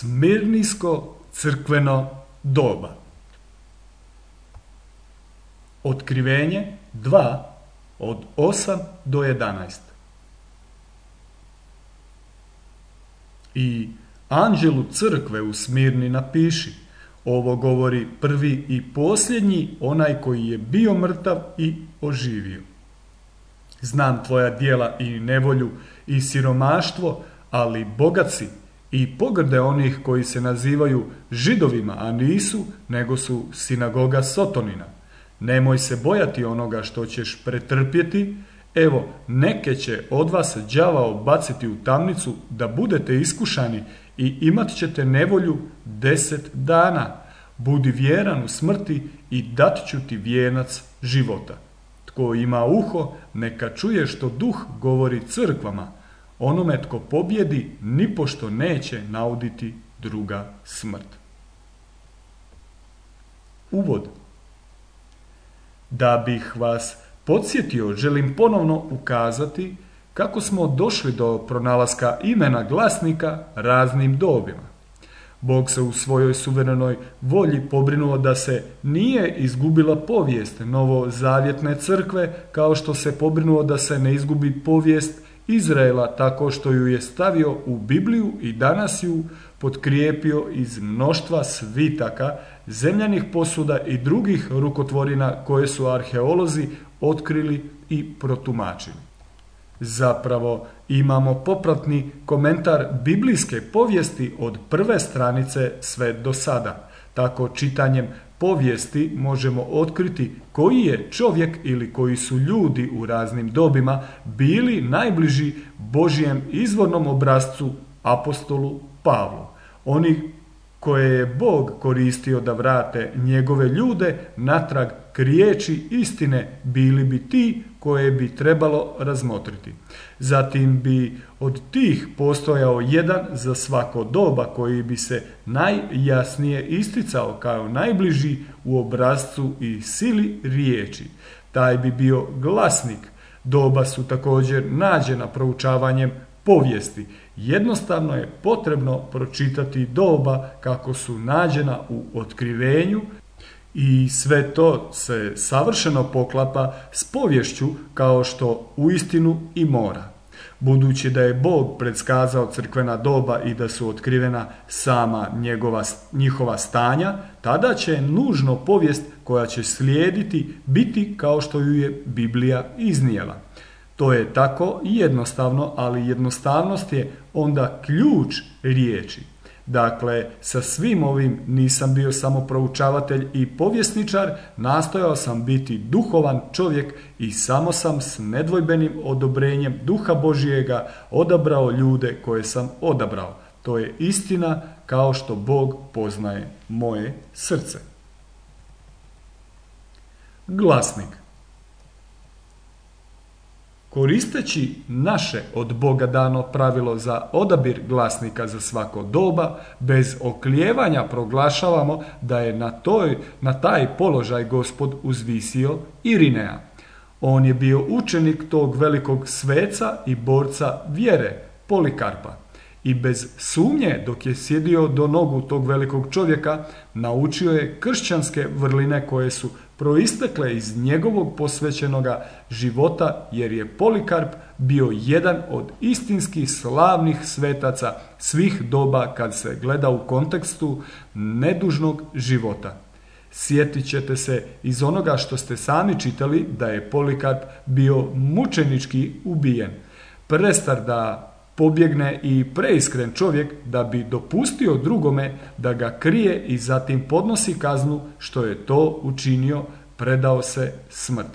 Smirnijsko crkveno doba. Otkrivenje 2 od 8 do 11. I anđelu crkve u Smirni napiši: ovo govori prvi i posljednji, onaj koji je bio mrtav i oživio. Znam tvoja djela i nevolju i siromaštvo, ali bogat si, i pogrde onih koji se nazivaju Židovima, a nisu, nego su sinagoga Sotonina. Nemoj se bojati onoga što ćeš pretrpjeti. Evo, neke će od vas đavao baciti u tamnicu da budete iskušani i imat ćete nevolju 10 dana. Budi vjeran u smrti i dat ću ti vijenac života. Tko ima uho, neka čuje što duh govori crkvama. Onome tko pobjedi, nipošto neće nauditi druga smrt. Uvod. Da bih vas podsjetio, želim ponovno ukazati kako smo došli do pronalaska imena glasnika raznim dobima. Bog se u svojoj suverenoj volji pobrinuo da se nije izgubila povijest novozavjetne crkve, kao što se pobrinuo da se ne izgubi povijest Izraela tako što ju je stavio u Bibliju i danas ju potkrijepio iz mnoštva svitaka, zemljanih posuda i drugih rukotvorina koje su arheolozi otkrili i protumačili. Zapravo imamo popratni komentar biblijske povijesti od prve stranice sve do sada. Tako čitanjem povijesti možemo otkriti koji je čovjek ili koji su ljudi u raznim dobima bili najbliži Božijem izvornom obrascu apostolu Pavlu. Oni koje je Bog koristio da vrate njegove ljude natrag k riječi istine bili bi ti koje bi trebalo razmotriti. Zatim bi od tih postojao jedan za svako doba koji bi se najjasnije isticao kao najbliži u obrascu i sili riječi. Taj bi bio glasnik. Doba su također nađena proučavanjem povijesti. Jednostavno je potrebno pročitati doba kako su nađena u otkrivenju i sve to se savršeno poklapa s povješću kao što uistinu i mora. Budući da je Bog predskazao crkvena doba i da su otkrivena sama njihova stanja, tada će nužno povijest koja će slijediti biti kao što ju je Biblija iznijela. To je tako jednostavno, ali jednostavnost je onda ključ riječi. Dakle, sa svim ovim nisam bio samo proučavatelj i povjesničar, nastojao sam biti duhovan čovjek i samo sam s nedvojbenim odobrenjem Duha Božijega odabrao ljude koje sam odabrao. To je istina kao što Bog poznaje moje srce. Glasnik. Koristeći naše od Boga dano pravilo za odabir glasnika za svako doba, bez oklijevanja proglašavamo da je na taj položaj Gospod uzvisio Irinea. On je bio učenik tog velikog sveca i borca vjere, Polikarpa. I bez sumnje, dok je sjedio do nogu tog velikog čovjeka, naučio je kršćanske vrline koje su proistekle iz njegovog posvećenoga života, jer je Polikarp bio jedan od istinski slavnih svetaca svih doba kad se gleda u kontekstu nedužnog života. Sjetit ćete se iz onoga što ste sami čitali da je Polikarp bio mučenički ubijen. Prestar da pobjegne i preiskren čovjek da bi dopustio drugome da ga krije i zatim podnosi kaznu što je to učinio, predao se smrti.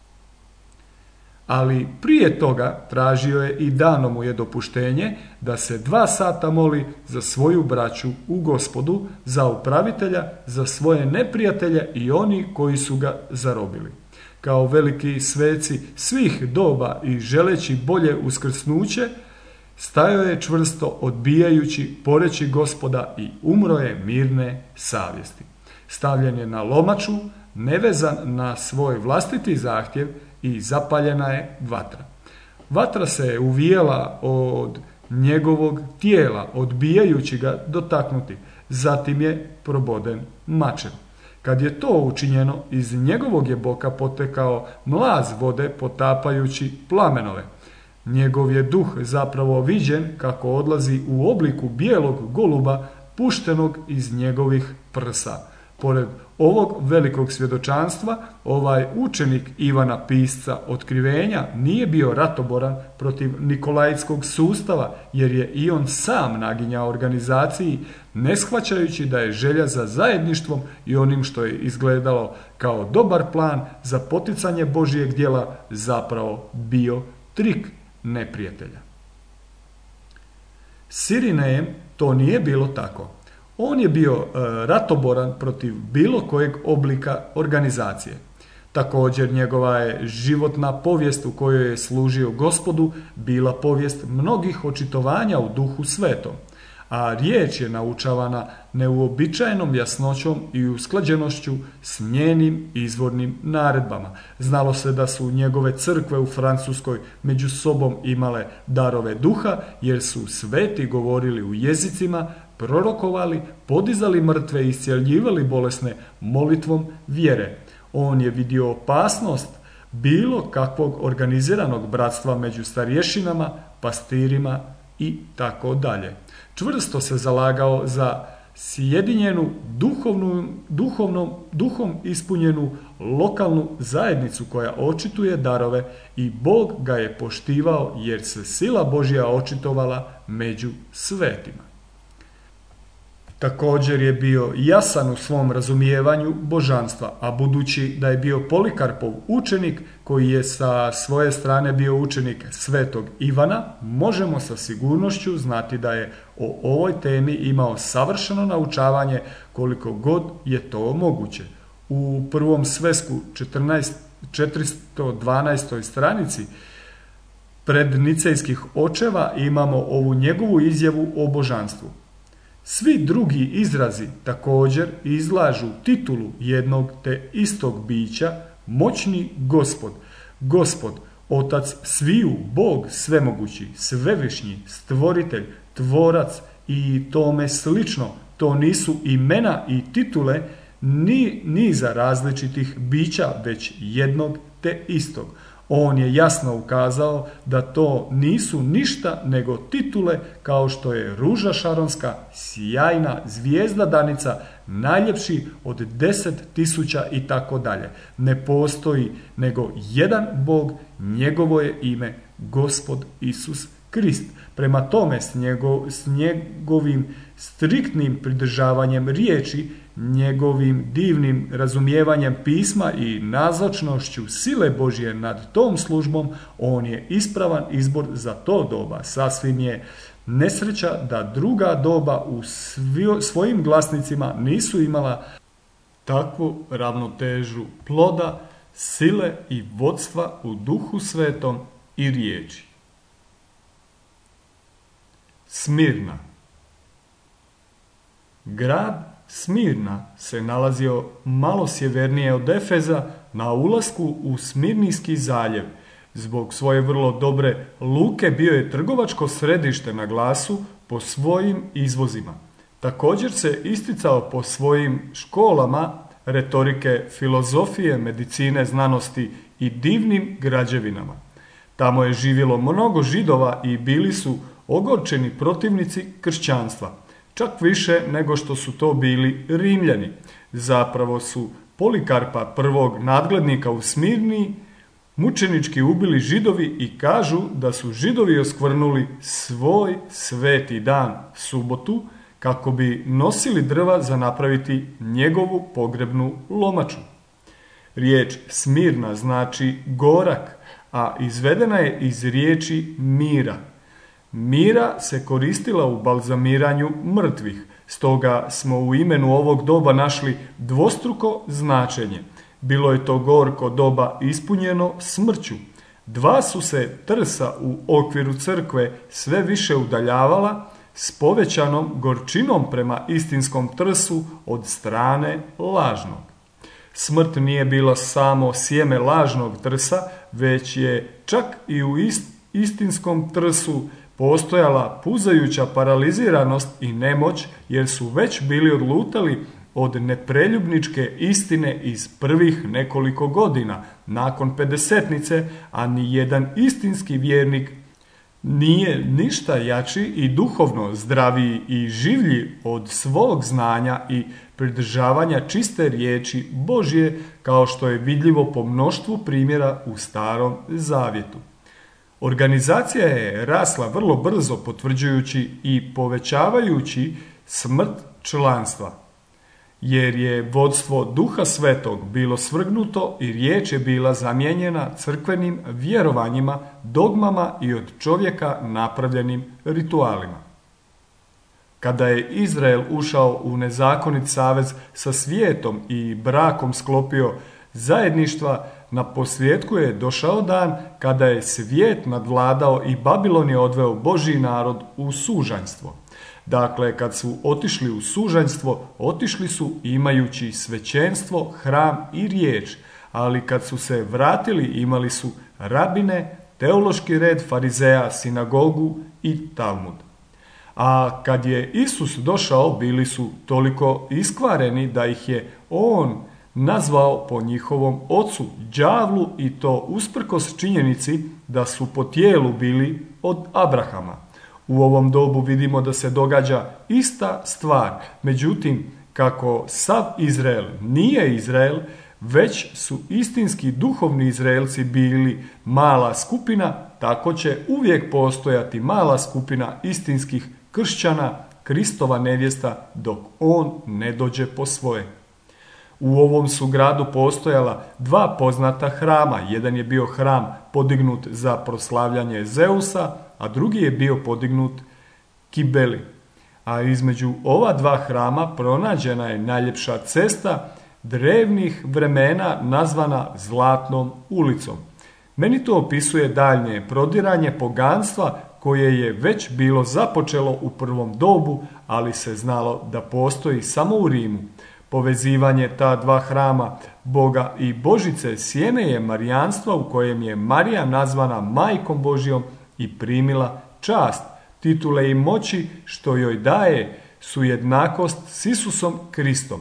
Ali prije toga tražio je i dano mu je dopuštenje da se 2 sata moli za svoju braću u Gospodu, za upravitelja, za svoje neprijatelje i oni koji su ga zarobili. Kao veliki sveci svih doba i želeći bolje uskrsnuće, stajao je čvrsto odbijajući poreći Gospoda i umro je mirne savjesti. Stavljen je na lomaču, nevezan na svoj vlastiti zahtjev i zapaljena je vatra. Vatra se uvijela od njegovog tijela, odbijajući ga dotaknuti. Zatim je proboden mačem. Kad je to učinjeno, iz njegovog je boka potekao mlaz vode potapajući plamenove. Njegov je duh zapravo viđen kako odlazi u obliku bijelog goluba puštenog iz njegovih prsa. Pored ovog velikog svjedočanstva, ovaj učenik Ivana Pisca Otkrivenja nije bio ratoboran protiv nikolajskog sustava, jer je i on sam naginjao organizaciji, ne shvaćajući da je želja za zajedništvom i onim što je izgledalo kao dobar plan za poticanje Božijeg djela zapravo bio trik neprijatelja. S Irinejem to nije bilo tako. On je bio ratoboran protiv bilo kojeg oblika organizacije. Također njegova je životna povijest u kojoj je služio Gospodu bila povijest mnogih očitovanja u Duhu Svetom, a riječ je naučavana neuobičajenom jasnoćom i usklađenošću s njenim izvornim naredbama. Znalo se da su njegove crkve u Francuskoj među sobom imale darove duha, jer su sveti govorili u jezicima, prorokovali, podizali mrtve i iscjeljivali bolesne molitvom vjere. On je vidio opasnost bilo kakvog organiziranog bratstva među starješinama, pastirima i tako dalje. Čvrsto se zalagao za sjedinjenu duhom ispunjenu lokalnu zajednicu koja očituje darove i Bog ga je poštivao jer se sila Božja očitovala među svetima. Također je bio jasan u svom razumijevanju božanstva, a budući da je bio Polikarpov učenik koji je sa svoje strane bio učenik svetog Ivana, možemo sa sigurnošću znati da je o ovoj temi imao savršeno naučavanje koliko god je to moguće. U prvom svesku 412. stranici pred Nicejskih očeva imamo ovu njegovu izjavu o božanstvu. Svi drugi izrazi također izlažu titulu jednog te istog bića, moćni Gospod, Gospod, Otac sviju, Bog svemogući, svevišnji, stvoritelj, tvorac i tome slično. To nisu imena i titule ni niza različitih bića, već jednog te istog. On je jasno ukazao da to nisu ništa nego titule kao što je ruža šaronska, sjajna zvijezda danica, najljepši od 10.000 i tako dalje. Ne postoji nego jedan Bog, njegovo je ime Gospod Isus Krist. Prema tome s njegovim striktnim pridržavanjem riječi, njegovim divnim razumijevanjem pisma i nazočnošću sile Božje nad tom službom, on je ispravan izbor za to doba. Sasvim je nesreća da druga doba u svojim glasnicima nisu imala takvu ravnotežu ploda, sile i vodstva u Duhu Svetom i riječi. Smirna. Grad Smirna se nalazio malo sjevernije od Efeza na ulasku u Smirnijski zaljev. Zbog svoje vrlo dobre luke bio je trgovačko središte na glasu po svojim izvozima. Također se isticao po svojim školama retorike, filozofije, medicine, znanosti i divnim građevinama. Tamo je živjelo mnogo Židova i bili su ogorčeni protivnici kršćanstva. Čak više nego što su to bili Rimljani. Zapravo su Polikarpa, prvog nadglednika u Smirniji, mučenički ubili Židovi i kažu da su Židovi oskvrnuli svoj sveti dan, subotu, kako bi nosili drva za napraviti njegovu pogrebnu lomaču. Riječ Smirna znači gorak, a izvedena je iz riječi mira. Mira se koristila u balzamiranju mrtvih, stoga smo u imenu ovog doba našli dvostruko značenje. Bilo je to gorko doba ispunjeno smrću. Dva su se trsa u okviru crkve sve više udaljavala s povećanom gorčinom prema istinskom trsu od strane lažnog. Smrt nije bila samo sjeme lažnog trsa, već je čak i u istinskom trsu postojala puzajuća paraliziranost i nemoć jer su već bili odlutali od nepreljubničke istine iz prvih nekoliko godina nakon pedesetnice, a ni jedan istinski vjernik nije ništa jači i duhovno zdraviji i življi od svog znanja i pridržavanja čiste riječi Božje, kao što je vidljivo po mnoštvu primjera u Starom Zavjetu. Organizacija je rasla vrlo brzo, potvrđujući i povećavajući smrt članstva, jer je vodstvo Duha Svetog bilo svrgnuto i riječ je bila zamijenjena crkvenim vjerovanjima, dogmama i od čovjeka napravljenim ritualima. Kada je Izrael ušao u nezakonit savez sa svijetom i brakom sklopio zajedništva, na posljedku je došao dan kada je svijet nadvladao i Babilon je odveo Božji narod u sužanjstvo. Dakle, kad su otišli u sužanjstvo, otišli su imajući svećenstvo, hram i riječ, ali kad su se vratili imali su rabine, teološki red farizeja, sinagogu i Talmud. A kad je Isus došao, bili su toliko iskvareni da ih je on nazvao po njihovom ocu, đavlu, i to usprkos činjenici da su po tijelu bili od Abrahama. U ovom dobu vidimo da se događa ista stvar, međutim, kako sav Izrael nije Izrael, već su istinski duhovni Izraelci bili mala skupina, tako će uvijek postojati mala skupina istinskih kršćana, Kristova nevjesta, dok on ne dođe po svoje. U ovom su gradu postojala dva poznata hrama. Jedan je bio hram podignut za proslavljanje Zeusa, a drugi je bio podignut Kibeli. A između ova dva hrama pronađena je najljepša cesta drevnih vremena nazvana Zlatnom ulicom. Meni to opisuje daljnje prodiranje poganstva koje je već bilo započelo u prvom dobu, ali se znalo da postoji samo u Rimu. Povezivanje ta dva hrama, Boga i Božice, sjeme je marijanstva u kojem je Marija nazvana Majkom Božjom i primila čast, titule i moći što joj daje su jednakost s Isusom Kristom.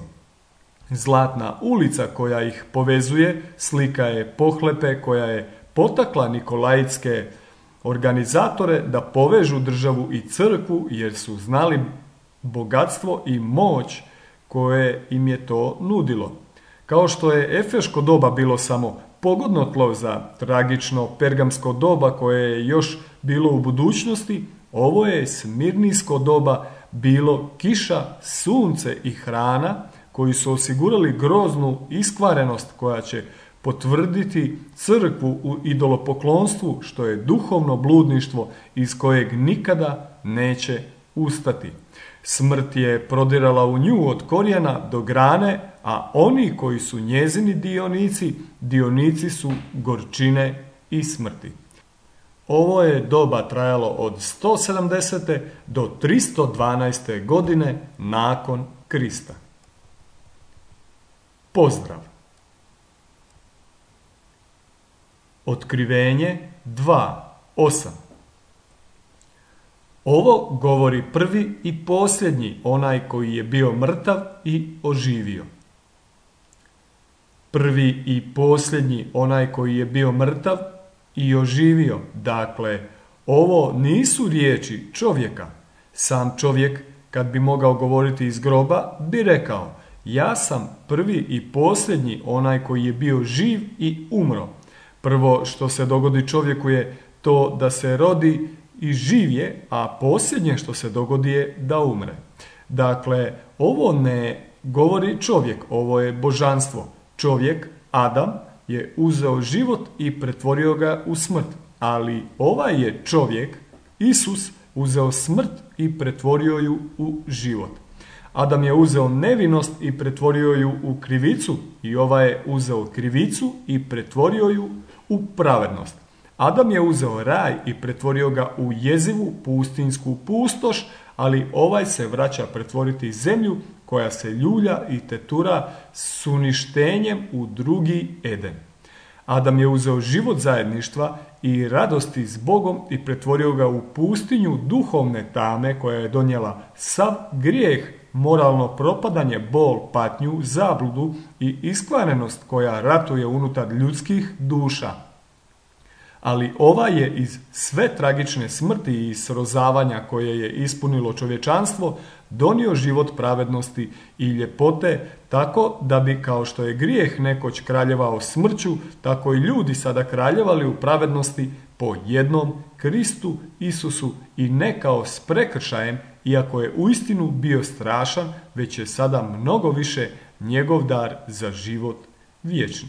Zlatna ulica koja ih povezuje slika je pohlepe koja je potakla nikolaitske organizatore da povežu državu i crkvu jer su znali bogatstvo i moć koje im je to nudilo. Kao što je Efeško doba bilo samo pogodno tlo za tragično pergamsko doba koje je još bilo u budućnosti, ovo je Smirnijsko doba bilo kiša, sunce i hrana koji su osigurali groznu iskvarenost koja će potvrditi crkvu u idolopoklonstvu, što je duhovno bludništvo iz kojeg nikada neće ustati. Smrt je prodirala u nju od korijena do grane, a oni koji su njezini dionici su gorčine i smrti. Ovo je doba trajalo od 170. do 312. godine nakon Krista. Pozdrav! Otkrivenje 2:8. Ovo govori prvi i posljednji, onaj koji je bio mrtav i oživio. Prvi i posljednji, onaj koji je bio mrtav i oživio. Dakle, ovo nisu riječi čovjeka. Sam čovjek, kad bi mogao govoriti iz groba, bi rekao: ja sam prvi i posljednji, onaj koji je bio živ i umro. Prvo što se dogodi čovjeku je to da se rodi i živ je, a posljednje što se dogodi je da umre. Dakle, ovo ne govori čovjek, ovo je božanstvo. Čovjek, Adam, je uzeo život i pretvorio ga u smrt. Ali ovaj je čovjek, Isus, uzeo smrt i pretvorio ju u život. Adam je uzeo nevinost i pretvorio ju u krivicu, i ovaj je uzeo krivicu i pretvorio ju u pravednost. Adam je uzeo raj i pretvorio ga u jezivu pustinjsku pustoš, ali ovaj se vraća pretvoriti zemlju koja se ljulja i tetura s uništenjem u drugi Eden. Adam je uzeo život zajedništva i radosti s Bogom i pretvorio ga u pustinju duhovne tame koja je donijela sav grijeh, moralno propadanje, bol, patnju, zabludu i iskvarenost koja ratuje unutar ljudskih duša. Ali ova je iz sve tragične smrti i srozavanja koje je ispunilo čovječanstvo donio život pravednosti i ljepote, tako da bi, kao što je grijeh nekoć kraljevao smrću, tako i ljudi sada kraljevali u pravednosti po jednom Kristu Isusu, i ne kao s prekršajem, iako je uistinu bio strašan, već je sada mnogo više njegov dar za život vječni.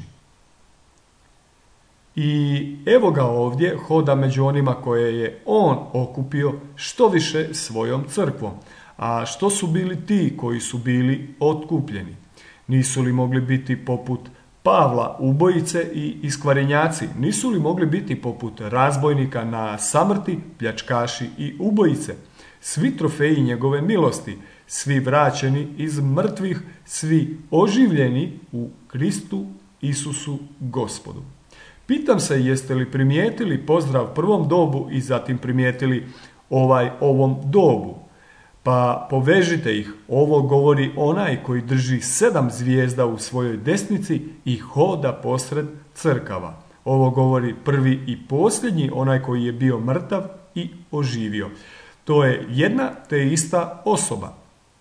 I evo ga ovdje hoda među onima koje je on okupio što više svojom crkvom. A što su bili ti koji su bili otkupljeni? Nisu li mogli biti poput Pavla ubojice i iskvarenjaci? Nisu li mogli biti poput razbojnika na samrti, pljačkaši i ubojice? Svi trofeji njegove milosti, svi vraćeni iz mrtvih, svi oživljeni u Kristu Isusu Gospodu. Pitam se, jeste li primijetili pozdrav prvom dobu i zatim primijetili ovom dobu? Pa povežite ih. Ovo govori onaj koji drži 7 zvijezda u svojoj desnici i hoda posred crkava. Ovo govori prvi i posljednji, onaj koji je bio mrtav i oživio. To je jedna te ista osoba.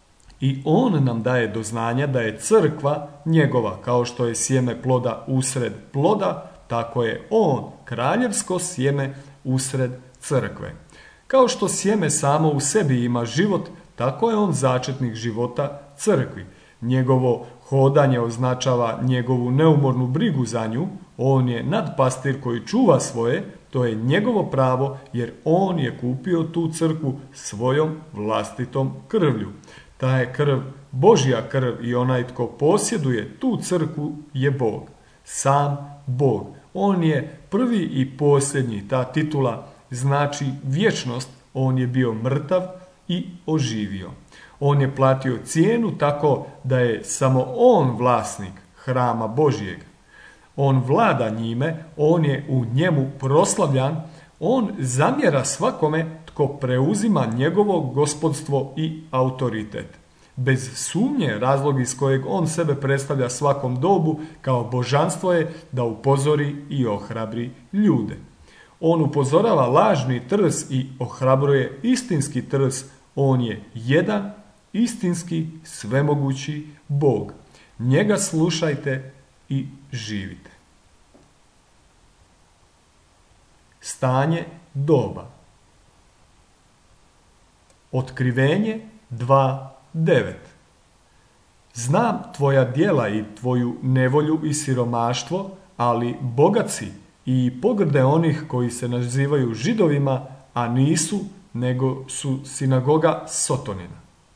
I on nam daje do znanja da je crkva njegova, kao što je sjeme ploda usred ploda, tako je on, kraljevsko sjeme usred crkve. Kao što sjeme samo u sebi ima život, tako je on začetnik života crkvi. Njegovo hodanje označava njegovu neumornu brigu za nju, on je nadpastir koji čuva svoje, to je njegovo pravo jer on je kupio tu crkvu svojom vlastitom krvlju. Ta je krv Božja krv i onaj tko posjeduje tu crkvu je Bog, sam Bog. On je prvi i posljednji, ta titula znači vječnost, on je bio mrtav i oživio. On je platio cijenu tako da je samo on vlasnik hrama Božjeg. On vlada njime, on je u njemu proslavljan, on zamjera svakome tko preuzima njegovo gospodstvo i autoritet. Bez sumnje razlog iz kojeg on sebe predstavlja svakom dobu kao božanstvo je da upozori i ohrabri ljude. On upozorava lažni trs i ohrabruje istinski trs. On je jedan, istinski, svemogući Bog. Njega slušajte i živite. Stanje doba. Otkrivenje 2:9. Znam tvoja djela i tvoju nevolju i siromaštvo, ali bogat si i pogrde onih koji se nazivaju Židovima, a nisu, nego su sinagoga Sotonina.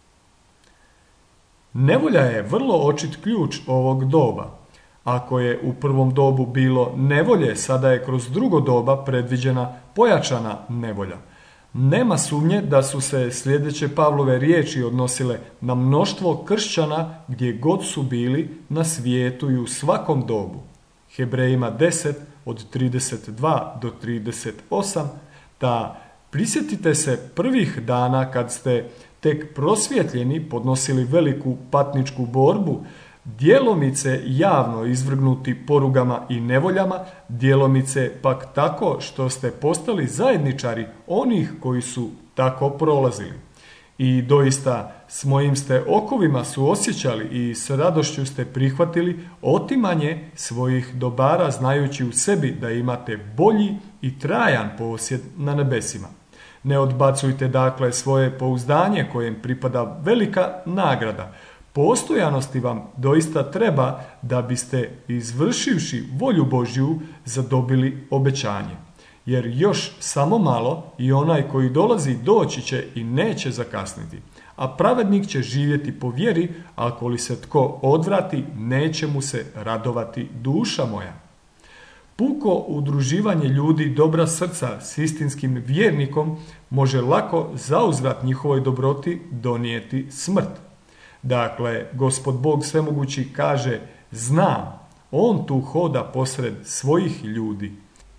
Nevolja je vrlo očit ključ ovog doba. Ako je u prvom dobu bilo nevolje, sada je kroz drugo doba predviđena pojačana nevolja. Nema sumnje da su se sljedeće Pavlove riječi odnosile na mnoštvo kršćana gdje god su bili na svijetu i u svakom dobu. Hebrejima 10 od 32 do 38, da prisjetite se prvih dana kad ste tek prosvjetljeni podnosili veliku patničku borbu, djelomice javno izvrgnuti porugama i nevoljama, djelomice pak tako što ste postali zajedničari onih koji su tako prolazili. I doista s mojim ste okovima suosjećali i s radošću ste prihvatili otimanje svojih dobara, znajući u sebi da imate bolji i trajan posjed na nebesima. Ne odbacujte dakle svoje pouzdanje kojem pripada velika nagrada. Postojanosti vam doista treba da biste, izvršivši volju Božju, zadobili obećanje. Jer još samo malo i onaj koji dolazi doći će i neće zakasniti. A pravednik će živjeti po vjeri, a ako li se tko odvrati, neće mu se radovati duša moja. Puko udruživanje ljudi dobra srca s istinskim vjernikom može lako zauzvrat njihovoj dobroti donijeti smrt. Dakle, Gospod Bog svemogući kaže, znam, On tu hoda posred svojih ljudi.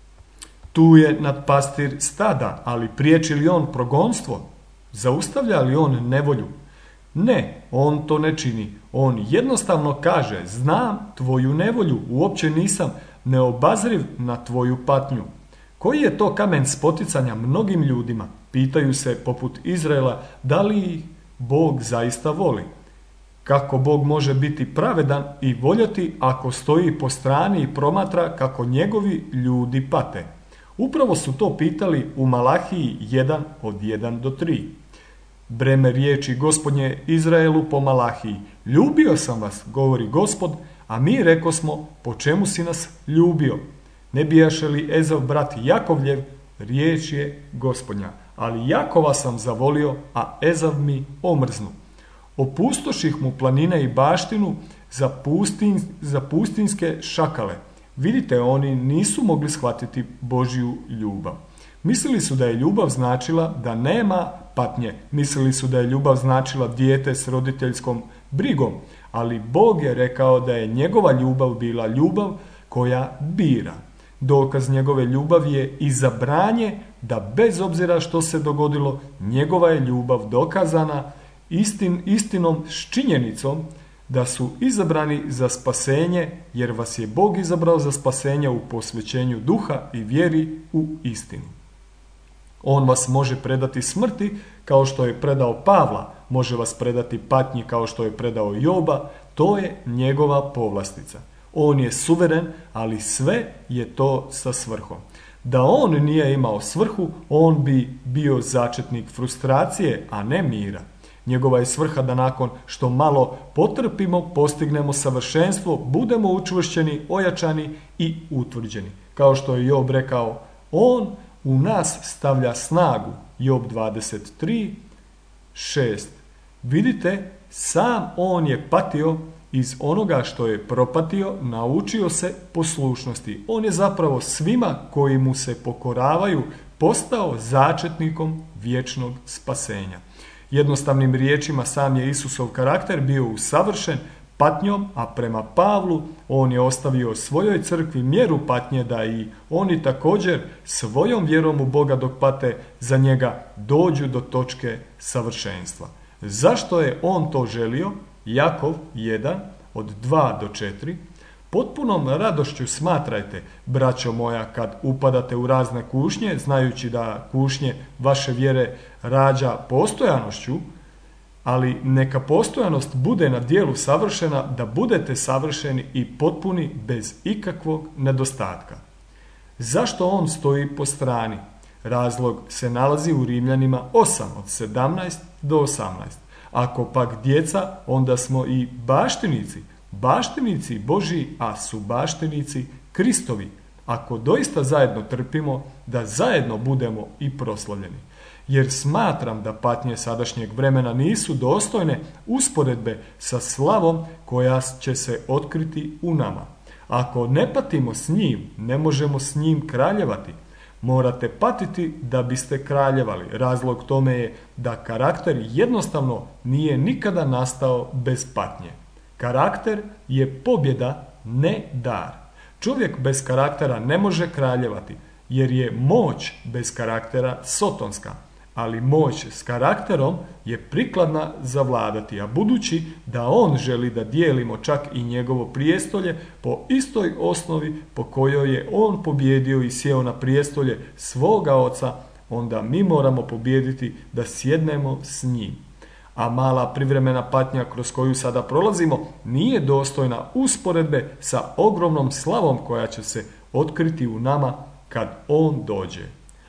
Tu je nadpastir stada, ali priječi li on progonstvo? Zaustavlja li on nevolju? Ne, on to ne čini. On jednostavno kaže, znam tvoju nevolju, uopće nisam neobazriv na tvoju patnju. Koji je to kamen spoticanja mnogim ljudima? Pitaju se poput Izraela, da li ih Bog zaista voli? Kako Bog može biti pravedan i voljeti ako stoji po strani i promatra kako njegovi ljudi pate? Upravo su to pitali u Malahiji 1 od 1 do 3. Breme riječi Gospodnje Izraelu po Malahiji. Ljubio sam vas, govori Gospod, a mi rekosmo, po čemu si nas ljubio? Ne bijaše li Ezav brat Jakovljev, riječ je Gospodnja, ali Jakova sam zavolio, a Ezav mi omrznu. Opustoših mu planine i baštinu za pustinske šakale. Vidite, oni nisu mogli shvatiti Božju ljubav. Mislili su da je ljubav značila da nema patnje. Mislili su da je ljubav značila dijete s roditeljskom brigom. Ali Bog je rekao da je njegova ljubav bila ljubav koja bira. Dokaz njegove ljubavi je izabranje da bez obzira što se dogodilo, njegova je ljubav dokazana istinom s činjenicom da su izabrani za spasenje, jer vas je Bog izabrao za spasenje u posvećenju duha i vjeri u istinu. On vas može predati smrti kao što je predao Pavla, može vas predati patnji kao što je predao Joba, to je njegova povlastica. On je suveren, ali sve je to sa svrhom. Da on nije imao svrhu, on bi bio začetnik frustracije, a ne mira. Njegova je svrha da nakon što malo potrpimo, postignemo savršenstvo, budemo učvršćeni, ojačani i utvrđeni. Kao što je Job rekao, on u nas stavlja snagu. Job 23:6. Vidite, sam on je patio iz onoga što je propatio, naučio se poslušnosti. On je zapravo svima koji mu se pokoravaju postao začetnikom vječnog spasenja. Jednostavnim riječima, sam je Isusov karakter bio usavršen patnjom, a prema Pavlu on je ostavio svojoj crkvi mjeru patnje da i oni također svojom vjerom u Boga dok pate za njega dođu do točke savršenstva. Zašto je on to želio? Jakov 1 od 2 do 4. Potpunom radošću smatrajte, braćo moja, kad upadate u razne kušnje, znajući da kušnje vaše vjere rađa postojanošću, ali neka postojanost bude na dijelu savršena, da budete savršeni i potpuni bez ikakvog nedostatka. Zašto on stoji po strani? Razlog se nalazi u Rimljanima 8 od 17 do 18. Ako pak djeca, onda smo i baštinici. Baštinici Božji, a su baštinici Kristovi. Ako doista zajedno trpimo, da zajedno budemo i proslavljeni. Jer smatram da patnje sadašnjeg vremena nisu dostojne usporedbe sa slavom koja će se otkriti u nama. Ako ne patimo s njim, ne možemo s njim kraljevati. Morate patiti da biste kraljevali. Razlog tome je da karakter jednostavno nije nikada nastao bez patnje. Karakter je pobjeda, ne dar. Čovjek bez karaktera ne može kraljevati, jer je moć bez karaktera sotonska. Ali moć s karakterom je prikladna za vladati, a budući da on želi da dijelimo čak i njegovo prijestolje po istoj osnovi po kojoj je on pobjedio i sjeo na prijestolje svoga oca, onda mi moramo pobijediti da sjednemo s njim. A mala privremena patnja kroz koju sada prolazimo nije dostojna usporedbe sa ogromnom slavom koja će se otkriti u nama kad on dođe.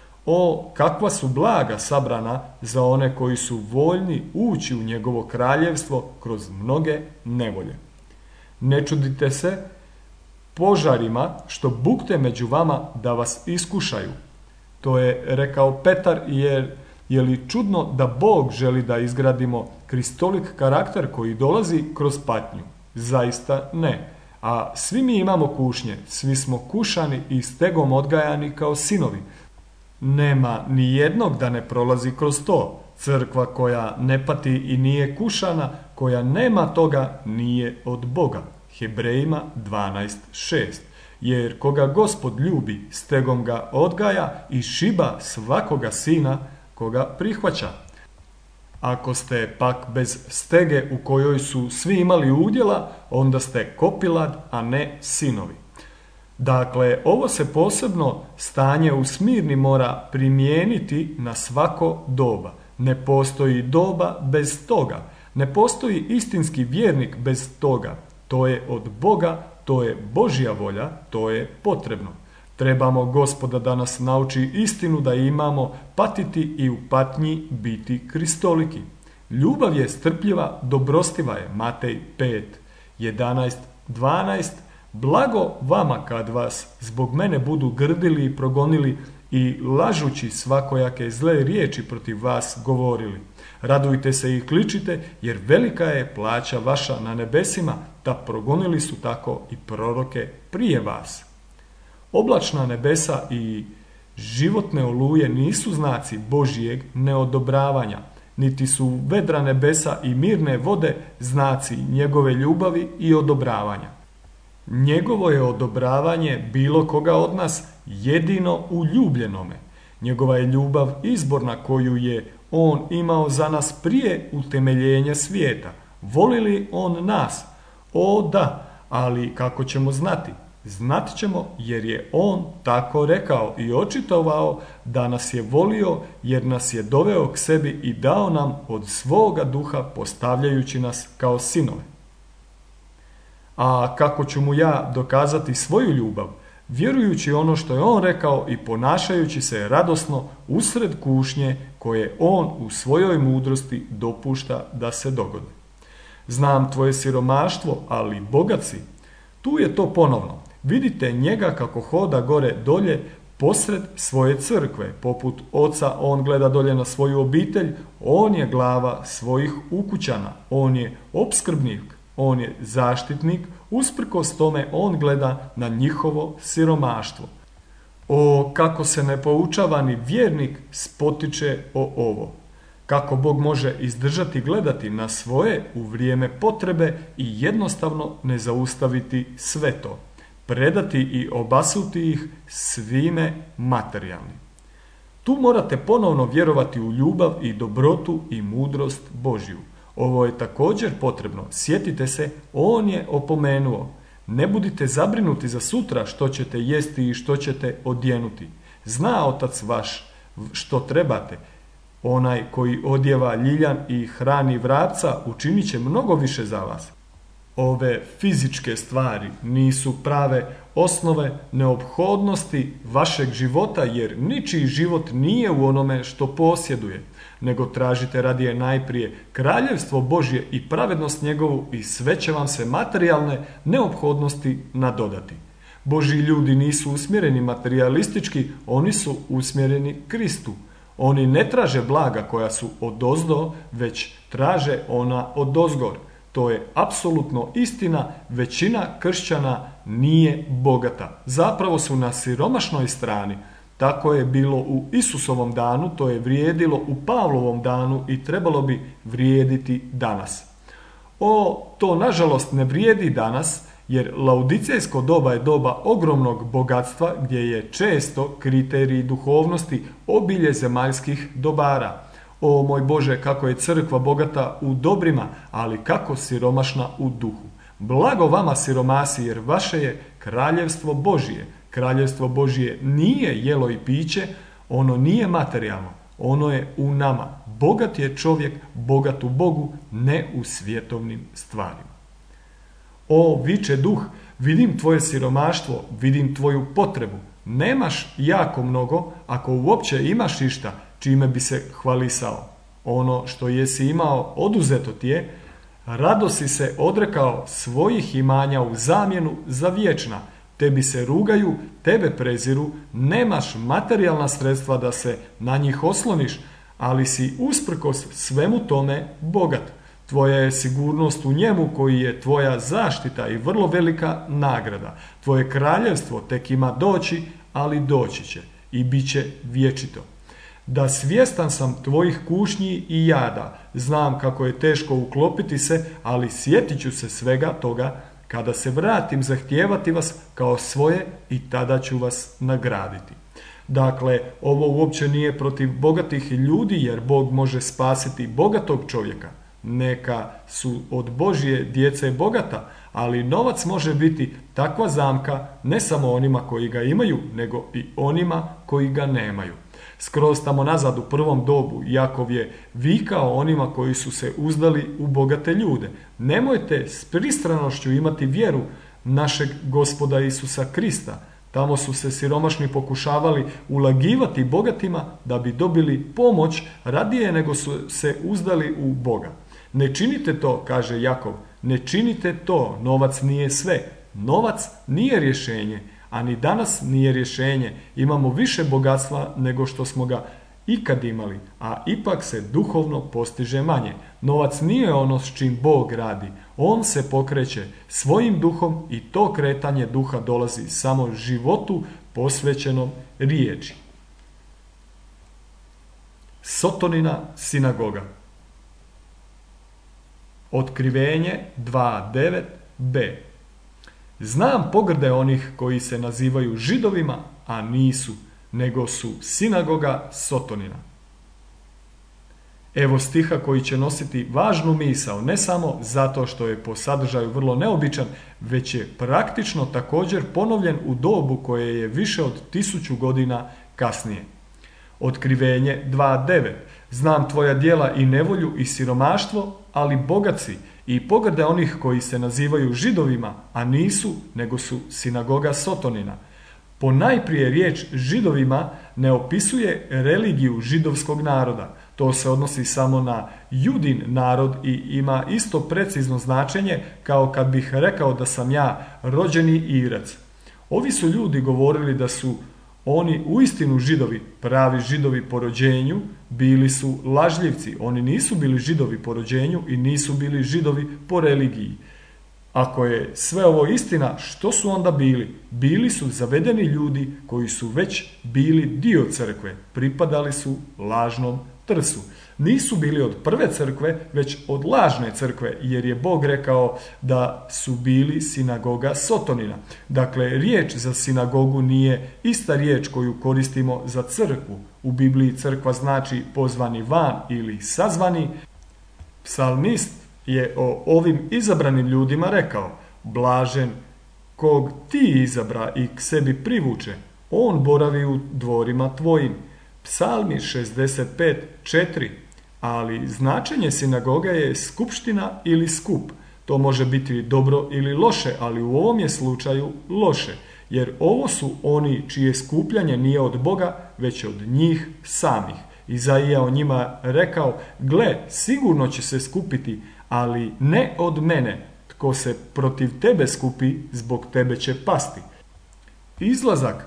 O, kakva su blaga sabrana za one koji su voljni ući u njegovo kraljevstvo kroz mnoge nevolje. Ne čudite se požarima što bukte među vama da vas iskušaju. To je rekao Petar, jer je li čudno da Bog želi da izgradimo kristolik karakter koji dolazi kroz patnju? Zaista ne. A svi mi imamo kušnje, svi smo kušani i stegom odgajani kao sinovi. Nema ni jednog da ne prolazi kroz to. Crkva koja ne pati i nije kušana, koja nema toga, nije od Boga. Hebrejima 12.6. Jer koga Gospod ljubi, stegom ga odgaja i šiba svakoga sina koga prihvaća. Ako ste pak bez stege u kojoj su svi imali udjela, onda ste kopilad, a ne sinovi. Dakle, ovo se posebno stanje u Smirni mora primijeniti na svako doba. Ne postoji doba bez toga. Ne postoji istinski vjernik bez toga. To je od Boga, to je Božja volja, to je potrebno. Trebamo Gospoda da nas nauči istinu da imamo patiti i u patnji biti kristoliki. Ljubav je strpljiva, dobrostiva je. Matej 5, 11, 12. Blago vama kad vas zbog mene budu grdili i progonili i lažući svakojake zle riječi protiv vas govorili. Radujte se i kličite, jer velika je plaća vaša na nebesima, da progonili su tako i proroke prije vas. Oblačna nebesa i životne oluje nisu znaci Božijeg neodobravanja, niti su vedra nebesa i mirne vode znaci njegove ljubavi i odobravanja. Njegovo je odobravanje bilo koga od nas jedino u ljubljenome. Njegova je ljubav izborna koju je on imao za nas prije utemeljenja svijeta. Voli li on nas? O da, ali kako ćemo znati? Znat ćemo jer je on tako rekao i očitovao da nas je volio jer nas je doveo k sebi i dao nam od svoga duha postavljajući nas kao sinove. A kako ću mu ja dokazati svoju ljubav? Vjerujući ono što je on rekao i ponašajući se radosno usred kušnje koje on u svojoj mudrosti dopušta da se dogode. Znam tvoje siromaštvo, ali bogat si. Tu je to ponovno. Vidite njega kako hoda gore dolje posred svoje crkve. Poput oca on gleda dolje na svoju obitelj, on je glava svojih ukućana, on je opskrbnik, on je zaštitnik, usprkos tome on gleda na njihovo siromaštvo. O, kako se nepoučavani vjernik spotiče o ovo. Kako Bog može izdržati gledati na svoje u vrijeme potrebe i jednostavno ne zaustaviti sve to. Predati i obasuti ih svime materijalnim. Tu morate ponovno vjerovati u ljubav i dobrotu i mudrost Božju. Ovo je također potrebno. Sjetite se, on je opomenuo. Ne budite zabrinuti za sutra što ćete jesti i što ćete odjenuti. Zna Otac vaš što trebate. Onaj koji odjeva ljiljan i hrani vrapca učinit će mnogo više za vas. Ove fizičke stvari nisu prave osnove neophodnosti vašeg života, jer ničiji život nije u onome što posjeduje, nego tražite radije najprije kraljevstvo Božje i pravednost njegovu i sve će vam se materijalne neophodnosti nadodati. Božji ljudi nisu usmjereni materialistički, oni su usmjereni Kristu. Oni ne traže blaga koja su odozdo, već traže ona odozgor. To je apsolutno istina, većina kršćana nije bogata. Zapravo su na siromašnoj strani. Tako je bilo u Isusovom danu, to je vrijedilo u Pavlovom danu i trebalo bi vrijediti danas. To nažalost ne vrijedi danas, jer laudicejsko doba je doba ogromnog bogatstva gdje je često kriterij duhovnosti obilje zemaljskih dobara. O moj Bože, kako je crkva bogata u dobrima, ali kako siromašna u duhu. Blago vama siromasi, jer vaše je kraljevstvo Božje. Kraljevstvo Božje nije jelo i piće, ono nije materijalno, ono je u nama. Bogat je čovjek, bogat u Bogu, ne u svjetovnim stvarima. O, viče duh, vidim tvoje siromaštvo, vidim tvoju potrebu. Nemaš jako mnogo, ako uopće imaš išta, čime bi se hvalisao. Ono što jesi imao oduzeto ti je, rado si se odrekao svojih imanja u zamjenu za vječna. Tebi se rugaju, tebe preziru, nemaš materijalna sredstva da se na njih osloniš, ali si usprkos svemu tome bogat. Tvoja je sigurnost u njemu koji je tvoja zaštita i vrlo velika nagrada. Tvoje kraljevstvo tek ima doći, ali doći će i bit će vječito. Da svjestan sam tvojih kušnji i jada, znam kako je teško uklopiti se, ali sjetit ću se svega toga Kada se vratim, zahtijevati vas kao svoje i tada ću vas nagraditi. Dakle, ovo uopće nije protiv bogatih ljudi, jer Bog može spasiti bogatog čovjeka. Neka su od Božje djece bogata, ali novac može biti takva zamka ne samo onima koji ga imaju, nego i onima koji ga nemaju. Skroz tamo nazad u prvom dobu Jakov je vikao onima koji su se uzdali u bogate ljude: nemojte s pristranošću imati vjeru našeg Gospoda Isusa Krista. Tamo su se siromašni pokušavali ulagivati bogatima da bi dobili pomoć radije nego su se uzdali u Boga. Ne činite to, kaže Jakov, ne činite to, novac nije sve. Novac nije rješenje, a ni danas nije rješenje. Imamo više bogatstva nego što smo ga ikad imali, a ipak se duhovno postiže manje. Novac nije ono s čim Bog radi. On se pokreće svojim duhom i to kretanje duha dolazi samo životu posvećenom riječi. Sotonina sinagoga. Otkrivenje 2.9b. Znam pogrde onih koji se nazivaju Židovima, a nisu, nego su sinagoga Sotonina. Evo stiha koji će nositi važnu misao, ne samo zato što je po sadržaju vrlo neobičan, već je praktično također ponovljen u dobu koje je više od 1000 godina kasnije. Otkrivenje 2.9. Znam tvoja djela i nevolju i siromaštvo, ali bogat si, i pogrde onih koji se nazivaju Židovima, a nisu, nego su sinagoga Sotonina. Ponajprije riječ Židovima ne opisuje religiju židovskog naroda. To se odnosi samo na Judin narod i ima isto precizno značenje kao kad bih rekao da sam ja rođeni Irac. Ovi su ljudi govorili da su oni uistinu Židovi, pravi Židovi po rođenju, bili su lažljivci. Oni nisu bili Židovi po rođenju i nisu bili Židovi po religiji. Ako je sve ovo istina, što su onda bili? Bili su zavedeni ljudi koji su već bili dio crkve, pripadali su lažnom trsu. Nisu bili od prve crkve, već od lažne crkve, jer je Bog rekao da su bili sinagoga Sotonina. Dakle, riječ za sinagogu nije ista riječ koju koristimo za crkvu. U Bibliji crkva znači pozvani van ili sazvani. Psalmist je o ovim izabranim ljudima rekao: blažen kog ti izabra i k sebi privuče, on boravi u dvorima tvojim. Psalmi 65.4. Ali značenje sinagoga je skupština ili skup. To može biti dobro ili loše, ali u ovom je slučaju loše, jer ovo su oni čije skupljanje nije od Boga, već od njih samih. Izaija o njima rekao: gle, sigurno će se skupiti, ali ne od mene. Tko se protiv tebe skupi, zbog tebe će pasti. Izlazak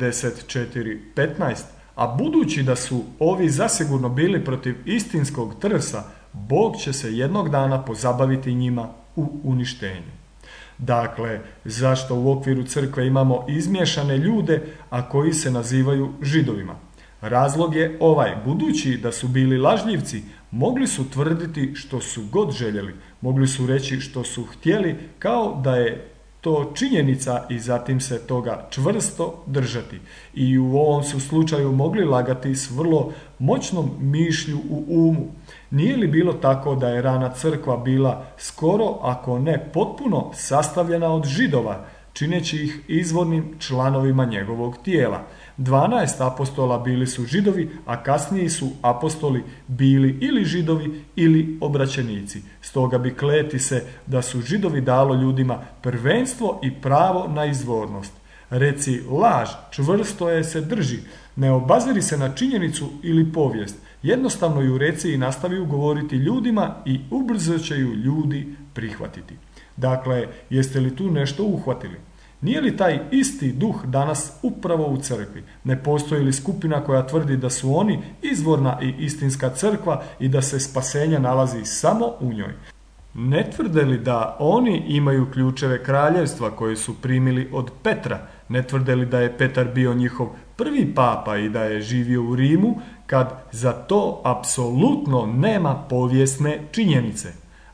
54.15. A budući da su ovi zasigurno bili protiv istinskog trsa, Bog će se jednog dana pozabaviti njima u uništenju. Dakle, zašto u okviru crkve imamo izmiješane ljude, a koji se nazivaju Židovima? Razlog je ovaj: budući da su bili lažljivci, mogli su tvrditi što su god željeli, mogli su reći što su htjeli, kao da je to činjenica, i zatim se toga čvrsto držati. I u ovom su slučaju mogli lagati s vrlo moćnom mišlju u umu. Nije li bilo tako da je rana crkva bila skoro, ako ne potpuno, sastavljena od Židova, čineći ih izvornim članovima njegovog tijela? 12 apostola bili su Židovi, a kasniji su apostoli bili ili Židovi ili obraćenici. Stoga bi kleti se da su Židovi dalo ljudima prvenstvo i pravo na izvornost. Reci laž, čvrsto je se drži, ne obaziri se na činjenicu ili povijest. Jednostavno ju reci i nastavi govoriti ljudima i ubrzo će ju ljudi prihvatiti. Dakle, jeste li tu nešto uhvatili? Nije li taj isti duh danas upravo u crkvi? Ne postoji li skupina koja tvrdi da su oni izvorna i istinska crkva i da se spasenje nalazi samo u njoj? Ne tvrde li da oni imaju ključeve kraljevstva koje su primili od Petra? Ne tvrde li da je Petar bio njihov prvi papa i da je živio u Rimu, kad za to apsolutno nema povijesne činjenice?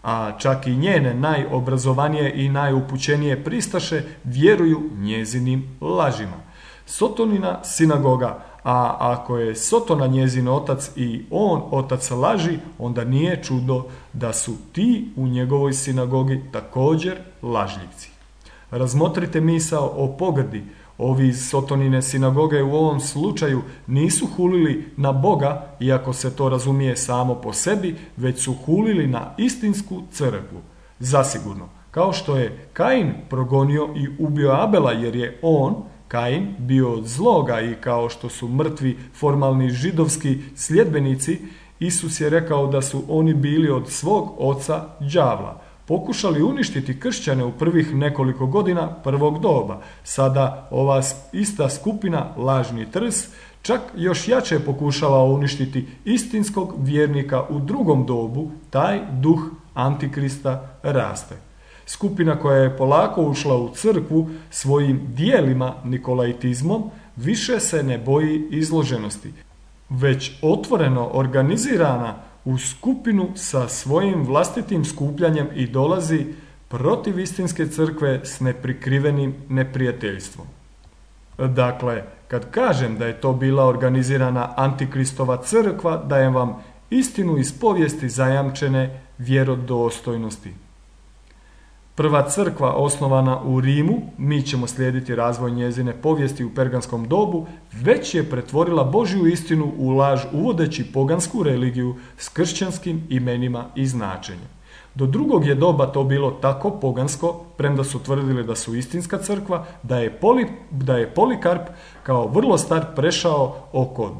a čak i njene najobrazovanije i najupućenije pristaše vjeruju njezinim lažima. Sotonina sinagoga, a ako je Sotona njezin otac i on otac laži, onda nije čudo da su ti u njegovoj sinagogi također lažljivci. Razmotrite misao o pogrdi. Ovi iz Sotonine sinagoge u ovom slučaju nisu hulili na Boga, iako se to razumije samo po sebi, već su hulili na istinsku crkvu. Zasigurno, kao što je Kain progonio i ubio Abela jer je on, Kain, bio od zloga i kao što su mrtvi formalni židovski sljedbenici, Isus je rekao da su oni bili od svog oca đavla. Pokušali uništiti kršćane u prvih nekoliko godina prvog doba. Sada ova ista skupina, lažni trs, čak još jače pokušava uništiti istinskog vjernika u drugom dobu, taj duh Antikrista raste. Skupina koja je polako ušla u crkvu svojim dijelima nikolaitizmom više se ne boji izloženosti, već otvoreno organizirana u skupinu sa svojim vlastitim skupljanjem i dolazi protiv istinske crkve s neprikrivenim neprijateljstvom. Dakle, kad kažem da je to bila organizirana Antikristova crkva, dajem vam istinu iz povijesti zajamčene vjerodostojnosti. Prva crkva osnovana u Rimu, mi ćemo slijediti razvoj njezine povijesti u perganskom dobu, već je pretvorila Božju istinu u laž uvodeći pogansku religiju s kršćanskim imenima i značenjem. Do drugog je doba to bilo tako pogansko, premda su tvrdili da su istinska crkva, da je Polikarp kao vrlo star prešao oko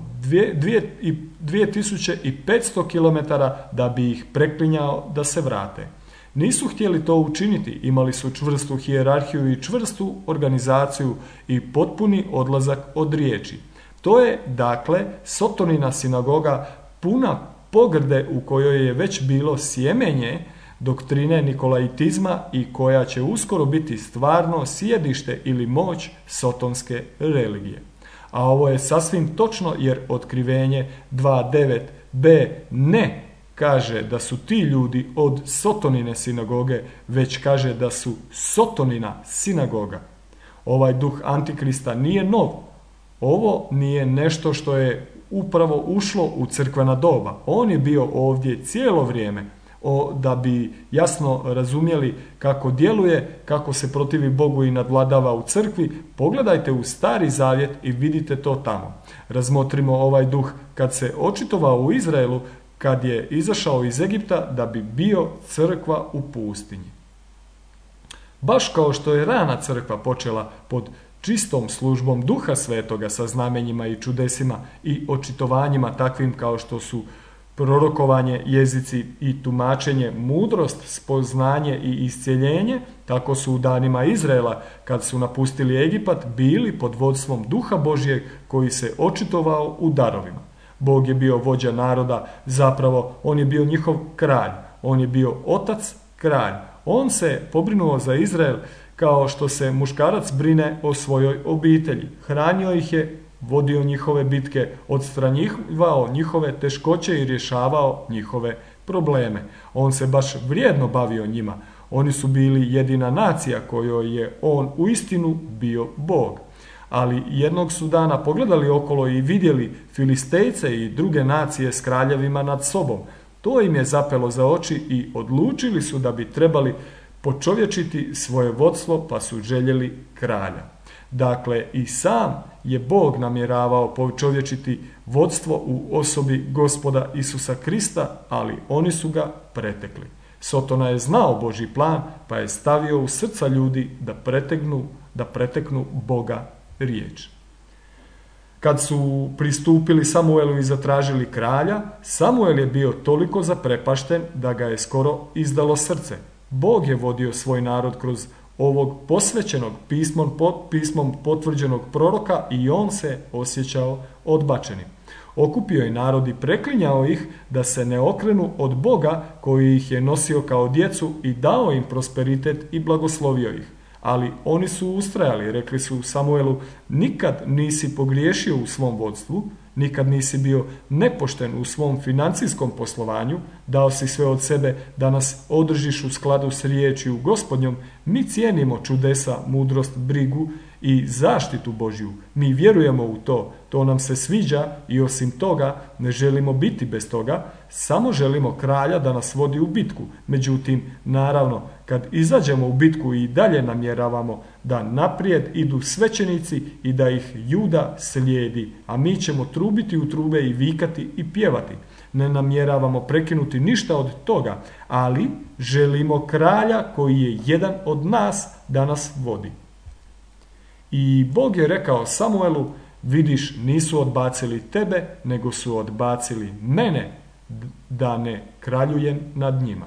2500 km da bi ih preklinjao da se vrate. Nisu htjeli to učiniti, imali su čvrstu hijerarhiju i čvrstu organizaciju i potpuni odlazak od riječi. To je, dakle, Sotonina sinagoga puna pogrde u kojoj je već bilo sjemenje doktrine nikolaitizma i koja će uskoro biti stvarno sjedište ili moć sotonske religije. A ovo je sasvim točno jer otkrivenje 2.9b ne kaže da su ti ljudi od Sotonine sinagoge, već kaže da su Sotonina sinagoga. Ovaj duh Antikrista nije nov. Ovo nije nešto što je upravo ušlo u crkvena doba. On je bio ovdje cijelo vrijeme. Da bi jasno razumjeli kako djeluje, kako se protivi Bogu i nadvladava u crkvi, pogledajte u Stari Zavjet i vidite to tamo. Razmotrimo ovaj duh kad se očitovao u Izraelu, kad je izašao iz Egipta da bi bio crkva u pustinji. Baš kao što je rana crkva počela pod čistom službom Duha Svetoga sa znamenjima i čudesima i očitovanjima takvim kao što su prorokovanje, jezici i tumačenje, mudrost, spoznanje i iscjeljenje, tako su u danima Izraela, kad su napustili Egipat, bili pod vodstvom Duha Božjeg koji se očitovao u darovima. Bog je bio vođa naroda, zapravo on je bio njihov kralj, on je bio otac kralj. On se pobrinuo za Izrael kao što se muškarac brine o svojoj obitelji. Hranio ih je, vodio njihove bitke, odstranjivao njihove teškoće i rješavao njihove probleme. On se baš vrijedno bavio njima. Oni su bili jedina nacija kojoj je on uistinu bio Bog. Ali jednog su dana pogledali okolo i vidjeli Filistejce i druge nacije s kraljevima nad sobom. To im je zapelo za oči i odlučili su da bi trebali počovječiti svoje vodstvo, pa su željeli kralja. Dakle, i sam je Bog namjeravao počovječiti vodstvo u osobi Gospoda Isusa Krista, ali oni su ga pretekli. Sotona je znao Božji plan, pa je stavio u srca ljudi da preteknu Boga riječ. Kad su pristupili Samuelu i zatražili kralja, Samuel je bio toliko zaprepašten da ga je skoro izdalo srce. Bog je vodio svoj narod kroz ovog posvećenog pismom potvrđenog proroka i on se osjećao odbačenim. Okupio je narod i preklinjao ih da se ne okrenu od Boga koji ih je nosio kao djecu i dao im prosperitet i blagoslovio ih. Ali oni su ustrajali, rekli su Samuelu, nikad nisi pogriješio u svom vodstvu, nikad nisi bio nepošten u svom financijskom poslovanju, dao si sve od sebe da nas održiš u skladu s riječju Gospodnjom, mi cijenimo čudesa, mudrost, brigu i zaštitu Božju. Mi vjerujemo u to, to nam se sviđa i osim toga ne želimo biti bez toga, samo želimo kralja da nas vodi u bitku. Međutim, naravno, kad izađemo u bitku i dalje namjeravamo da naprijed idu svećenici i da ih Juda slijedi, a mi ćemo trubiti u trube i vikati i pjevati. Ne namjeravamo prekinuti ništa od toga, ali želimo kralja koji je jedan od nas da nas vodi. I Bog je rekao Samuelu, vidiš, nisu odbacili tebe, nego su odbacili mene, da ne kraljujem nad njima.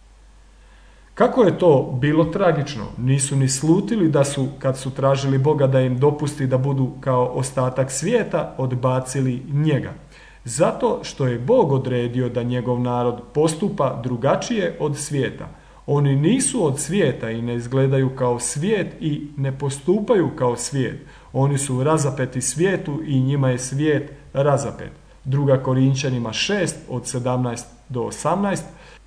Kako je to bilo tragično, nisu ni slutili da su, kad su tražili Boga da im dopusti da budu kao ostatak svijeta, odbacili njega. Zato što je Bog odredio da njegov narod postupa drugačije od svijeta. Oni nisu od svijeta i ne izgledaju kao svijet i ne postupaju kao svijet. Oni su razapeti svijetu i njima je svijet razapet. 2. Korinćanima 6 od 17 do 18.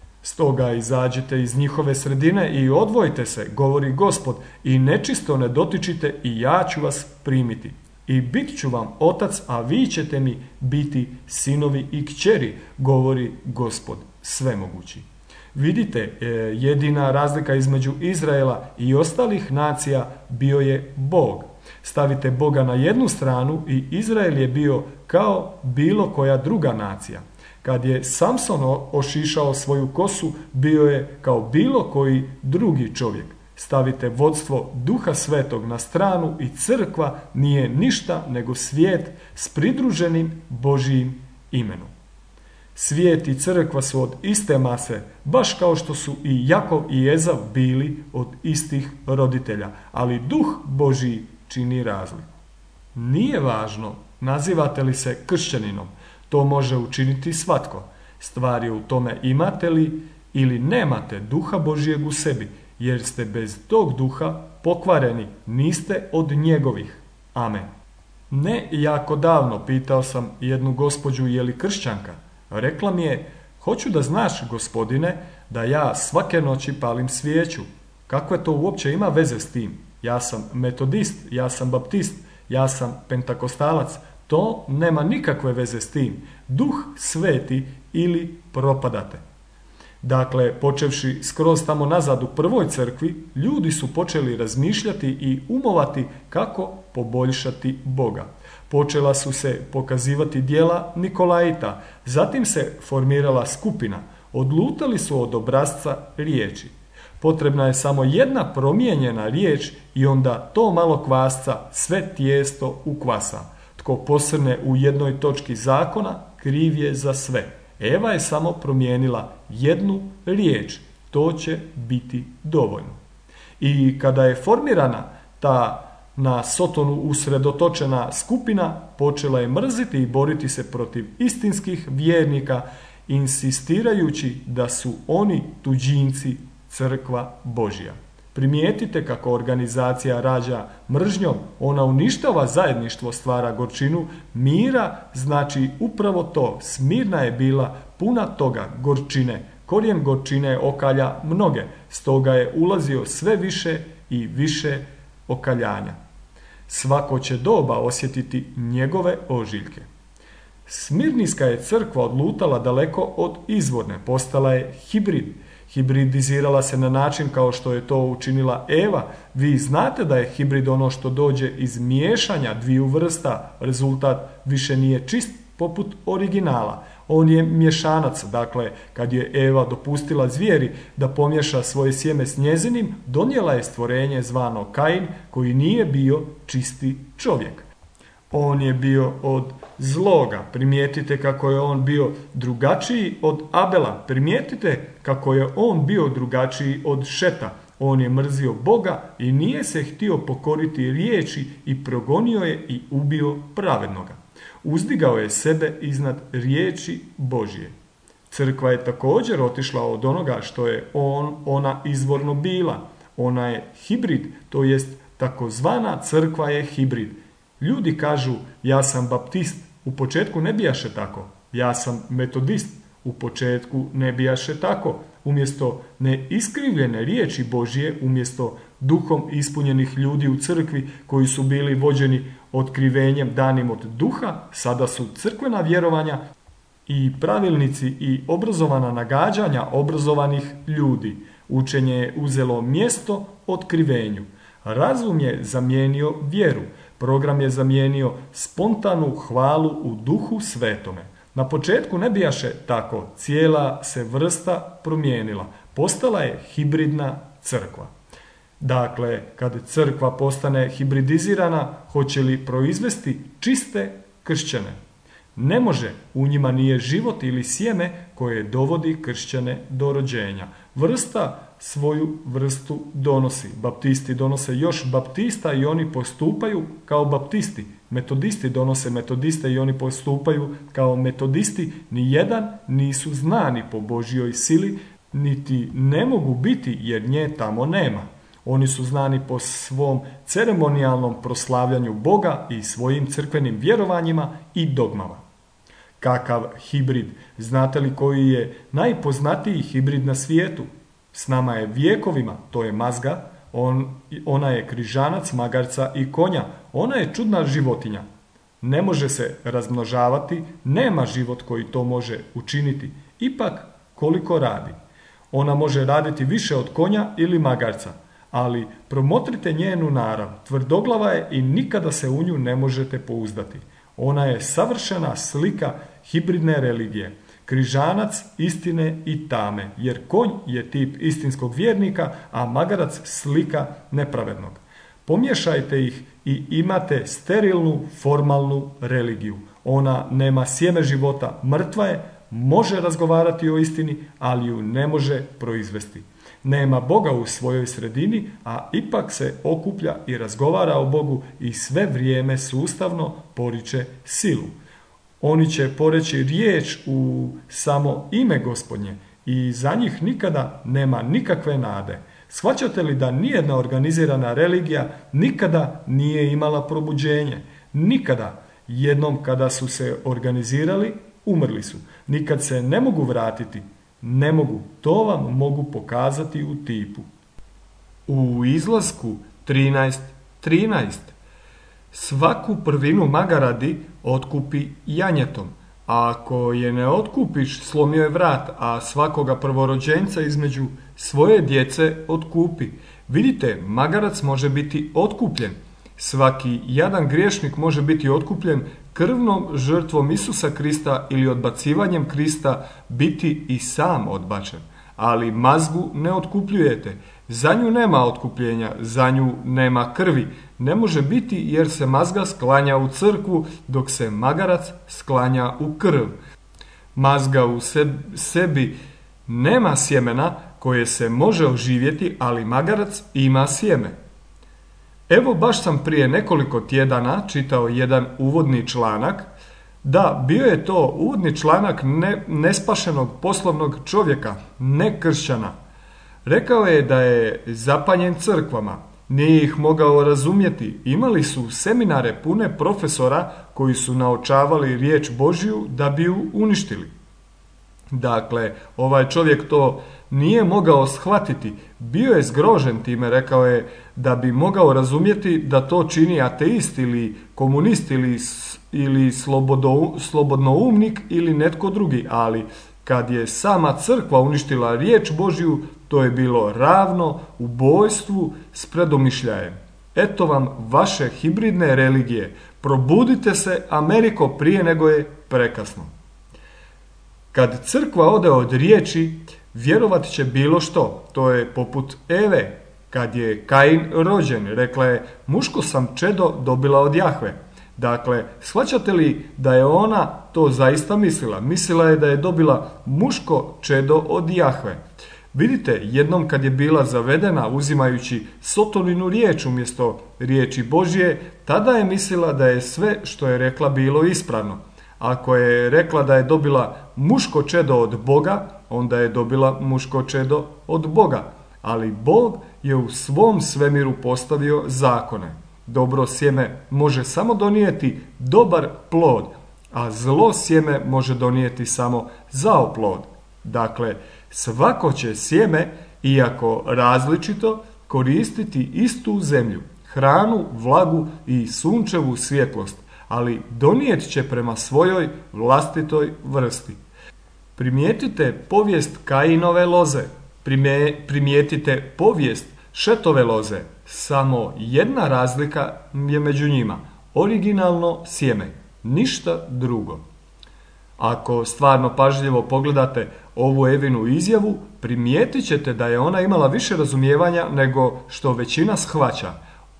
Stoga izađite iz njihove sredine i odvojite se, govori Gospod, i nečisto ne dotičite i ja ću vas primiti. I bit ću vam otac, a vi ćete mi biti sinovi i kćeri, govori Gospod svemogući. Vidite, jedina razlika između Izraela i ostalih nacija bio je Bog. Stavite Boga na jednu stranu i Izrael je bio kao bilo koja druga nacija. Kad je Samson ošišao svoju kosu, bio je kao bilo koji drugi čovjek. Stavite vodstvo Duha Svetog na stranu i crkva nije ništa nego svijet s pridruženim Božijim imenom. Svijet i crkva su od iste mase, baš kao što su i Jakov i Ezav bili od istih roditelja, ali Duh Božiji čini razliku. Nije važno nazivate li se kršćaninom, to može učiniti svatko. Stvar je u tome imate li ili nemate Duha Božijeg u sebi, jer ste bez tog duha pokvareni, niste od njegovih. Amen. Ne jako davno pitao sam jednu gospođu je li kršćanka. Rekla mi je, hoću da znaš, gospodine, da ja svake noći palim svijeću. Kako je to uopće ima veze s tim? Ja sam metodist, ja sam baptist, ja sam pentakostalac. To nema nikakve veze s tim. Duh sveti ili propadate. Dakle, počevši skroz tamo nazad u prvoj crkvi, ljudi su počeli razmišljati i umovati kako poboljšati Boga. Počela su se pokazivati djela Nikolaita, zatim se formirala skupina, odlutali su od obrasca riječi. Potrebna je samo jedna promijenjena riječ i onda to malo kvasca sve tijesto ukvasa. Tko posrne u jednoj točki zakona, kriv je za sve. Eva je samo promijenila jednu riječ, to će biti dovoljno. I kada je formirana ta na Sotonu usredotočena skupina, počela je mrziti i boriti se protiv istinskih vjernika, insistirajući da su oni tuđinci, crkva Božja. Primijetite kako organizacija rađa mržnjom, ona uništava zajedništvo, stvara gorčinu. Mira znači upravo to, Smirna je bila puna toga, gorčine. Korijen gorčine okalja mnoge, stoga je ulazio sve više i više okaljanja. Svako će doba osjetiti njegove ožiljke. Smirnijska je crkva odlutala daleko od izvorne, postala je hibrid. Hibridizirala se na način kao što je to učinila Eva. Vi znate da je hibrid ono što dođe iz miješanja dviju vrsta. Rezultat više nije čist poput originala. On je mješanac, dakle, kad je Eva dopustila zvijeri da pomješa svoje sjeme s njezinim, donijela je stvorenje zvano Kain, koji nije bio čisti čovjek. On je bio od zloga. Primijetite kako je on bio drugačiji od Abela. Primijetite kako je on bio drugačiji od Šeta. On je mrzio Boga i nije se htio pokoriti riječi i progonio je i ubio pravednoga. Uzdigao je sebe iznad riječi Božje. Crkva je također otišla od onoga što je ona izvorno bila. Ona je hibrid, to jest takozvana crkva je hibrid. Ljudi kažu ja sam baptist, u početku ne bijaše tako. Ja sam metodist, u početku ne bijaše tako. Umjesto neiskrivljene riječi Božje, umjesto duhom ispunjenih ljudi u crkvi koji su bili vođeni otkrivenjem danim od duha, sada su crkvena vjerovanja i pravilnici i obrazovana nagađanja obrazovanih ljudi. Učenje je uzelo mjesto otkrivenju. Razum je zamijenio vjeru. Program je zamijenio spontanu hvalu u duhu svetome. Na početku ne bijaše tako, cijela se vrsta promijenila. Postala je hibridna crkva. Dakle, kad crkva postane hibridizirana, hoće li proizvesti čiste kršćane? Ne može, u njima nije život ili sjeme koje dovodi kršćane do rođenja. Vrsta svoju vrstu donosi. Baptisti donose još baptista i oni postupaju kao baptisti. Metodisti donose metodiste i oni postupaju kao metodisti. Nijedan nisu znani po Božjoj sili, niti ne mogu biti jer nje tamo nema. Oni su znani po svom ceremonijalnom proslavljanju Boga i svojim crkvenim vjerovanjima i dogmama. Kakav hibrid? Znate li koji je najpoznatiji hibrid na svijetu? S nama je vjekovima, to je mazga, ona je križanac, magarca i konja, ona je čudna životinja. Ne može se razmnožavati, nema život koji to može učiniti. Ipak, koliko radi? Ona može raditi više od konja ili magarca, ali promotrite njenu narav, tvrdoglava je i nikada se u nju ne možete pouzdati. Ona je savršena slika hibridne religije, križanac istine i tame, jer konj je tip istinskog vjernika, a magarac slika nepravednog. Pomiješajte ih i imate sterilnu, formalnu religiju. Ona nema sjeme života, mrtva je, može razgovarati o istini, ali ju ne može proizvesti. Nema Boga u svojoj sredini, a ipak se okuplja i razgovara o Bogu i sve vrijeme sustavno poriče silu. Oni će poreći riječ u samo ime Gospodnje i za njih nikada nema nikakve nade. Shvaćate li da nijedna organizirana religija nikada nije imala probuđenje? Nikada. Jednom kada su se organizirali, umrli su. Nikad se ne mogu vratiti. Ne mogu. To vam mogu pokazati u tipu. U izlasku 13.13. Svaku prvinu magaradi otkupi janjetom. A ako je ne otkupiš, slomio je vrat, a svakoga prvorođenca između svoje djece otkupi. Vidite, magarac može biti otkupljen. Svaki jadan griješnik može biti otkupljen krvnom žrtvom Isusa Krista ili odbacivanjem Krista biti i sam odbačen. Ali mazgu ne otkupljujete. Za nju nema otkupljenja, za nju nema krvi. Ne može biti jer se mazga sklanja u crkvu dok se magarac sklanja u krv. Mazga u sebi nema sjemena koje se može oživjeti, ali magarac ima sjeme. Evo baš sam prije nekoliko tjedana čitao jedan uvodni članak. Da, bio je to uvodni članak nespašenog poslovnog čovjeka, ne kršćana. Rekao je da je zapanjen crkvama, nije ih mogao razumjeti. Imali su seminare pune profesora koji su naučavali riječ Božju da bi ju uništili. Dakle, ovaj čovjek to nije mogao shvatiti. Bio je zgrožen time, rekao je da bi mogao razumjeti da to čini ateist ili komunist ili slobodnoumnik ili netko drugi, ali kad je sama crkva uništila riječ Božju, to je bilo ravno ubojstvu s predomišljajem. Eto vam vaše hibridne religije. Probudite se, Ameriko, prije nego je prekasno. Kad crkva ode od riječi, vjerovat će bilo što. To je poput Eve. Kad je Kain rođen, rekla je, muško sam čedo dobila od Jahve. Dakle, shvaćate li da je ona to zaista mislila? Mislila je da je dobila muško čedo od Jahve. Vidite, jednom kad je bila zavedena uzimajući Sotoninu riječ umjesto riječi Božje, tada je mislila da je sve što je rekla bilo ispravno. Ako je rekla da je dobila muško čedo od Boga, onda je dobila muško čedo od Boga. ali Bog je u svom svemiru postavio zakone. Dobro sjeme može samo donijeti dobar plod, a zlo sjeme može donijeti samo zao plod. Dakle, svako će sjeme, iako različito, koristiti istu zemlju, hranu, vlagu i sunčevu svjetlost, ali donijet će prema svojoj vlastitoj vrsti. Primijetite povijest Kainove loze, primijetite povijest Šetove loze. Samo jedna razlika je među njima, originalno sjeme, ništa drugo. Ako stvarno pažljivo pogledate ovu Evinu izjavu, primijetit ćete da je ona imala više razumijevanja nego što većina shvaća.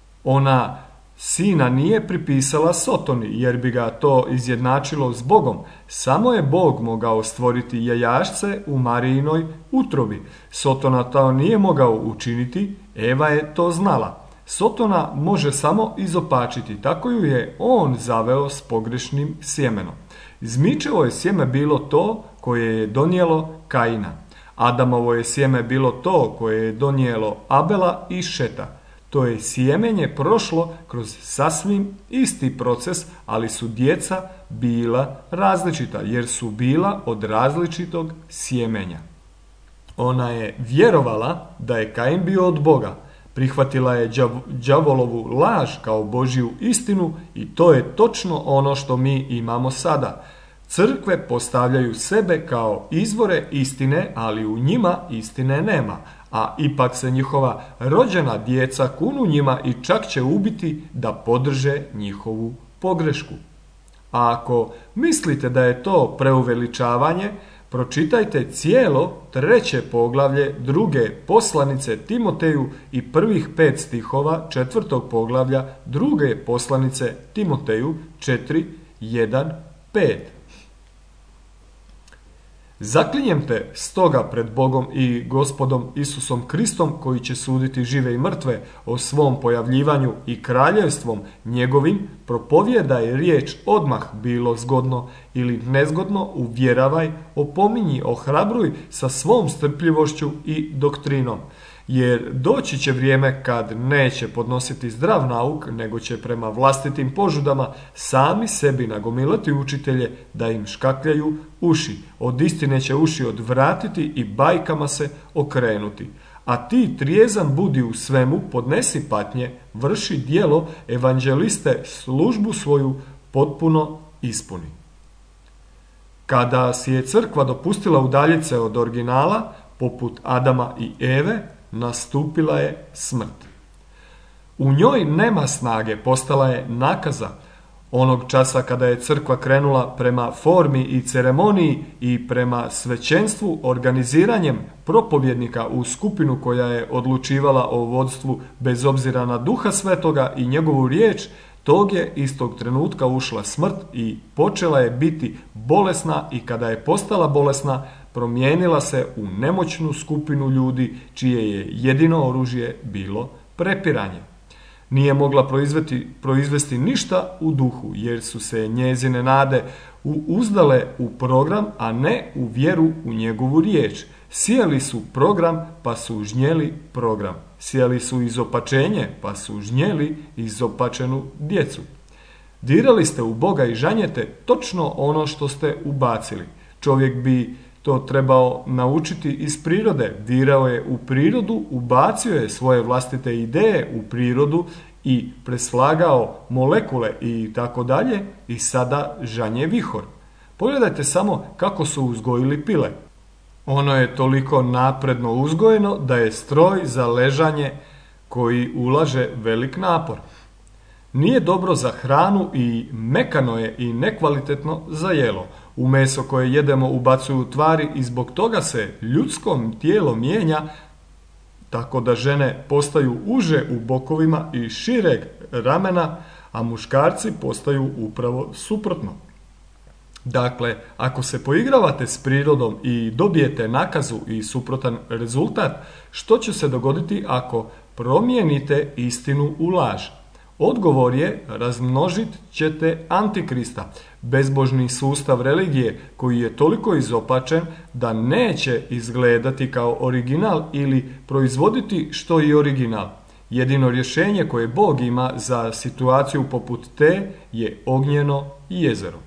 Ona sina nije pripisala Sotoni, jer bi ga to izjednačilo s Bogom. Samo je Bog mogao stvoriti jajašce u Marijinoj utrobi. Sotona to nije mogao učiniti, Eva je to znala. Sotona može samo izopačiti, tako ju je on zaveo s pogrešnim sjemenom. Zmičevo je sjeme bilo to koje je donijelo Kaina. Adamovo je sjeme bilo to koje je donijelo Abela i Šeta. To je sjemenje prošlo kroz sasvim isti proces, ali su djeca bila različita, jer su bila od različitog sjemenja. Ona je vjerovala da je Kain bio od Boga. Prihvatila je đavolovu laž kao Božju istinu i to je točno ono što mi imamo sada. Crkve postavljaju sebe kao izvore istine, ali u njima istine nema, a ipak se njihova rođena djeca kunu njima i čak će ubiti da podrže njihovu pogrešku. A ako mislite da je to preuveličavanje, pročitajte cijelo 3. poglavlje 2. poslanice Timoteju i prvih 5 stihova 4. poglavlja 2. poslanice Timoteju 4, 1, 5. Zaklinjem te stoga pred Bogom i Gospodom Isusom Kristom, koji će suditi žive i mrtve o svom pojavljivanju i kraljevstvom njegovim, propovijedaj riječ odmah, bilo zgodno ili nezgodno, uvjeravaj, opominji, ohrabruj sa svom strpljivošću i doktrinom. Jer doći će vrijeme kad neće podnositi zdrav nauk, nego će prema vlastitim požudama sami sebi nagomilati učitelje da im škakljaju uši. Od istine će uši odvratiti i bajkama se okrenuti. A ti trijezan budi u svemu, podnesi patnje, vrši djelo evanđeliste, službu svoju potpuno ispuni. Kada si je crkva dopustila udaljiti se od originala, poput Adama i Eve, nastupila je smrt. U njoj nema snage, postala je nakaza. Onog časa kada je crkva krenula prema formi i ceremoniji i prema svećenstvu, organiziranjem propovjednika u skupinu koja je odlučivala o vodstvu bez obzira na Duha Svetoga i njegovu riječ, tog je istog trenutka ušla smrt i počela je biti bolesna, i kada je postala bolesna, promijenila se u nemoćnu skupinu ljudi čije je jedino oružje bilo prepiranje. Nije mogla proizvesti ništa u duhu, jer su se njezine nade uzdale u program, a ne u vjeru u njegovu riječ. Sijali su program, pa su žnjeli program. Sijali su izopačenje, pa su žnjeli izopačenu djecu. Dirali ste u Boga i žanjete točno ono što ste ubacili. Čovjek bi to trebao naučiti iz prirode. Dirao je u prirodu, ubacio je svoje vlastite ideje u prirodu i preslagao molekule i tako dalje, i sada žanje vihor. Pogledajte samo kako su uzgojili pile. Ono je toliko napredno uzgojeno da je stroj za ležanje koji ulaže velik napor. Nije dobro za hranu i mekano je i nekvalitetno za jelo. U meso koje jedemo ubacuju tvari i zbog toga se ljudskom tijelo mijenja tako da žene postaju uže u bokovima i šireg ramena, a muškarci postaju upravo suprotno. Dakle, ako se poigravate s prirodom i dobijete nakazu i suprotan rezultat, što će se dogoditi ako promijenite istinu u laž? Odgovor je: razmnožit ćete antikrista. bezbožni sustav religije koji je toliko izopačen da neće izgledati kao original ili proizvoditi što je original. Jedino rješenje koje Bog ima za situaciju poput te je ognjeno jezero.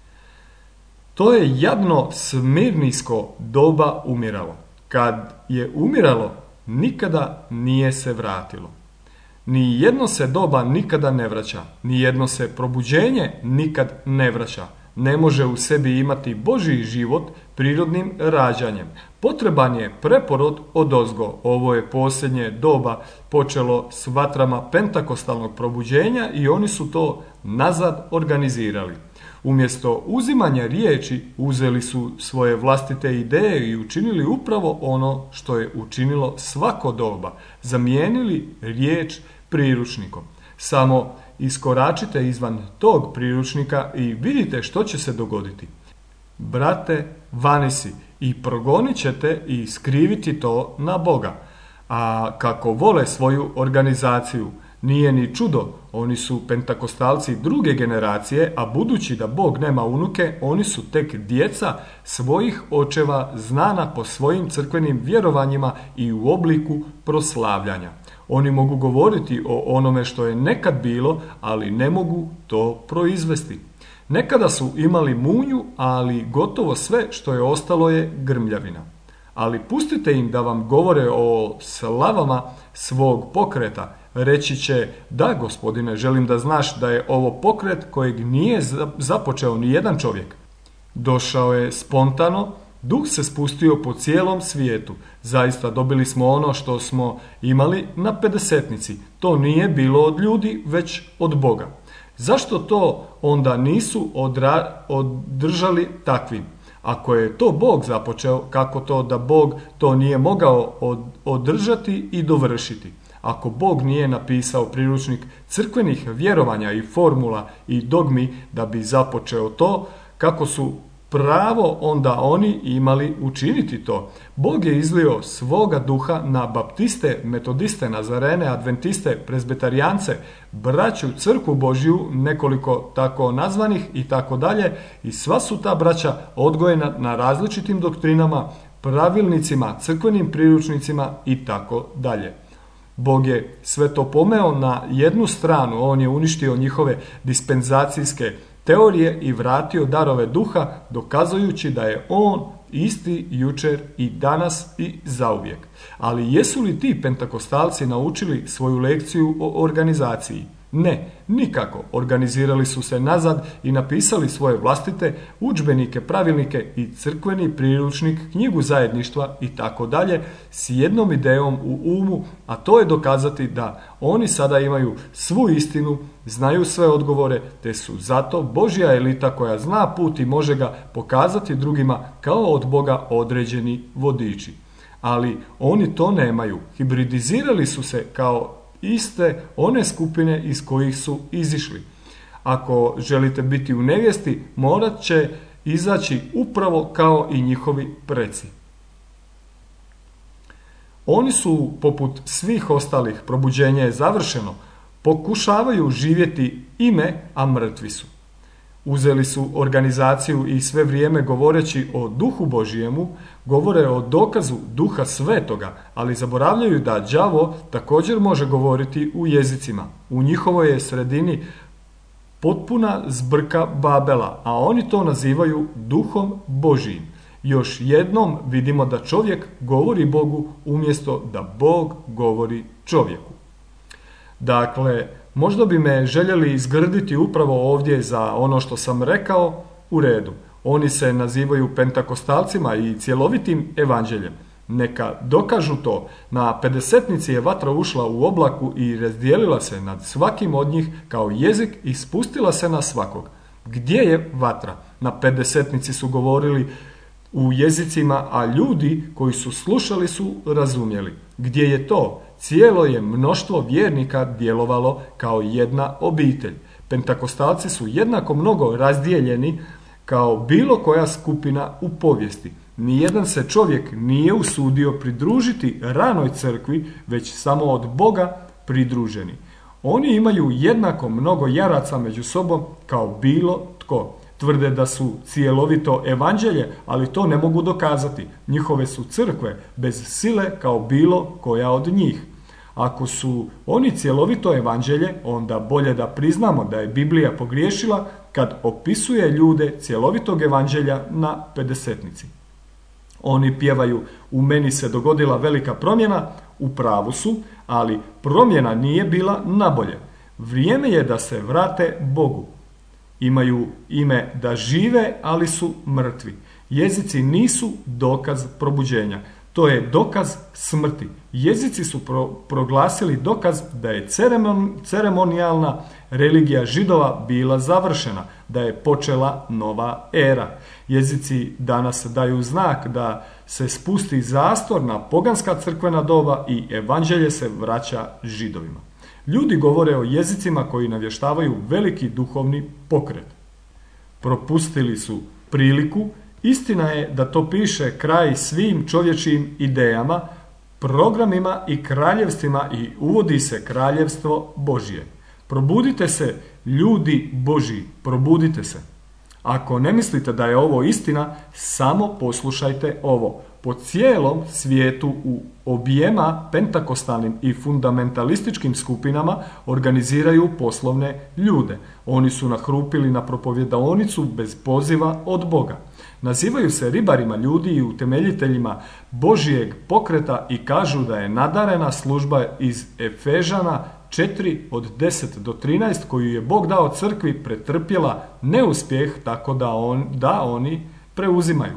To je jadno smirnijsko doba umiralo. Kad je umiralo, nikada nije se vratilo. Ni jedno se doba nikada ne vraća, ni jedno se probuđenje nikad ne vraća. Ne može u sebi imati Božji život prirodnim rađanjem. Potreban je preporod odozgo. Ovo je posljednje doba počelo s vatrama pentakostalnog probuđenja i oni su to nazad organizirali. Umjesto uzimanja riječi uzeli su svoje vlastite ideje i učinili upravo ono što je učinilo svako doba. Zamijenili riječ priručnikom. Samo iskoračite izvan tog priručnika i vidite što će se dogoditi. Brate, vani si i progonit ćete i skriviti to na Boga. A kako vole svoju organizaciju, nije ni čudo, oni su pentakostalci druge generacije, a budući da Bog nema unuke, oni su tek djeca svojih očeva znana po svojim crkvenim vjerovanjima i u obliku proslavljanja. Oni mogu govoriti o onome što je nekad bilo, ali ne mogu to proizvesti. Nekada su imali munju, ali gotovo sve što je ostalo je grmljavina. Ali pustite im da vam govore o slavama svog pokreta. Reći će, da gospodine, želim da znaš da je ovo pokret kojeg nije započeo ni jedan čovjek. Došao je spontano, duh se spustio po cijelom svijetu. Zaista dobili smo ono što smo imali na pedesetnici. To nije bilo od ljudi, već od Boga. Zašto to onda nisu održali takvim? Ako je to Bog započeo, kako to da Bog to nije mogao održati i dovršiti? Ako Bog nije napisao priručnik crkvenih vjerovanja i formula i dogmi da bi započeo to, kako su pravo onda oni imali učiniti to? Bog je izlio svoga duha na baptiste, metodiste, nazarene, adventiste, prezbetarijance, braću crkvu Božju, nekoliko tako nazvanih i tako dalje, i sva su ta braća odgojena na različitim doktrinama, pravilnicima, crkvenim priručnicima i tako dalje. Bog je sve to pomeo na jednu stranu, on je uništio njihove dispenzacijske teorije i vratio darove duha, dokazujući da je on isti jučer i danas i zauvijek. Ali jesu li ti pentakostalci naučili svoju lekciju o organizaciji? Ne, nikako. Organizirali su se nazad i napisali svoje vlastite udžbenike, pravilnike i crkveni priručnik, knjigu zajedništva i tako dalje, s jednom idejom u umu, a to je dokazati da oni sada imaju svu istinu, znaju sve odgovore, te su zato Božja elita koja zna put i može ga pokazati drugima kao od Boga određeni vodiči. Ali oni to nemaju. Hibridizirali su se kao iste one skupine iz kojih su izišli. Ako želite biti u nevjesti, morat će izaći upravo kao i njihovi preci. Oni su, poput svih ostalih, probuđenje je završeno, pokušavaju živjeti ime, a mrtvi su. Uzeli su organizaciju i sve vrijeme govoreći o duhu Božijemu, govore o dokazu duha svetoga, ali zaboravljaju da đavo također može govoriti u jezicima. U njihovoj je sredini potpuna zbrka Babela, a oni to nazivaju duhom Božijim. Još jednom vidimo da čovjek govori Bogu umjesto da Bog govori čovjeku. Dakle, možda bi me željeli izgrditi upravo ovdje za ono što sam rekao, u redu. Oni se nazivaju pentakostalcima i cjelovitim evanđeljem. Neka dokažu to. Na pedesetnici je vatra ušla u oblaku i razdijelila se nad svakim od njih kao jezik i spustila se na svakog. Gdje je vatra? Na pedesetnici su govorili u jezicima, a ljudi koji su slušali su razumjeli. Gdje je to? Cijelo je mnoštvo vjernika djelovalo kao jedna obitelj. Pentakostalci su jednako mnogo razdijeljeni kao bilo koja skupina u povijesti. Nijedan se čovjek nije usudio pridružiti ranoj crkvi, već samo od Boga pridruženi. Oni imaju jednako mnogo jaraca među sobom kao bilo tko. tvrde da su cjelovito evanđelje, ali to ne mogu dokazati. Njihove su crkve bez sile kao bilo koja od njih. Ako su oni cjelovito evanđelje, onda bolje da priznamo da je Biblija pogriješila kad opisuje ljude cjelovitog evanđelja na pedesetnici. Oni pjevaju "U meni se dogodila velika promjena", u pravu su, ali promjena nije bila nabolje. Vrijeme je da se vrate Bogu. Imaju ime da žive, ali su mrtvi. Jezici nisu dokaz probuđenja. To je dokaz smrti. Jezici su proglasili dokaz da je ceremonijalna religija Židova bila završena, da je počela nova era. Jezici danas daju znak da se spusti zastor na poganska crkvena doba i evanđelje se vraća Židovima. Ljudi govore o jezicima koji navještavaju veliki duhovni pokret. Propustili su priliku. Istina je da to piše kraj svim čovječim idejama, programima i kraljevstvima i uvodi se kraljevstvo Božje. Probudite se, ljudi Božji, probudite se. Ako ne mislite da je ovo istina, samo poslušajte ovo. Po cijelom svijetu u objema pentakostalnim i fundamentalističkim skupinama organiziraju poslovne ljude. Oni su nahrupili na propovjedaonicu bez poziva od Boga. Nazivaju se ribarima ljudi i utemeljiteljima Božijeg pokreta i kažu da je nadarena služba iz Efežana 4 od 10 do 13 koju je Bog dao crkvi pretrpjela neuspjeh, tako da oni preuzimaju.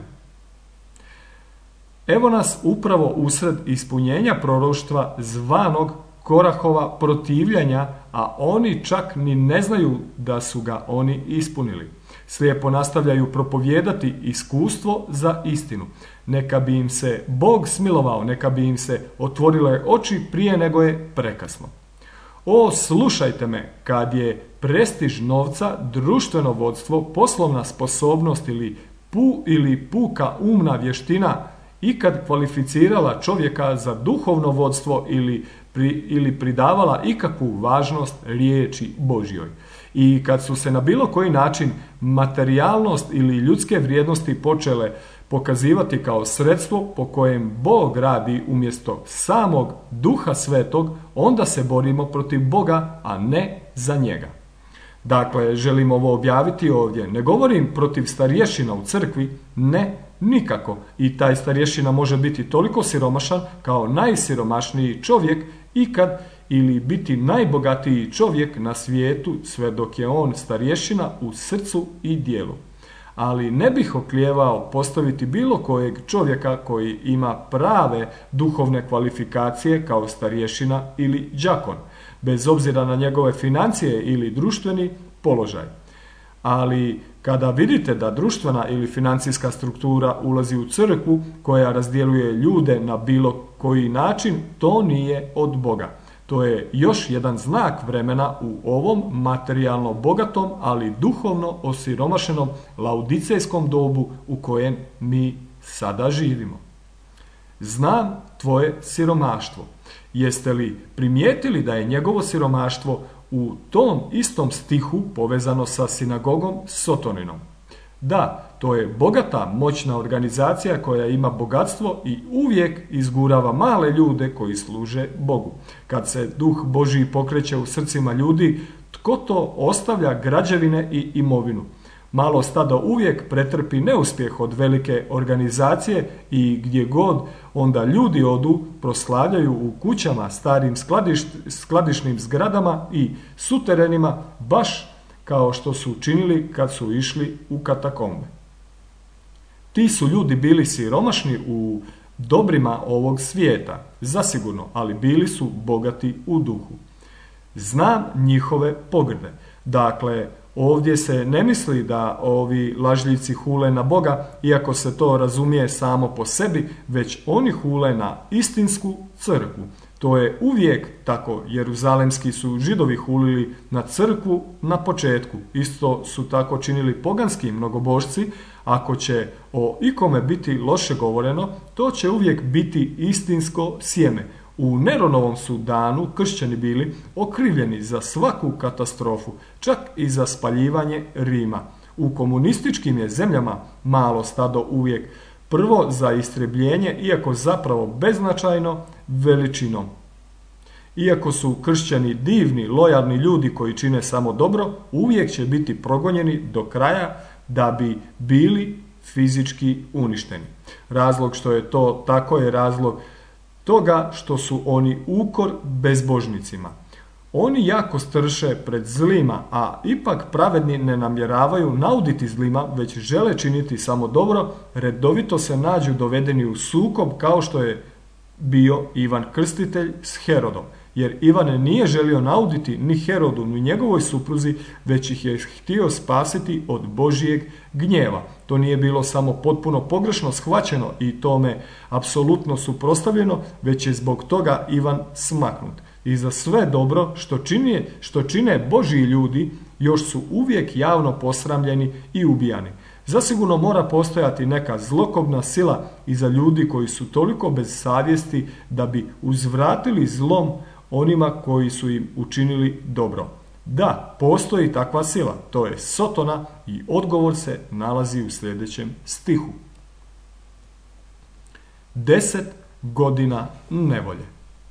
Evo nas upravo usred ispunjenja proroštva zvanog Korahova protivljenja, a oni čak ni ne znaju da su ga oni ispunili. Slijepo nastavljaju propovijedati iskustvo za istinu. Neka bi im se Bog smilovao, neka bi im se otvorile oči prije nego je prekasno. O, slušajte me, kad je prestiž novca, društveno vodstvo, poslovna sposobnost ili puka umna vještina ikad kvalificirala čovjeka za duhovno vodstvo ili pridavala ikakvu važnost riječi Božjoj. I kad su se na bilo koji način materijalnost ili ljudske vrijednosti počele pokazivati kao sredstvo po kojem Bog radi umjesto samog Duha Svetog, onda se borimo protiv Boga, a ne za njega. Dakle, želim ovo objaviti ovdje. Ne govorim protiv starješina u crkvi, ne, nikako. I taj starješina može biti toliko siromašan kao najsiromašniji čovjek ikad ili biti najbogatiji čovjek na svijetu sve dok je on starješina u srcu i djelu. Ali ne bih oklijevao postaviti bilo kojeg čovjeka koji ima prave duhovne kvalifikacije kao starješina ili đakon, bez obzira na njegove financije ili društveni položaj. Ali kada vidite da društvena ili financijska struktura ulazi u crkvu koja razdjeljuje ljude na bilo koji način, to nije od Boga. To je još jedan znak vremena u ovom materijalno bogatom, ali duhovno osiromašenom laudicejskom dobu u kojem mi sada živimo. Znam tvoje siromaštvo. Jeste li primijetili da je njegovo siromaštvo u tom istom stihu povezano sa sinagogom Sotoninom? Da, to je bogata, moćna organizacija koja ima bogatstvo i uvijek izgurava male ljude koji služe Bogu. Kad se Duh Božji pokreće u srcima ljudi, tko to ostavlja građevine i imovinu? Malo stado uvijek pretrpi neuspjeh od velike organizacije i gdje god onda ljudi odu, proslavljaju u kućama, starim skladišnim zgradama i suterenima, baš kao što su učinili kad su išli u katakombe. Ti su ljudi bili siromašni u dobrima ovog svijeta, zasigurno, ali bili su bogati u duhu. Znam njihove pogrde. Dakle, ovdje se ne misli da ovi lažljivci hule na Boga, iako se to razumije samo po sebi, već oni hule na istinsku crkvu. To je uvijek tako. Jeruzalemski su Židovi hulili na crkvu na početku. Isto su tako činili poganski mnogobožci. Ako će o ikome biti loše govoreno, to će uvijek biti istinsko sjeme. U Neronovom su danu kršćani bili okrivljeni za svaku katastrofu, čak i za spaljivanje Rima. U komunističkim je zemljama malo stado uvijek prvo za istrebljenje, iako zapravo beznačajno veličinom. Iako su kršćani divni, lojalni ljudi koji čine samo dobro, uvijek će biti progonjeni do kraja da bi bili fizički uništeni. Razlog što je to tako je razlog toga što su oni ukor bezbožnicima. Oni jako strše pred zlima, a ipak pravedni ne namjeravaju nauditi zlima, već žele činiti samo dobro, redovito se nađu dovedeni u sukob kao što je bio Ivan Krstitelj s Herodom. Jer Ivan nije želio nauditi ni Herodu ni njegovoj supruzi, već ih je htio spasiti od Božijeg gnjeva. To nije bilo samo potpuno pogrešno shvaćeno i tome apsolutno suprotstavljeno, već je zbog toga Ivan smaknut. I za sve dobro što čine Božji ljudi, još su uvijek javno posramljeni i ubijani. Zasigurno mora postojati neka zlokobna sila iza ljudi koji su toliko bez savjesti da bi uzvratili zlom onima koji su im učinili dobro. Da, postoji takva sila, to je Sotona i odgovor se nalazi u sljedećem stihu. 10 godina nevolje.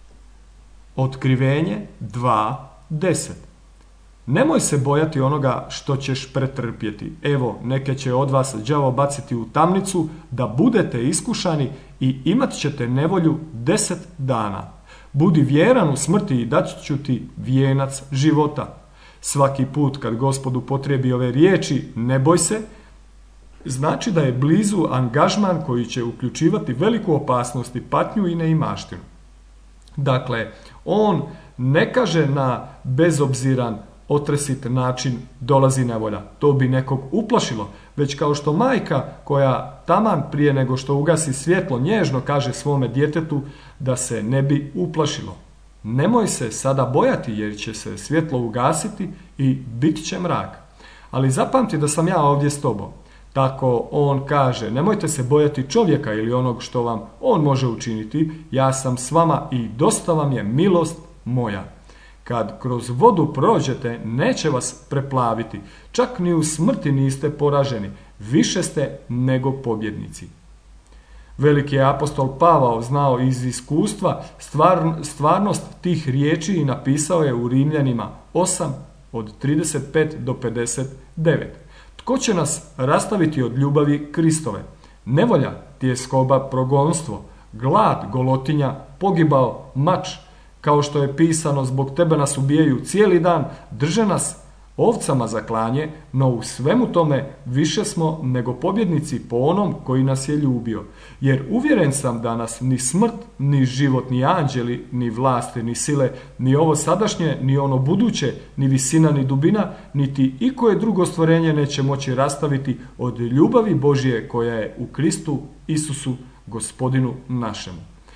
Otkrivenje 2:10. Nemoj se bojati onoga što ćeš pretrpjeti. Evo, neke će od vas đavo baciti u tamnicu da budete iskušani i imat ćete nevolju 10 dana. Budi vjeran u smrti i dat ću ti vijenac života. Svaki put kad Gospod upotrebi ove riječi, ne boj se, znači da je blizu angažman koji će uključivati veliku opasnost i patnju i neimaštinu. Dakle, on ne kaže na bezobziran, otresit način dolazi nevolja. To bi nekog uplašilo, već kao što majka koja taman prije nego što ugasi svjetlo nježno kaže svome djetetu da se ne bi uplašilo. Nemoj se sada bojati jer će se svjetlo ugasiti i bit će mrak. Ali zapamti da sam ja ovdje s tobom. Tako on kaže, nemojte se bojati čovjeka ili onog što vam on može učiniti, ja sam s vama i dosta vam je milost moja. Kad kroz vodu prođete, neće vas preplaviti, čak ni u smrti niste poraženi, više ste nego pobjednici. Veliki je apostol Pavao znao iz iskustva stvarnost tih riječi i napisao je u Rimljanima 8 od 35 do 59. Tko će nas rastaviti od ljubavi Kristove? Nevolja, tjeskoba, progonstvo, glad, golotinja, pogibao, mač, kao što je pisano, zbog tebe nas ubijaju cijeli dan, drže nas ovcama za klanje, no u svemu tome više smo nego pobjednici po onom koji nas je ljubio. Jer uvjeren sam da nas ni smrt, ni život, ni anđeli, ni vlasti, ni sile, ni ovo sadašnje, ni ono buduće, ni visina, ni dubina, niti ikoje drugo stvorenje neće moći rastaviti od ljubavi Božje koja je u Kristu Isusu, Gospodinu našemu.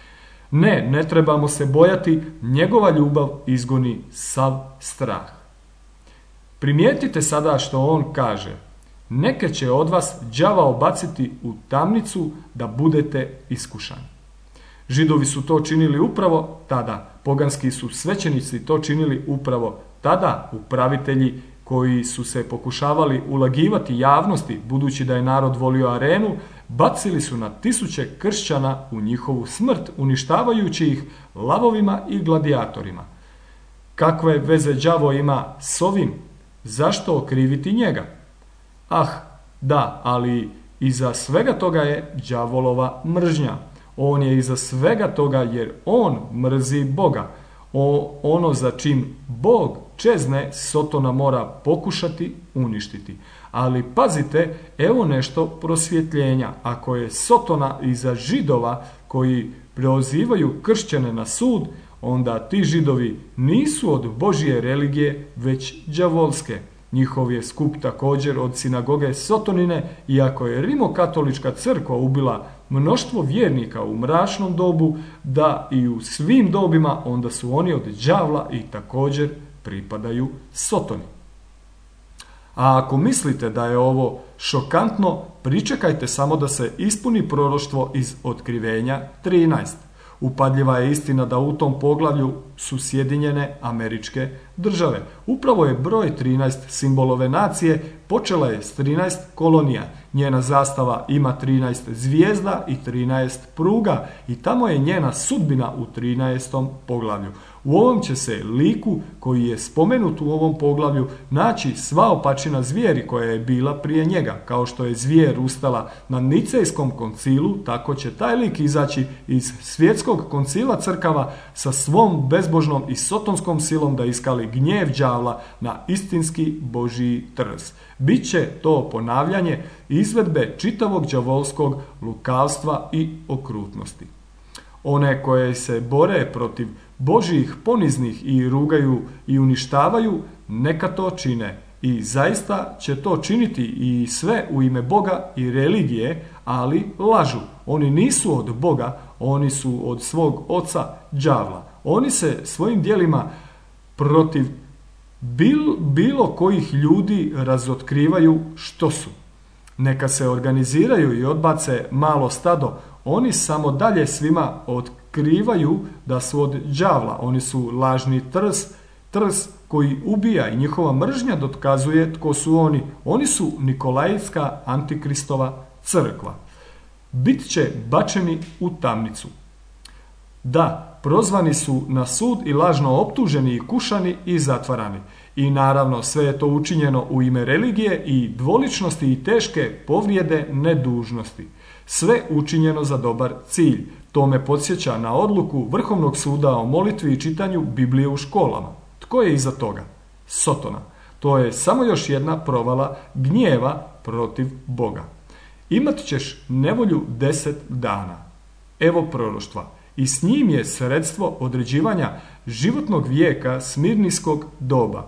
Ne trebamo se bojati, njegova ljubav izgoni sav strah. Primijetite sada što on kaže. Neke će od vas đavao baciti u tamnicu da budete iskušani. Židovi su to činili upravo tada. Poganski su svećenici to činili upravo tada. Upravitelji koji su se pokušavali ulagivati javnosti, budući da je narod volio arenu, bacili su na tisuće kršćana u njihovu smrt, uništavajući ih lavovima i gladijatorima. Kakve veze đavo ima s ovim? Zašto okriviti njega? Ah, da, ali iza svega toga je đavolova mržnja. On je iza svega toga jer on mrzi Boga. Ono za čim Bog čezne, Sotona mora pokušati uništiti. Ali pazite, evo nešto prosvjetljenja. Ako je Sotona iza Židova koji prozivaju kršćane na sud, onda ti Židovi nisu od Božje religije, već đavolske. Njihov je skup također od sinagoge Sotonine, iako je Rimokatolička crkva ubila mnoštvo vjernika u mračnom dobu, da i u svim dobima, onda su oni od đavla i također pripadaju Sotoni. A ako mislite da je ovo šokantno, pričekajte samo da se ispuni proroštvo iz Otkrivenja 13. Upadljiva je istina da u tom poglavlju su Sjedinjene Američke Države. Upravo je broj 13 simbol ove nacije Počela je s 13 kolonija. Njena zastava ima 13 zvijezda i 13 pruga i tamo je njena sudbina u 13. poglavlju. U ovom će se liku koji je spomenut u ovom poglavlju naći sva opačina zvijeri koja je bila prije njega. Kao što je zvijer ustala na Nicejskom koncilu, tako će taj lik izaći iz svjetskog koncila crkava sa svom bezbožnom i sotonskom silom da iskali gnjev đavla na istinski Božji trz. Biće to ponavljanje izvedbe čitavog đavolskog lukavstva i okrutnosti. One koje se bore protiv Božjih poniznih i rugaju i uništavaju, neka to čine. I zaista će to činiti i sve u ime Boga i religije, ali lažu. Oni nisu od Boga, oni su od svog oca đavla. Oni se svojim djelima protiv bilo kojih ljudi razotkrivaju što su. Neka se organiziraju i odbace malo stado, oni samo dalje svima otkrivaju da su od đavla. Oni su lažni trz koji ubija i njihova mržnja dokazuje tko su oni. Oni su Nikolajska antikristova crkva. Bit će bačeni u tamnicu. Da, prozvani su na sud i lažno optuženi i kušani i zatvarani. I naravno sve je to učinjeno u ime religije i dvoličnosti i teške povrijede nedužnosti. Sve učinjeno za dobar cilj. To me podsjeća na odluku Vrhovnog suda o molitvi i čitanju Biblije u školama. Tko je iza toga? Sotona. To je samo još jedna provala gnjeva protiv Boga. Imat ćeš nevolju 10 dana. Evo proroštva. I s njim je sredstvo određivanja životnog vijeka smirnijskog doba.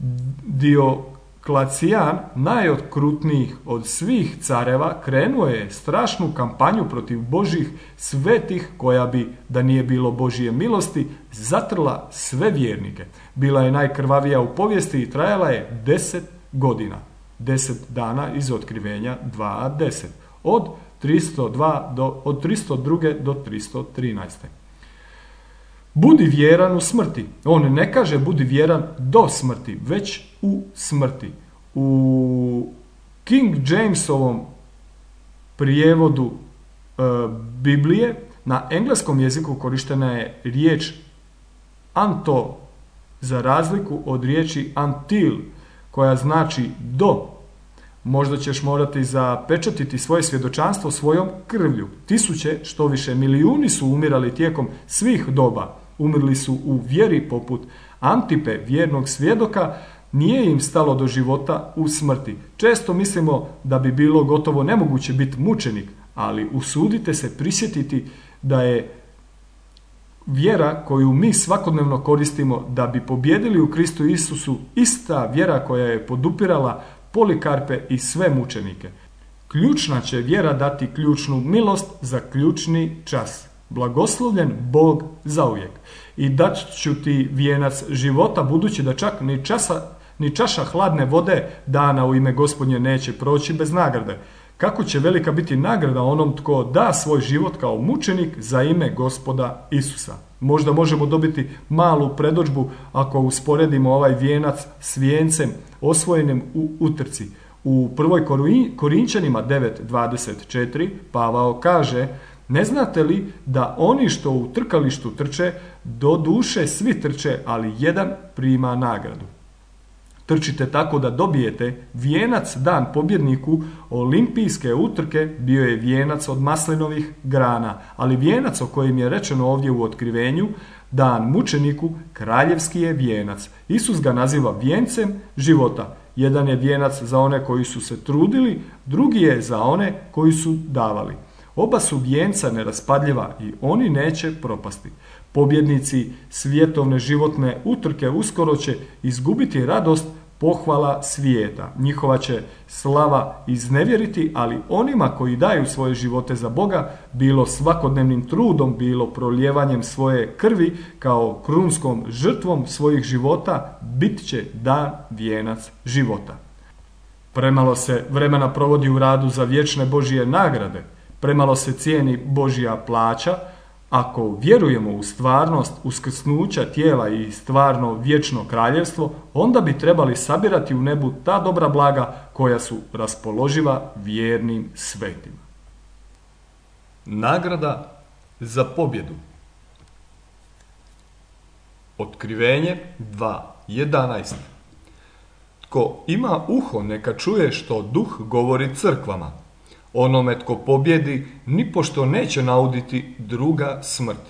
Dioklecijan, najokrutnijih od svih careva, krenuo je strašnu kampanju protiv Božjih svetih koja bi, da nije bilo Božje milosti, zatrla sve vjernike. Bila je najkrvavija u povijesti i trajala je 10 godina. 10 dana iz Otkrivenja 2.10. Od 302 do 313. Budi vjeran u smrti. On ne kaže budi vjeran do smrti, već u smrti. U King Jamesovom prijevodu Biblije na engleskom jeziku korištena je riječ unto za razliku od riječi until koja znači do. Možda ćeš morati zapečatiti svoje svjedočanstvo svojom krvlju. Tisuće, što više milijuni su umirali tijekom svih doba. Umrli su u vjeri poput Antipe, vjernog svjedoka, nije im stalo do života u smrti. Često mislimo da bi bilo gotovo nemoguće biti mučenik, ali usudite se prisjetiti da je vjera koju mi svakodnevno koristimo da bi pobjedili u Kristu Isusu ista vjera koja je podupirala Polikarpe i sve mučenike. Ključna će vjera dati ključnu milost za ključni čas. Blagoslovljen Bog zauvijek. I dat ću ti vijenac života, budući da čak ni čaša hladne vode dana u ime Gospodnje neće proći bez nagrade. Kako će velika biti nagrada onom tko da svoj život kao mučenik za ime Gospoda Isusa. Možda možemo dobiti malu predodžbu ako usporedimo ovaj vijenac s vijencem osvojenim u utrci. U 1. Korinčanima 9.24 Pavao kaže: ne znate li da oni što u trkalištu trče, do duše svi trče, ali jedan prima nagradu. Trčite tako da dobijete vijenac. Dan pobjedniku olimpijske utrke bio je vijenac od maslinovih grana, ali vijenac o kojem je rečeno ovdje u Otkrivenju, dan mučeniku, kraljevski je vijenac. Isus ga naziva vijencem života. Jedan je vijenac za one koji su se trudili, drugi je za one koji su davali. Oba su vijenca neraspadljiva i oni neće propasti. Pobjednici svjetovne životne utrke uskoro će izgubiti radost pohvala svijeta. Njihova će slava iznevjeriti, ali onima koji daju svoje živote za Boga, bilo svakodnevnim trudom, bilo prolijevanjem svoje krvi kao krunskom žrtvom svojih života, bit će dan vijenac života. Premalo se vremena provodi u radu za vječne Božje nagrade, premalo se cijeni Božja plaća, Ako vjerujemo u stvarnost uskrsnuća tijela i stvarno vječno kraljevstvo, onda bi trebali sabirati u nebu ta dobra blaga koja su raspoloživa vjernim svetima. Nagrada za pobjedu. Otkrivenje 2.11. Tko ima uho, neka čuje što Duh govori crkvama. Onome tko pobjedi, nipošto neće nauditi druga smrt.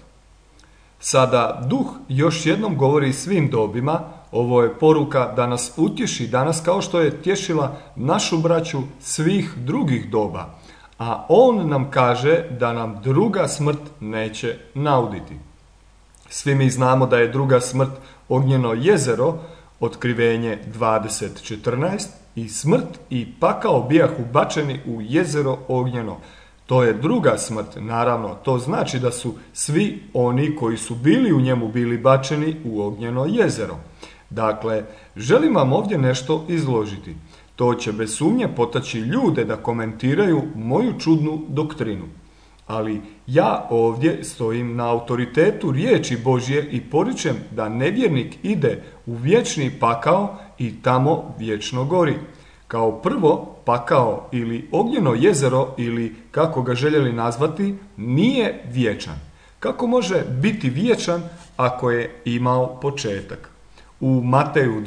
Sada Duh još jednom govori svim dobima. Ovo je poruka da nas utješi danas kao što je tješila našu braću svih drugih doba. A On nam kaže da nam druga smrt neće nauditi. Svi mi znamo da je druga smrt ognjeno jezero, Otkrivenje 20.14, i smrt i pakao bijahu bačeni u jezero ognjeno. To je druga smrt, naravno, to znači da su svi oni koji su bili u njemu bili bačeni u ognjeno jezero. Dakle, želim vam ovdje nešto izložiti. To će bez sumnje potaći ljude da komentiraju moju čudnu doktrinu. Ali ja ovdje stojim na autoritetu riječi Božje i poričem da nevjernik ide u vječni pakao i tamo vječno gori. Kao prvo, pakao ili ognjeno jezero, ili kako ga željeli nazvati, nije vječan. Kako može biti vječan ako je imao početak? U Mateju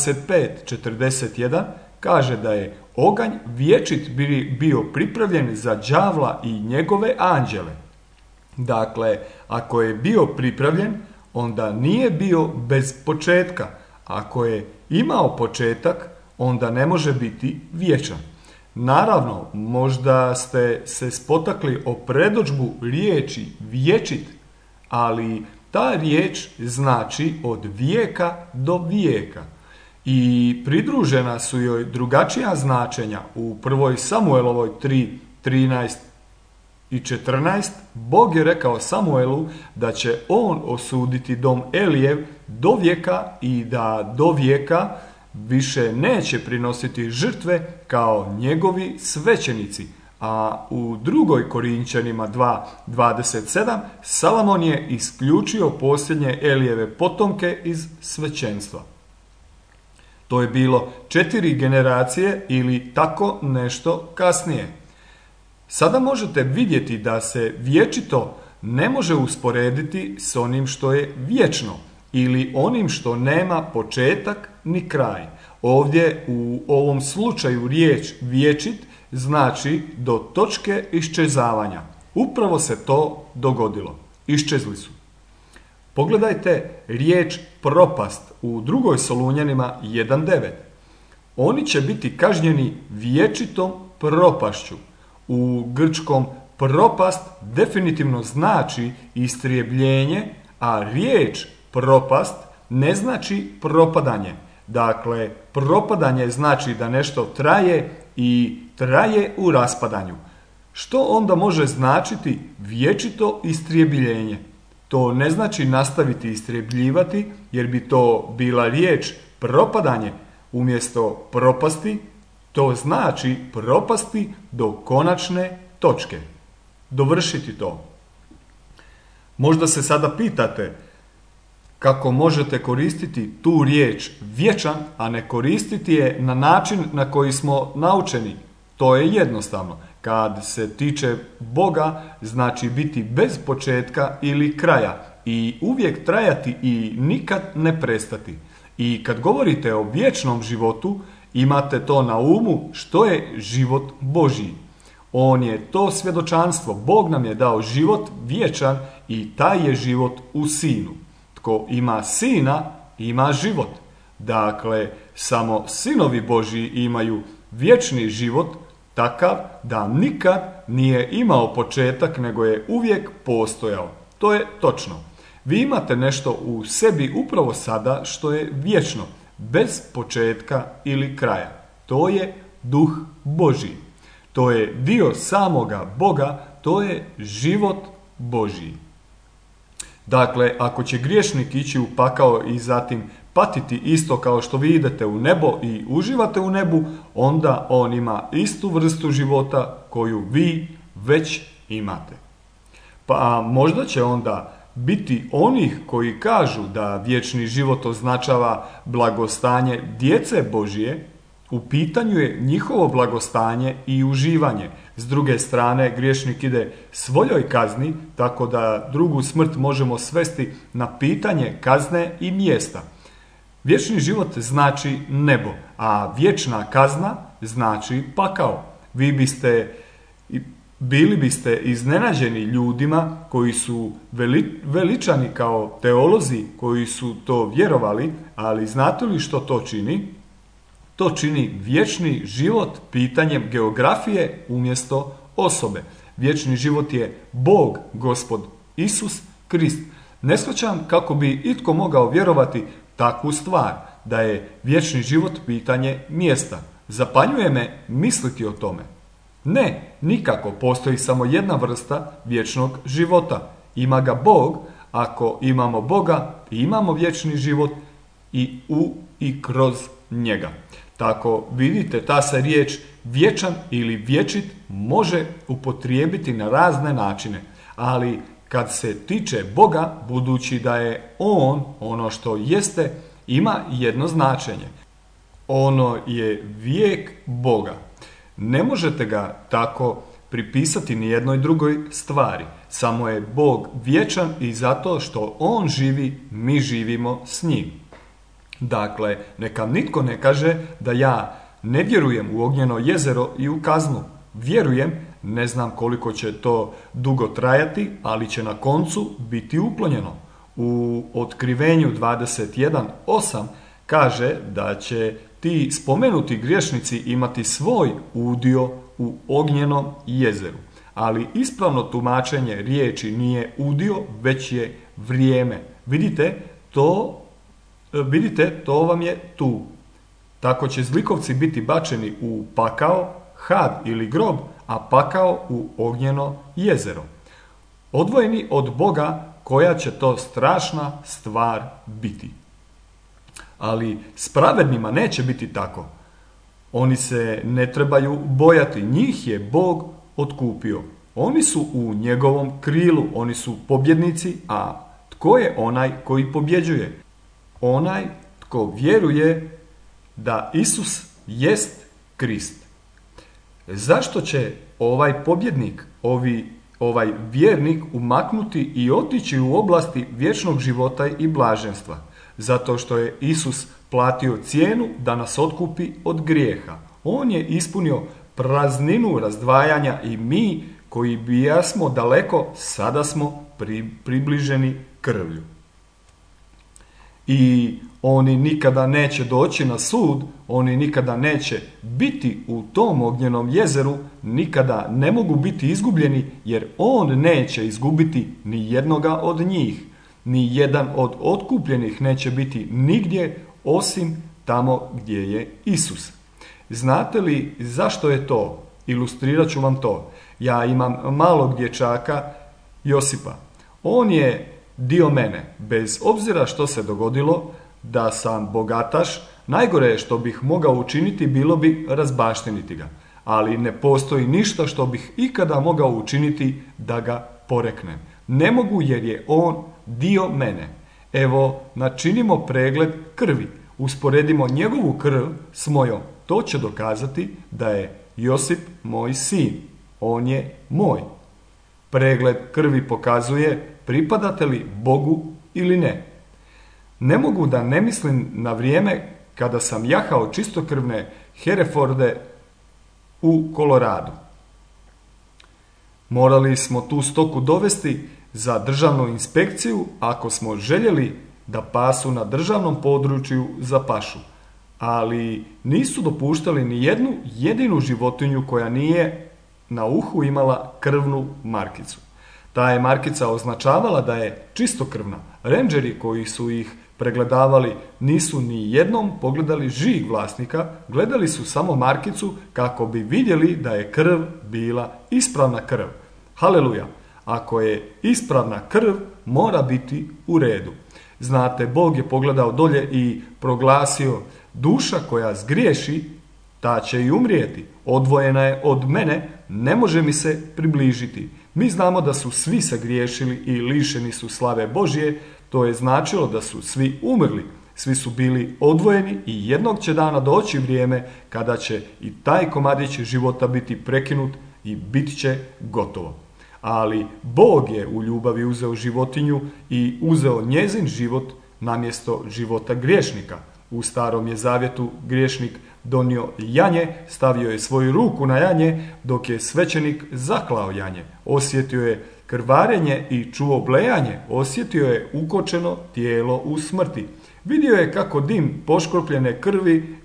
25.41 kaže da je oganj vječit bio pripravljen za đavla i njegove anđele. Dakle, ako je bio pripravljen, onda nije bio bez početka. Ako je imao početak, onda ne može biti vječan. Naravno, možda ste se spotakli o predodžbu riječi vječit, ali ta riječ znači od vijeka do vijeka. I pridružena su joj drugačija značenja. U 1. Samuelovoj 3.13 i 14 Bog je rekao Samuelu da će on osuditi dom Elijev do vijeka i da do vijeka više neće prinositi žrtve kao njegovi svećenici. A u 2. Korinčanima 2.27 Salomon je isključio posljednje Elijeve potomke iz svećenstva. To je bilo 4 generacije ili tako nešto kasnije. Sada možete vidjeti da se vječito ne može usporediti s onim što je vječno ili onim što nema početak ni kraj. Ovdje u ovom slučaju riječ vječit znači do točke iščezavanja. Upravo se to dogodilo. Iščezli su. Pogledajte riječ propast u 2. Solunjanima 1.9. Oni će biti kažnjeni vječitom propašću. U grčkom propast definitivno znači istrijebljenje, a riječ propast ne znači propadanje. Dakle, propadanje znači da nešto traje i traje u raspadanju. Što onda može značiti vječito istrijebljenje? To ne znači nastaviti istrijebljivati, jer bi to bila riječ propadanje. Umjesto propasti, to znači propasti do konačne točke. Dovršiti to. Možda se sada pitate kako možete koristiti tu riječ vječan, a ne koristiti je na način na koji smo naučeni. To je jednostavno. Kad se tiče Boga, znači biti bez početka ili kraja i uvijek trajati i nikad ne prestati. I kad govorite o vječnom životu, imate to na umu što je život Božji. On je to svjedočanstvo. Bog nam je dao život vječan i taj je život u Sinu. Tko ima Sina, ima život. Dakle, samo sinovi Božji imaju vječni život, takav da nikad nije imao početak, nego je uvijek postojao. To je točno. Vi imate nešto u sebi upravo sada što je vječno, bez početka ili kraja. To je Duh Božji. To je dio samoga Boga, to je život Božji. Dakle, ako će griješnik ići u pakao i zatim patiti isto kao što vi idete u nebo i uživate u nebu, onda on ima istu vrstu života koju vi već imate. Pa možda će onda biti onih koji kažu da vječni život označava blagostanje djece Božije. U pitanju je njihovo blagostanje i uživanje. S druge strane, griješnik ide svojoj kazni, tako da drugu smrt možemo svesti na pitanje kazne i mjesta. Vječni život znači nebo, a vječna kazna znači pakao. Bili biste iznenađeni ljudima koji su veličani kao teolozi, koji su to vjerovali, ali znate li što to čini? To čini vječni život pitanjem geografije umjesto osobe. Vječni život je Bog, Gospod Isus Krist. Ne shvaćam kako bi itko mogao vjerovati takvu stvar, da je vječni život pitanje mjesta. Zapanjuje me misliti o tome. Ne, nikako, postoji samo jedna vrsta vječnog života. Ima ga Bog, ako imamo Boga, imamo vječni život i u i kroz njega. Tako vidite, ta se riječ vječan ili vječit može upotrijebiti na razne načine, ali kad se tiče Boga, budući da je On ono što jeste, ima jedno značenje. Ono je vijek Boga. Ne možete ga tako pripisati ni jednoj drugoj stvari. Samo je Bog vječan i zato što On živi, mi živimo s njim. Dakle, neka nitko ne kaže da ja ne vjerujem u ognjeno jezero i u kaznu. Vjerujem, ne znam koliko će to dugo trajati, ali će na koncu biti uklonjeno. U Otkrivenju 21:8 kaže da će ti spomenuti griješnici imati svoj udio u ognjenom jezeru. Ali ispravno tumačenje riječi nije udio, već je vrijeme. Vidite, to vam je tu. Tako će zlikovci biti bačeni u pakao, had ili grob, a pakao u ognjeno jezero. Odvojeni od Boga, koja će to strašna stvar biti. Ali s pravednima neće biti tako. Oni se ne trebaju bojati, njih je Bog otkupio. Oni su u njegovom krilu, oni su pobjednici, a tko je onaj koji pobjeđuje? Onaj tko vjeruje da Isus jest Krist. Zašto će ovaj pobjednik, ovaj vjernik umaknuti i otići u oblasti vječnog života i blaženstva? Zato što je Isus platio cijenu da nas otkupi od grijeha. On je ispunio prazninu razdvajanja i mi koji bijasmo daleko, sada smo približeni krvlju. I oni nikada neće doći na sud, oni nikada neće biti u tom ognjenom jezeru, nikada ne mogu biti izgubljeni, jer on neće izgubiti ni jednoga od njih. Ni jedan od otkupljenih neće biti nigdje osim tamo gdje je Isus. Znate li zašto je to? Ilustrirat ću vam to. Ja imam malog dječaka Josipa. On je dio mene. Bez obzira što se dogodilo, da sam bogataš, najgore što bih mogao učiniti bilo bi razbaštiniti ga. Ali ne postoji ništa što bih ikada mogao učiniti da ga poreknem. Ne mogu jer je on dio mene. Evo, načinimo pregled krvi. Usporedimo njegovu krv s mojom. To će dokazati da je Josip moj sin. On je moj. Pregled krvi pokazuje pripadate li Bogu ili ne. Ne mogu da ne mislim na vrijeme kada sam jahao čistokrvne Hereforde u Koloradu. Morali smo tu stoku dovesti za državnu inspekciju ako smo željeli da pasu na državnom području za pašu. Ali nisu dopuštali ni jednu jedinu životinju koja nije na uhu imala krvnu markicu. Ta je markica označavala da je čistokrvna. Rendžeri koji su ih pregledavali nisu ni jednom pogledali žig vlasnika, gledali su samo markicu kako bi vidjeli da je krv bila ispravna krv. Haleluja! Ako je ispravna krv, mora biti u redu. Znate, Bog je pogledao dolje i proglasio: duša koja zgriješi, ta će i umrijeti. Odvojena je od mene, ne može mi se približiti. Mi znamo da su svi sagriješili i lišeni su slave Božje, to je značilo da su svi umrli, svi su bili odvojeni i jednog će dana doći vrijeme kada će i taj komadić života biti prekinut i bit će gotovo. Ali Bog je u ljubavi uzeo životinju i uzeo njezin život namjesto života griješnika. U Starom je zavjetu griješnik donio janje, stavio je svoju ruku na janje, dok je svećenik zaklao janje. Osjetio je krvarenje i čuo blejanje, osjetio je ukočeno tijelo u smrti. Vidio je kako dim poškropljene krvi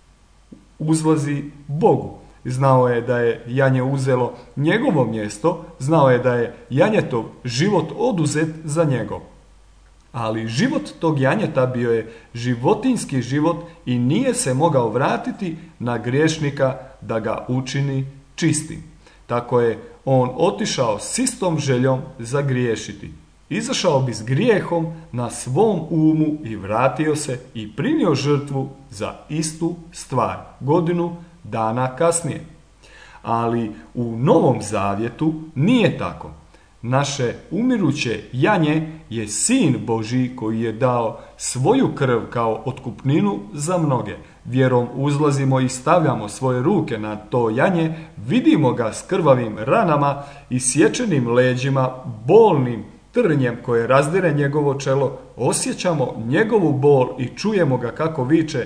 uzlazi Bogu. Znao je da je janje uzelo njegovo mjesto, znao je da je janjetov život oduzet za njegov. Ali život tog janjeta bio je životinjski život i nije se mogao vratiti na griješnika da ga učini čistim. Tako je on otišao s istom željom zagriješiti. Izašao bi s grijehom na svom umu i vratio se i prinio žrtvu za istu stvar, godinu dana kasnije. Ali u Novom Zavjetu nije tako. Naše umiruće janje je Sin Božji koji je dao svoju krv kao otkupninu za mnoge. Vjerom uzlazimo i stavljamo svoje ruke na to janje, vidimo ga s krvavim ranama i sječenim leđima, bolnim trnjem koje razdire njegovo čelo, osjećamo njegovu bol i čujemo ga kako viče: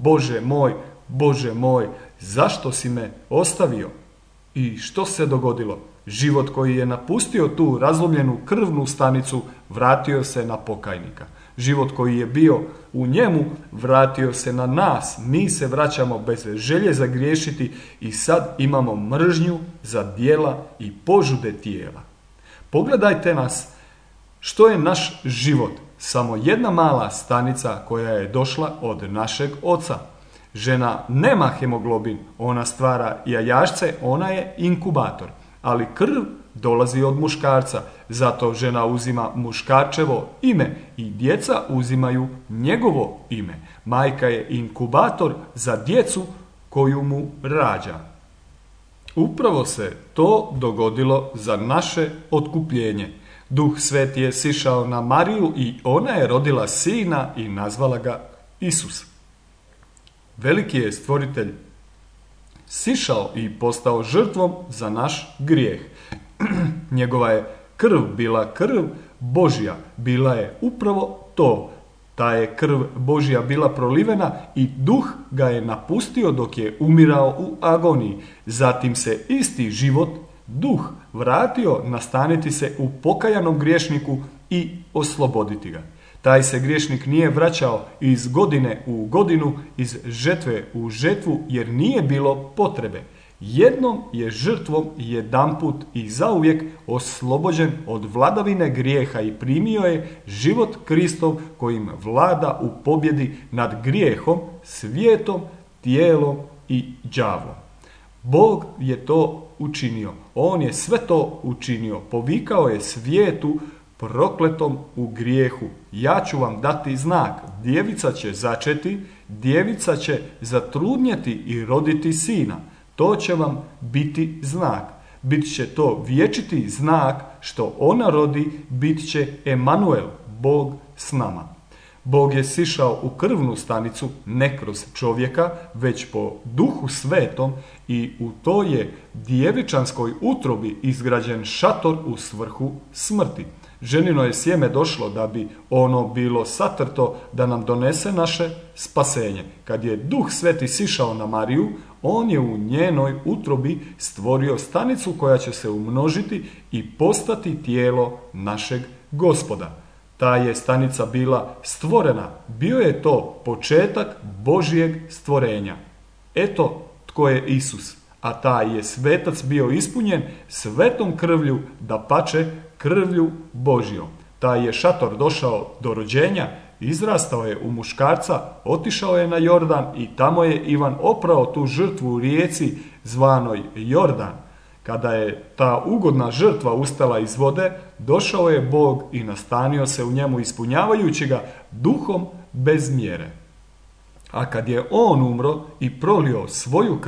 Bože moj, zašto si me ostavio? I što se dogodilo? Život koji je napustio tu razlomljenu krvnu stanicu vratio se na pokajnika. Život koji je bio u njemu vratio se na nas. Mi se vraćamo bez želje zagriješiti i sad imamo mržnju za djela i požude tijela. Pogledajte nas, što je naš život? Samo jedna mala stanica koja je došla od našeg oca. Žena nema hemoglobin, ona stvara jajašce, ona je inkubator. Ali krv dolazi od muškarca, zato žena uzima muškarčevo ime i djeca uzimaju njegovo ime. Majka je inkubator za djecu koju mu rađa. Upravo se to dogodilo za naše otkupljenje. Duh Sveti je sišao na Mariju i ona je rodila sina i nazvala ga Isus. Veliki je stvoritelj sišao i postao žrtvom za naš grijeh. Njegova je krv bila krv Božja, bila je upravo to. Ta je krv Božja bila prolivena i duh ga je napustio dok je umirao u agoniji. Zatim se isti život, duh, vratio nastaniti se u pokajanom griješniku i osloboditi ga. Taj se griješnik nije vraćao iz godine u godinu, iz žetve u žetvu, jer nije bilo potrebe. Jednom je žrtvom jedanput i zauvijek oslobođen od vladavine grijeha i primio je život Kristov kojim vlada u pobjedi nad grijehom, svijetom, tijelom i đavlom. Bog je to učinio. On je sve to učinio. Povikao je svijetu prokletom u grijehu: ja ću vam dati znak, djevica će začeti, djevica će zatrudnjeti i roditi sina. To će vam biti znak. Bit će to vječiti znak što ona rodi, bit će Emanuel, Bog s nama. Bog je sišao u krvnu stanicu ne kroz čovjeka, već po Duhu Svetom i u toj je djevičanskoj utrobi izgrađen šator u svrhu smrti. Ženino je sjeme došlo da bi ono bilo satrto da nam donese naše spasenje. Kad je Duh Sveti sišao na Mariju, on je u njenoj utrobi stvorio stanicu koja će se umnožiti i postati tijelo našeg Gospoda. Ta je stanica bila stvorena, bio je to početak Božjeg stvorenja. Eto tko je Isus, a taj je svetac bio ispunjen svetom krvlju, dapače krvlju Božjom. Taj je šator došao do rođenja, izrastao je u muškarca, otišao je na Jordan i tamo je Ivan oprao tu žrtvu u rijeci zvanoj Jordan. Kada je ta ugodna žrtva ustala iz vode, došao je Bog i nastanio se u njemu, ispunjavajući ga duhom bez mjere. A kad je on umro i prolio svoju krv,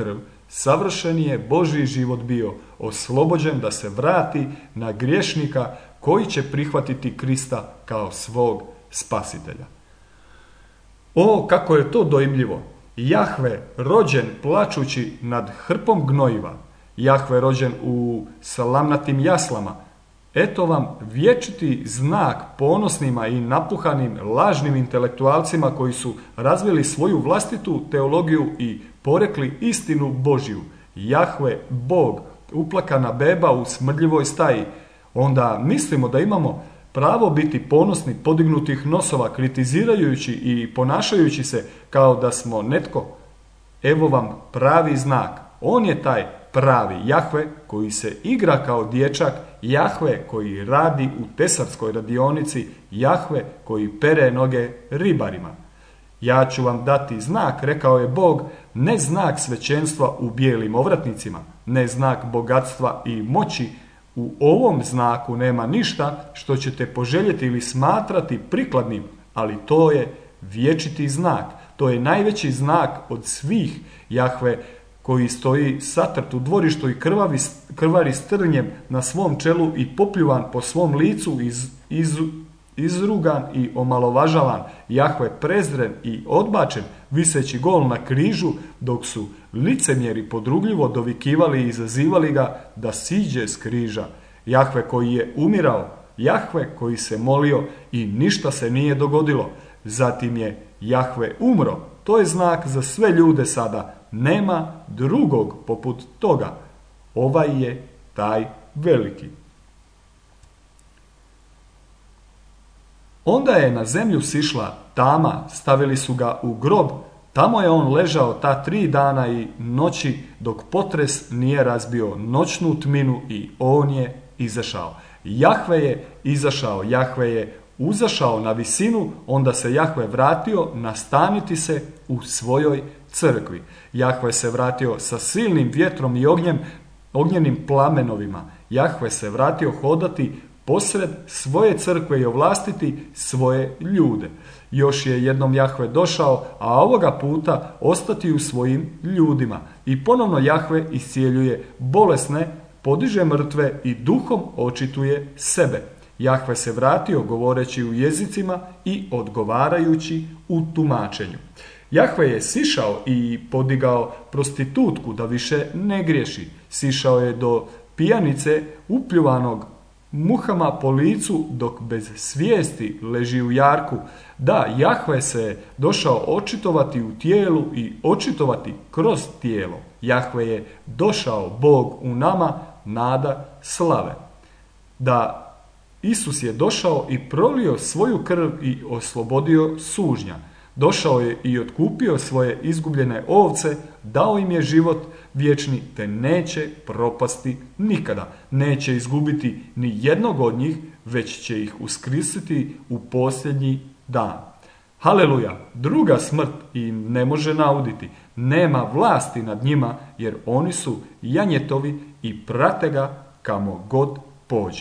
savršen je Božji život bio, oslobođen da se vrati na griješnika koji će prihvatiti Krista kao svog spasitelja. O, kako je to dojmljivo! Jahve rođen plačući nad hrpom gnojiva, Jahve rođen u slamnatim jaslama. Eto vam vječiti znak ponosnima i napuhanim lažnim intelektualcima koji su razvili svoju vlastitu teologiju i porekli istinu Božju. Jahve, Bog, uplakana beba u smrdljivoj staji. Onda mislimo da imamo pravo biti ponosni, podignutih nosova, kritizirajući i ponašajući se kao da smo netko. Evo vam pravi znak. On je taj pravi Jahve koji se igra kao dječak, Jahve koji radi u tesarskoj radionici, Jahve koji pere noge ribarima. Ja ću vam dati znak, rekao je Bog, ne znak svećenstva u bijelim ovratnicima, ne znak bogatstva i moći. U ovom znaku nema ništa što ćete poželjeti ili smatrati prikladnim, ali to je vječiti znak. To je najveći znak od svih. Jahve koji stoji satrt u dvorištu i krvari strnjem na svom čelu i popljuvan po svom licu, izrugan i omalovažavan. Jahve prezren i odbačen, viseći gol na križu, dok su licemjeri podrugljivo dovikivali i izazivali ga da siđe s križa. Jahve koji je umirao, Jahve koji se molio i ništa se nije dogodilo. Zatim je Jahve umro. To je znak za sve ljude sada. Nema drugog poput toga. Ovaj je taj veliki. Onda je na zemlju sišla tama, stavili su ga u grob. Tamo je on ležao ta 3 dana i noći dok potres nije razbio noćnu tminu i on je izašao. Jahve je izašao, Jahve je uzašao na visinu, onda se Jahve vratio nastaniti se u svojoj crkvi. Jahve se vratio sa silnim vjetrom i ognjenim plamenovima. Jahve se vratio hodati posred svoje crkve i ovlastiti svoje ljude. Još je jednom Jahve došao, a ovoga puta ostati u svojim ljudima. I ponovno Jahve iscijeljuje bolesne, podiže mrtve i duhom očituje sebe. Jahve se vratio govoreći u jezicima i odgovarajući u tumačenju. Jahve je sišao i podigao prostitutku da više ne griješi. Sišao je do pijanice upljuvanog muhama po licu dok bez svijesti leži u jarku. Da, Jahve se došao očitovati u tijelu i očitovati kroz tijelo. Jahve je došao, Bog u nama, nada slave. Da, Isus je došao i prolio svoju krv i oslobodio sužnja. Došao je i otkupio svoje izgubljene ovce, dao im je život vječni, te neće propasti nikada. Neće izgubiti ni jednog od njih, već će ih uskrsiti u posljednji dan. Haleluja! Druga smrt im ne može nauditi. Nema vlasti nad njima, jer oni su janjetovi i prate ga kamo god pođe.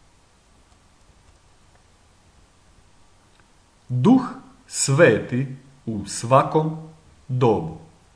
Duh sveti u svakom dobu.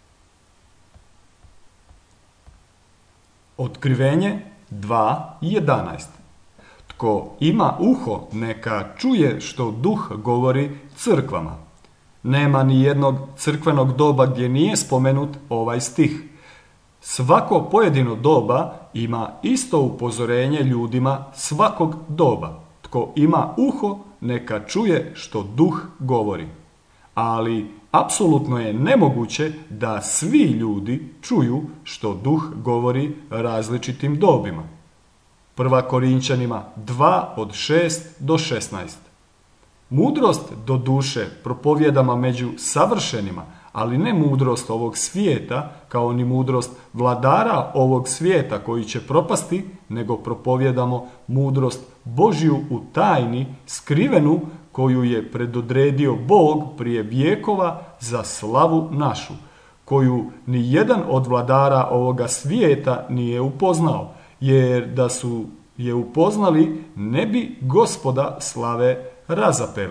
Otkrivenje 2.11. Tko ima uho, neka čuje što Duh govori crkvama. Nema ni jednog crkvenog doba gdje nije spomenut ovaj stih. Svako pojedino doba ima isto upozorenje ljudima svakog doba. Tko ima uho, neka čuje što Duh govori. Ali apsolutno je nemoguće da svi ljudi čuju što Duh govori različitim dobima. 1. Korinčanima 2 od 6 do 16. Mudrost do duše propovjedama među savršenima, ali ne mudrost ovog svijeta, kao ni mudrost vladara ovog svijeta koji će propasti, nego propovjedamo mudrost Božju u tajni, skrivenu, koju je predodredio Bog prije vjekova za slavu našu, koju ni jedan od vladara ovoga svijeta nije upoznao, jer da su je upoznali, ne bi Gospoda slave razapeli.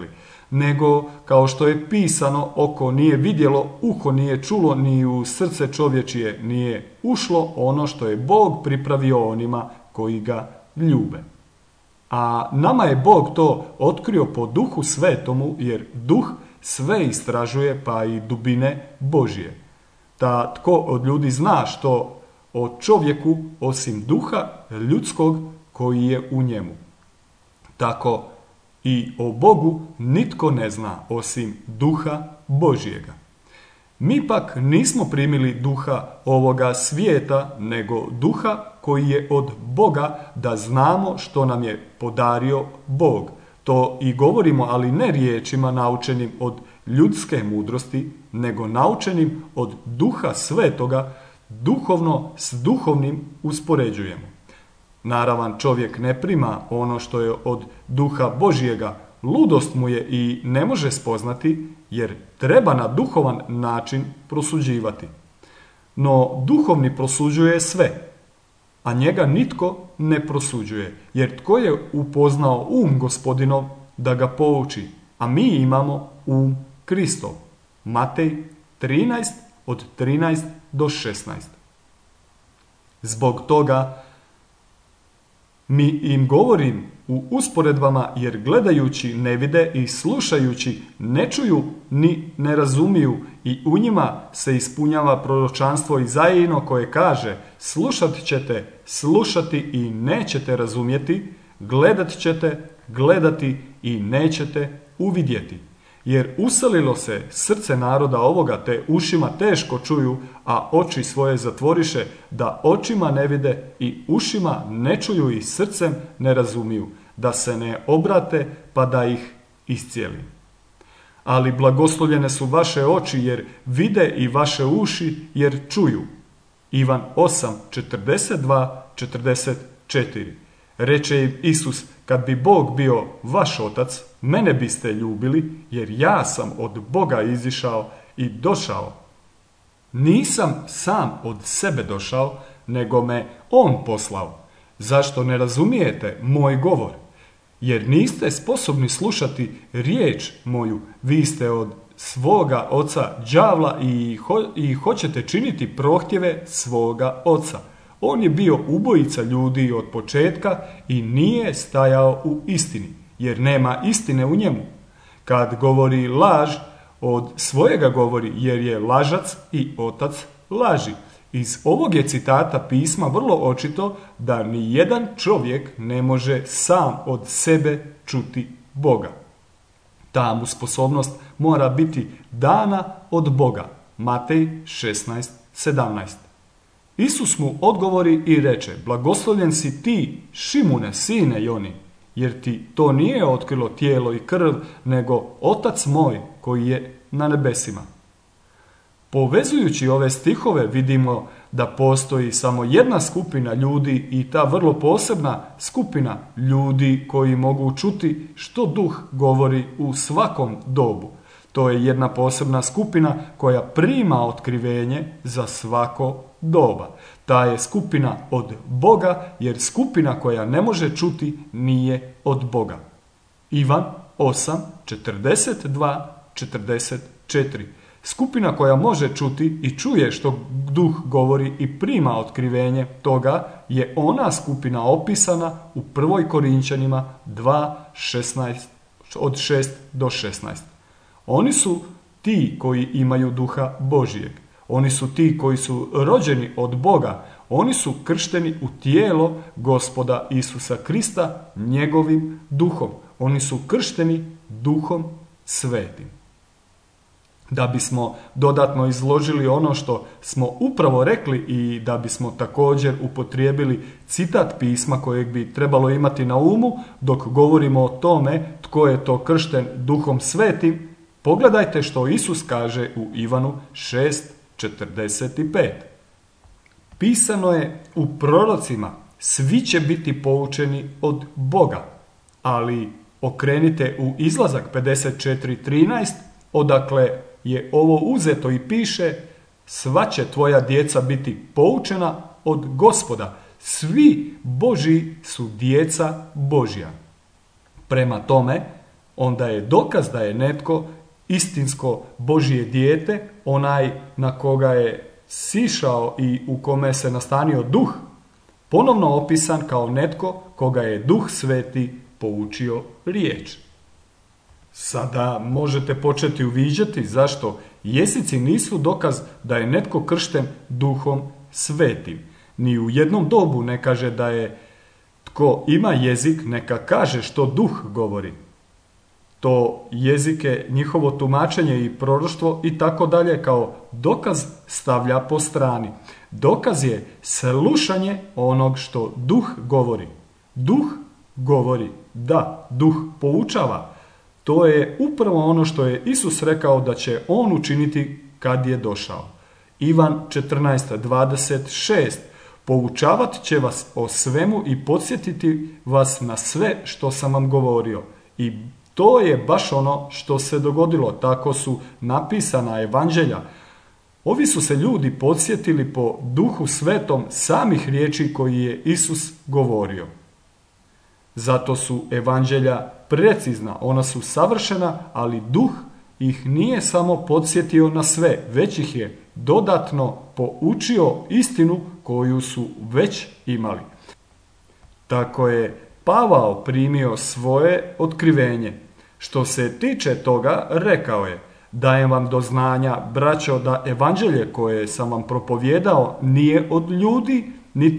nego kao što je pisano, oko nije vidjelo, uho nije čulo, ni u srce čovječije nije ušlo ono što je Bog pripravio onima koji ga ljube. A nama je Bog to otkrio po Duhu Svetomu, jer Duh sve istražuje, pa i dubine Božje. Da tko od ljudi zna što o čovjeku osim duha ljudskog koji je u njemu. Tako i o Bogu nitko ne zna osim duha Božjega. Mi pak nismo primili duha ovoga svijeta, nego duha koji je od Boga, da znamo što nam je podario Bog. To i govorimo, ali ne riječima naučenim od ljudske mudrosti, nego naučenim od Duha Svetoga, duhovno s duhovnim uspoređujemo. Naravan čovjek ne prima ono što je od Duha Božjega, ludost mu je i ne može spoznati, jer treba na duhovan način prosuđivati. No duhovni prosuđuje sve, a njega nitko ne prosuđuje, jer tko je upoznao Gospodinov da ga pouči, a mi imamo Kristov. Matej 13 od 13 do 16. Zbog toga mi im govorim u usporedbama, jer gledajući ne vide i slušajući ne čuju ni ne razumiju, i u njima se ispunjava proročanstvo Izajino koje kaže: slušat ćete slušati i nećete razumjeti, gledat ćete gledati i nećete uvidjeti. Jer uselilo se srce naroda ovoga, te ušima teško čuju, a oči svoje zatvoriše, da očima ne vide i ušima ne čuju i srcem ne razumiju, da se ne obrate pa da ih iscijelim. Ali blagoslovljene su vaše oči jer vide i vaše uši jer čuju. Ivan 8:42-44. Reče im Isus: kad bi Bog bio vaš otac, mene biste ljubili, jer ja sam od Boga izišao i došao. Nisam sam od sebe došao, nego me On poslao. Zašto ne razumijete moj govor? Jer niste sposobni slušati riječ moju, vi ste od svoga oca đavla i hoćete činiti prohtjeve svoga oca. On je bio ubojica ljudi od početka i nije stajao u istini, jer nema istine u njemu. Kad govori laž, od svojega govori, jer je lažac i otac laži. Iz ovog je citata pisma vrlo očito da ni jedan čovjek ne može sam od sebe čuti Boga. Ta mu sposobnost mora biti dana od Boga. Matej 16:17. Isus mu odgovori i reče: blagoslovljen si ti, Šimune, sine Joni, jer ti to nije otkrilo tijelo i krv, nego Otac moj koji je na nebesima. Povezujući ove stihove vidimo da postoji samo jedna skupina ljudi, i ta vrlo posebna skupina ljudi koji mogu čuti što Duh govori u svakom dobu. To je jedna posebna skupina koja prima otkrivenje za svako doba. Ta je skupina od Boga, jer skupina koja ne može čuti nije od Boga. Ivan 8:42-44. Skupina koja može čuti i čuje što Duh govori i prima otkrivenje toga je ona skupina opisana u 1. Korinčanima 2:16 od 6 do 16. Oni su ti koji imaju Duha Božijeg. Oni su ti koji su rođeni od Boga. Oni su kršteni u tijelo Gospoda Isusa Krista njegovim duhom. Oni su kršteni Duhom Svetim. Da bismo dodatno izložili ono što smo upravo rekli i da bismo također upotrijebili citat pisma kojeg bi trebalo imati na umu dok govorimo o tome tko je to kršten Duhom Svetim, pogledajte što Isus kaže u Ivanu 6:45. Pisano je u prorocima: svi će biti poučeni od Boga. Ali okrenite u Izlazak 54:13, odakle je ovo uzeto i piše: sva će tvoja djeca biti poučena od Gospoda. Svi Božji su djeca Božja. Prema tome, onda je dokaz da je netko istinsko Božje dijete, onaj na koga je sišao i u kome se nastanio duh, ponovno opisan kao netko koga je Duh Sveti poučio riječ. Sada možete početi uviđati zašto jezici nisu dokaz da je netko kršten Duhom Svetim. Ni u jednom dobu ne kaže da je tko ima jezik neka kaže što Duh govori. To jezike, njihovo tumačenje i proroštvo i tako dalje kao dokaz stavlja po strani. Dokaz je slušanje onog što Duh govori. Duh govori, da, Duh poučava. To je upravo ono što je Isus rekao da će on učiniti kad je došao. Ivan 14:26. Poučavat će vas o svemu i podsjetiti vas na sve što sam vam govorio. I to je baš ono što se dogodilo. Tako su napisana evanđelja. Ovi su se ljudi podsjetili po Duhu Svetom samih riječi koji je Isus govorio. Zato su evanđelja precizna, ona su savršena, ali Duh ih nije samo podsjetio na sve, već ih je dodatno poučio istinu koju su već imali. Tako je Pavao primio svoje otkrivenje. Što se tiče toga, rekao je: dajem vam do znanja, braćo, da evanđelje koje sam vam propovjedao nije od ljudi,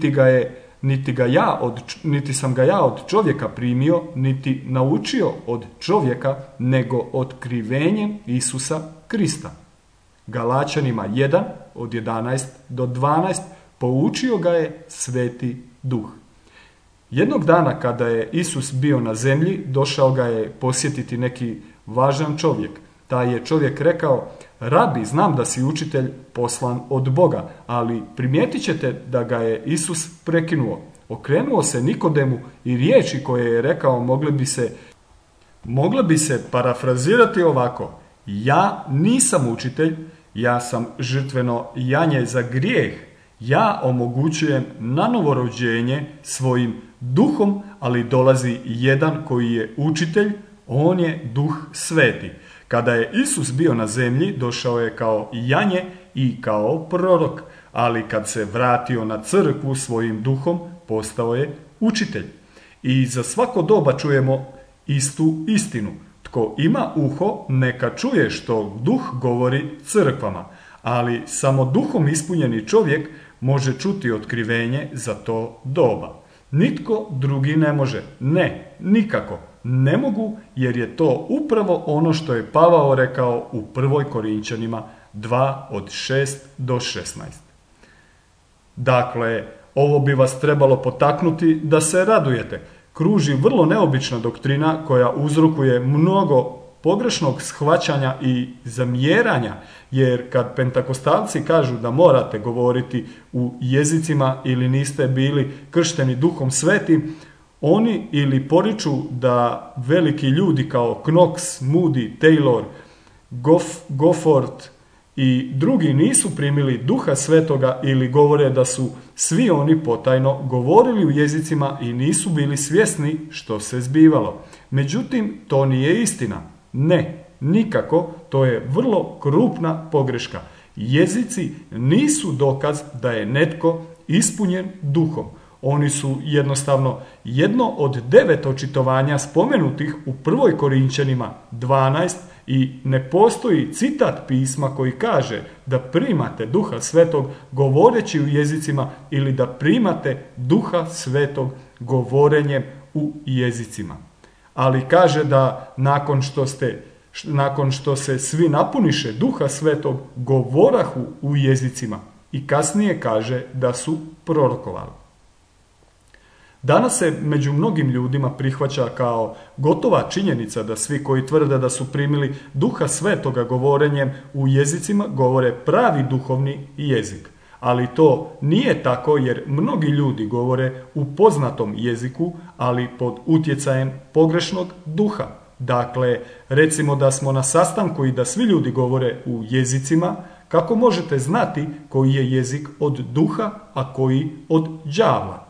niti sam ga ja od čovjeka primio, niti naučio od čovjeka, nego otkrivenjem Isusa Krista. Galačanima 1 od 11 do 12 poučio ga je Sveti Duh. Jednog dana kada je Isus bio na zemlji, došao ga je posjetiti neki važan čovjek. Taj je čovjek rekao: rabi, znam da si učitelj poslan od Boga, ali primijetit ćete da ga je Isus prekinuo. Okrenuo se Nikodemu i riječi koje je rekao mogle bi se parafrazirati ovako: ja nisam učitelj, ja sam žrtveno janje za grijeh, ja omogućujem nanovo rođenje svojim duhom, ali dolazi jedan koji je učitelj, on je Duh Sveti. Kada je Isus bio na zemlji, došao je kao janje i kao prorok, ali kad se vratio na crkvu svojim duhom, postao je učitelj. I za svako doba čujemo istu istinu. Tko ima uho, neka čuje što Duh govori crkvama, ali samo duhom ispunjeni čovjek može čuti otkrivenje za to doba. Nitko drugi ne može. Ne, nikako. Ne mogu, jer je to upravo ono što je Pavao rekao u 1. Korinčanima 2 od 6 do 16. Dakle, ovo bi vas trebalo potaknuti da se radujete. Kruži vrlo neobična doktrina koja uzrokuje mnogo pogrešnog shvaćanja i zamjeranja, jer kad pentakostalci kažu da morate govoriti u jezicima ili niste bili kršteni Duhom Svetim, oni ili poriču da veliki ljudi kao Knox, Moody, Taylor, Gofford i drugi nisu primili Duha Svetoga, ili govore da su svi oni potajno govorili u jezicima i nisu bili svjesni što se zbivalo. Međutim, to nije istina. Ne, nikako, to je vrlo krupna pogreška. Jezici nisu dokaz da je netko ispunjen duhom. Oni su jednostavno jedno od 9 očitovanja spomenutih u 1. Korinčanima 12 i ne postoji citat pisma koji kaže da primate Duha Svetog govoreći u jezicima ili da primate Duha Svetog govorenjem u jezicima. Ali kaže da nakon što se svi napuniše Duha Svetog govorahu u jezicima, i kasnije kaže da su prorokovali. Danas se među mnogim ljudima prihvaća kao gotova činjenica da svi koji tvrde da su primili Duha Svetoga govorenjem u jezicima govore pravi duhovni jezik. Ali to nije tako, jer mnogi ljudi govore u poznatom jeziku, ali pod utjecajem pogrešnog duha. Dakle, recimo da smo na sastanku i da svi ljudi govore u jezicima, kako možete znati koji je jezik od duha, a koji od đavla?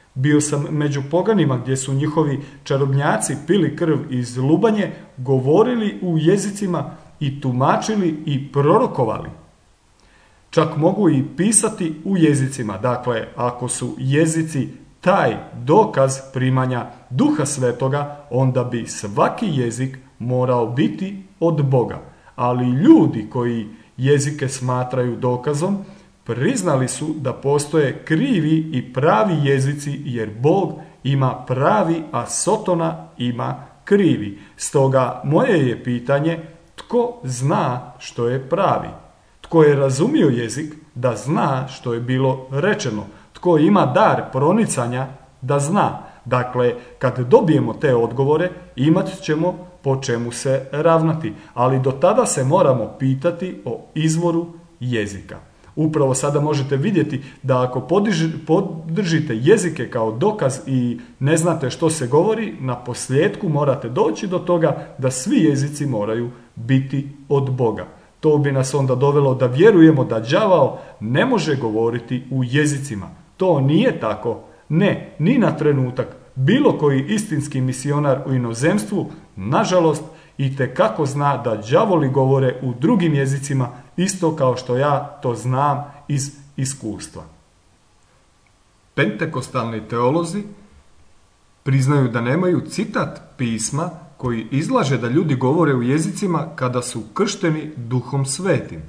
Bio sam među poganima gdje su njihovi čarobnjaci pili krv iz lubanje, govorili u jezicima i tumačili i prorokovali. Čak mogu i pisati u jezicima. Dakle, ako su jezici taj dokaz primanja Duha Svetoga, onda bi svaki jezik morao biti od Boga. Ali ljudi koji jezike smatraju dokazom, priznali su da postoje krivi i pravi jezici, jer Bog ima pravi, a Sotona ima krivi. Stoga moje je pitanje, tko zna što je pravi? Tko je razumio jezik da zna što je bilo rečeno? Tko ima dar pronicanja da zna? Dakle, kad dobijemo te odgovore, imat ćemo po čemu se ravnati. Ali do tada se moramo pitati o izvoru jezika. Upravo sada možete vidjeti da ako podržite jezike kao dokaz i ne znate što se govori, na posljedku morate doći do toga da svi jezici moraju biti od Boga. To bi nas onda dovelo da vjerujemo da đavao ne može govoriti u jezicima. To nije tako. Ne, ni na trenutak. Bilo koji istinski misionar u inozemstvu, nažalost, itekako zna da đavoli govore u drugim jezicima, isto kao što ja to znam iz iskustva. Pentekostalni teolozi priznaju da nemaju citat pisma koji izlaže da ljudi govore u jezicima kada su kršteni Duhom Svetim.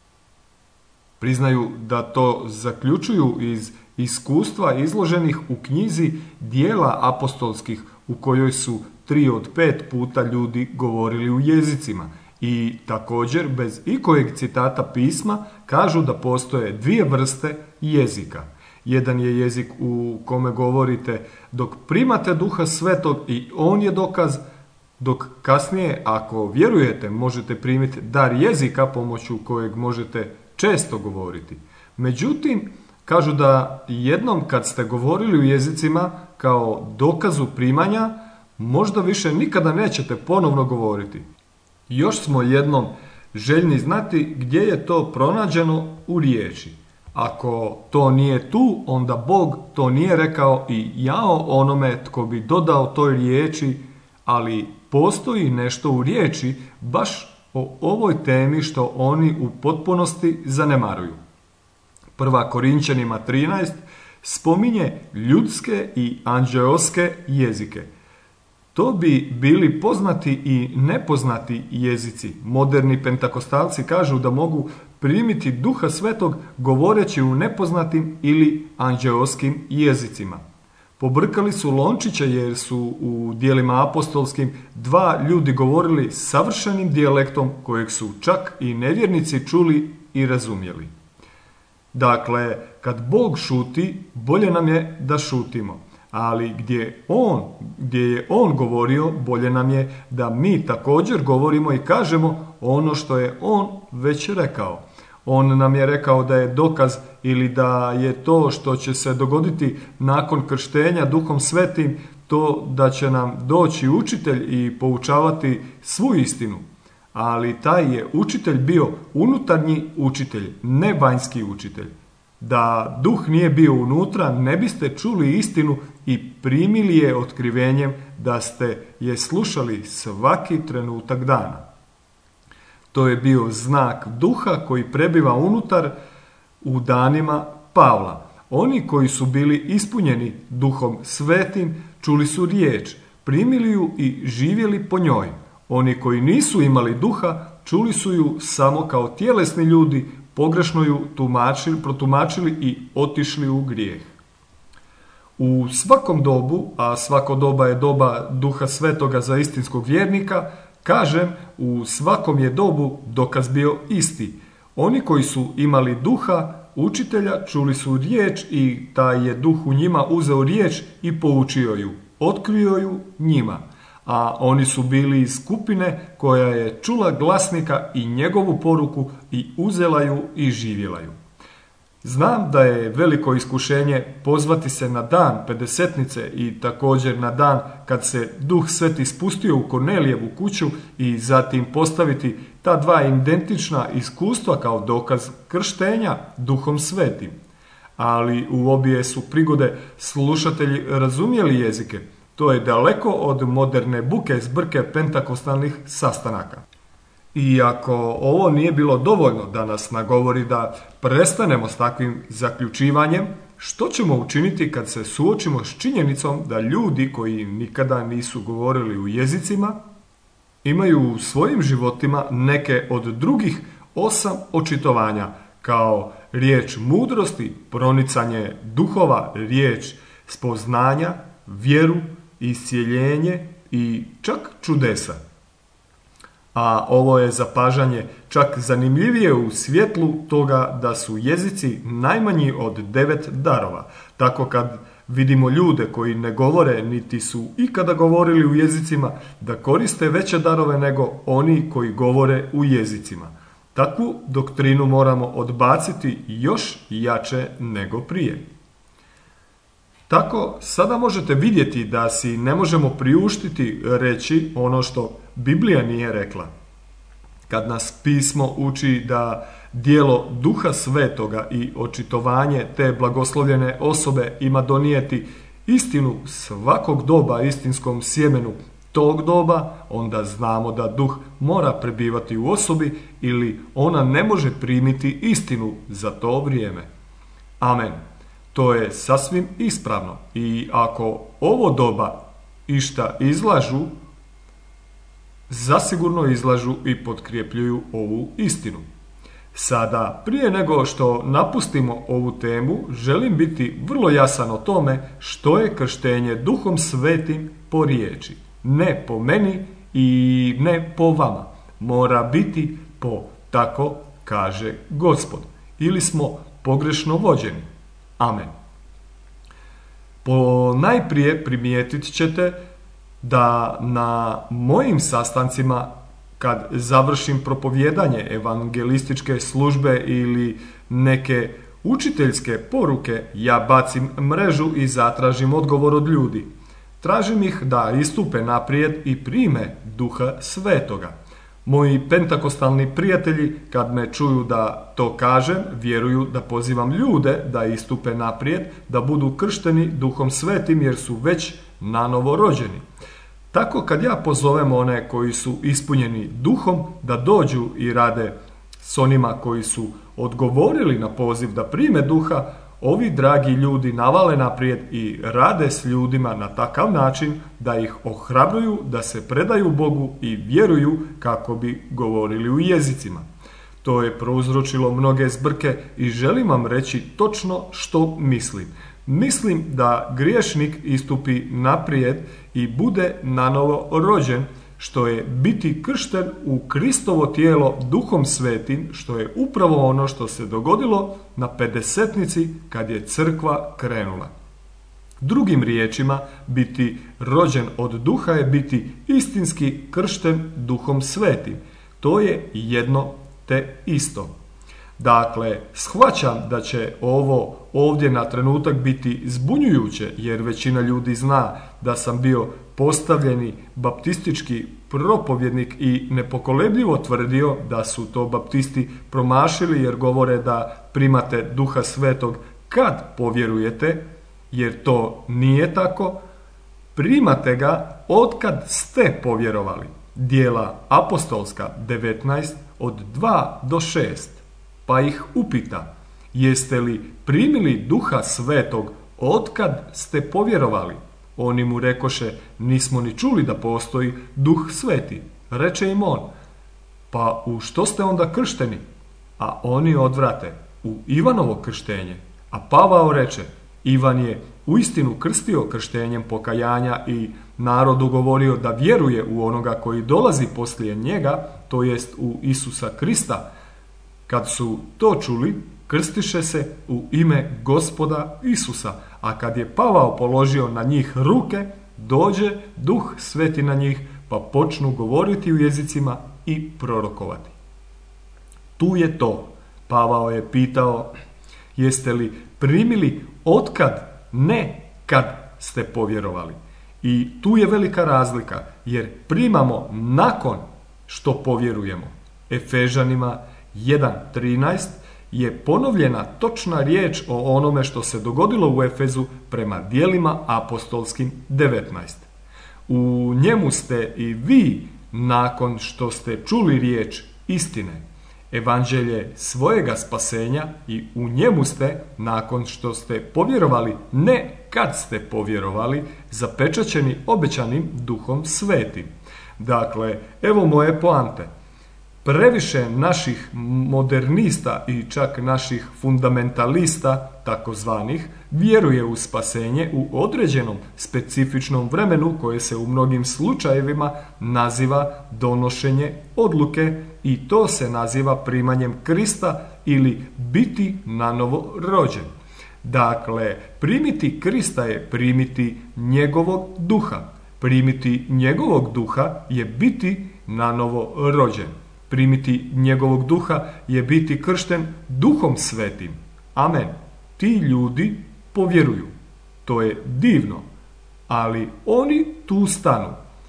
Priznaju da to zaključuju iz iskustva izloženih u knjizi Dijela apostolskih, u kojoj su 3 od 5 puta ljudi govorili u jezicima. I također, bez ikojeg citata pisma, kažu da postoje 2 vrste jezika. Jedan je jezik u kome govorite dok primate Duha Svetog i on je dokaz, dok kasnije, ako vjerujete, možete primiti dar jezika pomoću kojeg možete često govoriti. Međutim, kažu da jednom kad ste govorili u jezicima kao dokazu primanja, možda više nikada nećete ponovno govoriti. Još smo jednom željni znati gdje je to pronađeno u riječi. Ako to nije tu, onda Bog to nije rekao i jao onome tko bi dodao toj riječi, ali postoji nešto u riječi baš o ovoj temi što oni u potpunosti zanemaruju. 1. Korinćanima 13 spominje ljudske i anđeoske jezike. To bi bili poznati i nepoznati jezici. Moderni pentakostalci kažu da mogu primiti Duha Svetog govoreći u nepoznatim ili anđeoskim jezicima. Pobrkali su lončiće jer su u dijelima apostolskim 2 ljudi govorili savršenim dijalektom kojeg su čak i nevjernici čuli i razumjeli. Dakle, kad Bog šuti, bolje nam je da šutimo. Ali gdje je On govorio, bolje nam je da mi također govorimo i kažemo ono što je On već rekao. On nam je rekao da je dokaz ili da je to što će se dogoditi nakon krštenja Duhom Svetim, to da će nam doći učitelj i poučavati svu istinu. Ali taj je učitelj bio unutarnji učitelj, ne vanjski učitelj. Da duh nije bio unutra, ne biste čuli istinu i primili je otkrivenjem da ste je slušali svaki trenutak dana. To je bio znak duha koji prebiva unutar u danima Pavla. Oni koji su bili ispunjeni Duhom Svetim čuli su riječ, primili ju i živjeli po njoj. Oni koji nisu imali duha čuli su ju samo kao tjelesni ljudi, pogrešno ju protumačili i otišli u grijeh. U svakom dobu, a svako doba je doba Duha Svetoga za istinskog vjernika, kažem, u svakom je dobu dokaz bio isti. Oni koji su imali duha učitelja čuli su riječ i taj je duh u njima uzeo riječ i poučio ju, otkrio ju njima. A oni su bili iz skupine koja je čula glasnika i njegovu poruku i uzela ju i živjela ju. Znam da je veliko iskušenje pozvati se na dan Pedesetnice i također na dan kad se Duh Sveti spustio u Kornelijevu kuću i zatim postaviti ta 2 identična iskustva kao dokaz krštenja Duhom Svetim. ali u obje su prigode slušatelji razumjeli jezike. To je daleko od moderne buke zbrke pentakostalnih sastanaka. I ako ovo nije bilo dovoljno da nas nagovori da prestanemo s takvim zaključivanjem, što ćemo učiniti kad se suočimo s činjenicom da ljudi koji nikada nisu govorili u jezicima imaju u svojim životima neke od drugih 8 očitovanja, kao riječ mudrosti, pronicanje duhova, riječ spoznanja, vjeru, iscijeljenje i čak čudesa. A ovo je zapažanje čak zanimljivije u svjetlu toga da su jezici najmanji od 9 darova. Tako kad vidimo ljude koji ne govore niti su ikada govorili u jezicima, da koriste veće darove nego oni koji govore u jezicima. Takvu doktrinu moramo odbaciti još jače nego prije. Tako sada možete vidjeti da si ne možemo priuštiti reći ono što Biblija nije rekla. Kad nas pismo uči da djelo Duha Svetoga i očitovanje te blagoslovljene osobe ima donijeti istinu svakog doba istinskom sjemenu tog doba, onda znamo da Duh mora prebivati u osobi ili ona ne može primiti istinu za to vrijeme. Amen. To je sasvim ispravno i ako ovo doba išta izlažu, zasigurno izlažu i potkrijepljuju ovu istinu. Sada, prije nego što napustimo ovu temu, želim biti vrlo jasan o tome što je krštenje Duhom Svetim po riječi. Ne po meni i ne po vama. Mora biti po tako kaže Gospod. Ili smo pogrešno vođeni. Amen. Najprije primijetit ćete da na mojim sastancima, kad završim propovijedanje evangelističke službe ili neke učiteljske poruke, ja bacim mrežu i zatražim odgovor od ljudi. Tražim ih da istupe naprijed i prime Duha Svetoga. Moji pentakostalni prijatelji, kad me čuju da to kažem, vjeruju da pozivam ljude da istupe naprijed, da budu kršteni Duhom Svetim jer su već nanovo rođeni. Tako kad ja pozovem one koji su ispunjeni Duhom da dođu i rade s onima koji su odgovorili na poziv da prime Duha, ovi dragi ljudi navale naprijed i rade s ljudima na takav način da ih ohrabruju da se predaju Bogu i vjeruju kako bi govorili u jezicima. To je prouzročilo mnoge zbrke i želim vam reći točno što mislim. Mislim da griješnik istupi naprijed i bude nanovo rođen, što je biti kršten u Kristovo tijelo Duhom Svetim, što je upravo ono što se dogodilo na Pedesetnici kad je crkva krenula. Drugim riječima, biti rođen od Duha je biti istinski kršten Duhom Svetim. To je jedno te isto. Dakle, shvaćam da će ovo ovdje na trenutak biti zbunjujuće, jer većina ljudi zna da sam bio postavljeni baptistički propovjednik i nepokolebljivo tvrdio da su to baptisti promašili jer govore da primate Duha Svetog kad povjerujete, jer to nije tako. Primate ga otkad ste povjerovali. Djela apostolska 19 od 2 do 6. Pa ih upita, jeste li primili Duha Svetog otkad ste povjerovali? Oni mu rekoše, nismo ni čuli da postoji Duh Sveti. Reče im on, pa u što ste onda kršteni? A oni odvrate, u Ivanovo krštenje. A Pavao reče, Ivan je uistinu krstio krštenjem pokajanja i narodu govorio da vjeruje u onoga koji dolazi poslije njega, to jest u Isusa Krista. Kad su to čuli, krstiše se u ime Gospoda Isusa, a kad je Pavao položio na njih ruke, dođe Duh Sveti na njih, pa počnu govoriti u jezicima i prorokovati. Tu je to. Pavao je pitao, jeste li primili otkad, ne kad ste povjerovali. I tu je velika razlika, jer primamo nakon što povjerujemo. Efežanima 1.13 je ponovljena točna riječ o onome što se dogodilo u Efezu prema dijelima apostolskim 19. U njemu ste i vi, nakon što ste čuli riječ istine, evanđelje svojega spasenja, i u njemu ste, nakon što ste povjerovali, ne kad ste povjerovali, zapečaćeni obećanim Duhom Svetim. Dakle, evo moje poante. Previše naših modernista i čak naših fundamentalista, takozvanih, vjeruje u spasenje u određenom specifičnom vremenu koje se u mnogim slučajevima naziva donošenje odluke, i to se naziva primanjem Krista ili biti nanovo rođen. Dakle, primiti Krista je primiti njegovog duha. Primiti njegovog duha je biti nanovo rođen. Primiti njegovog duha je biti kršten Duhom Svetim. Amen. Ti ljudi povjeruju. To je divno. Ali oni tu stanu.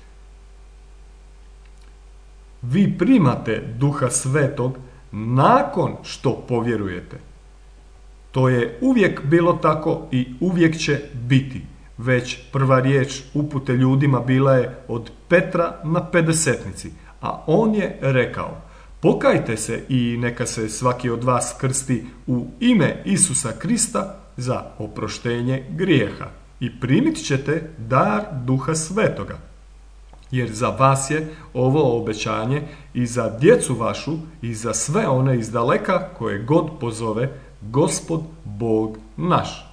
Vi primate Duha Svetog nakon što povjerujete. To je uvijek bilo tako i uvijek će biti. Već prva riječ upute ljudima bila je od Petra na pedesetnici, a on je rekao: pokajte se i neka se svaki od vas krsti u ime Isusa Krista za oproštenje grijeha i primit ćete dar Duha Svetoga. Jer za vas je ovo obećanje i za djecu vašu i za sve one iz daleka koje god pozove Gospod Bog naš.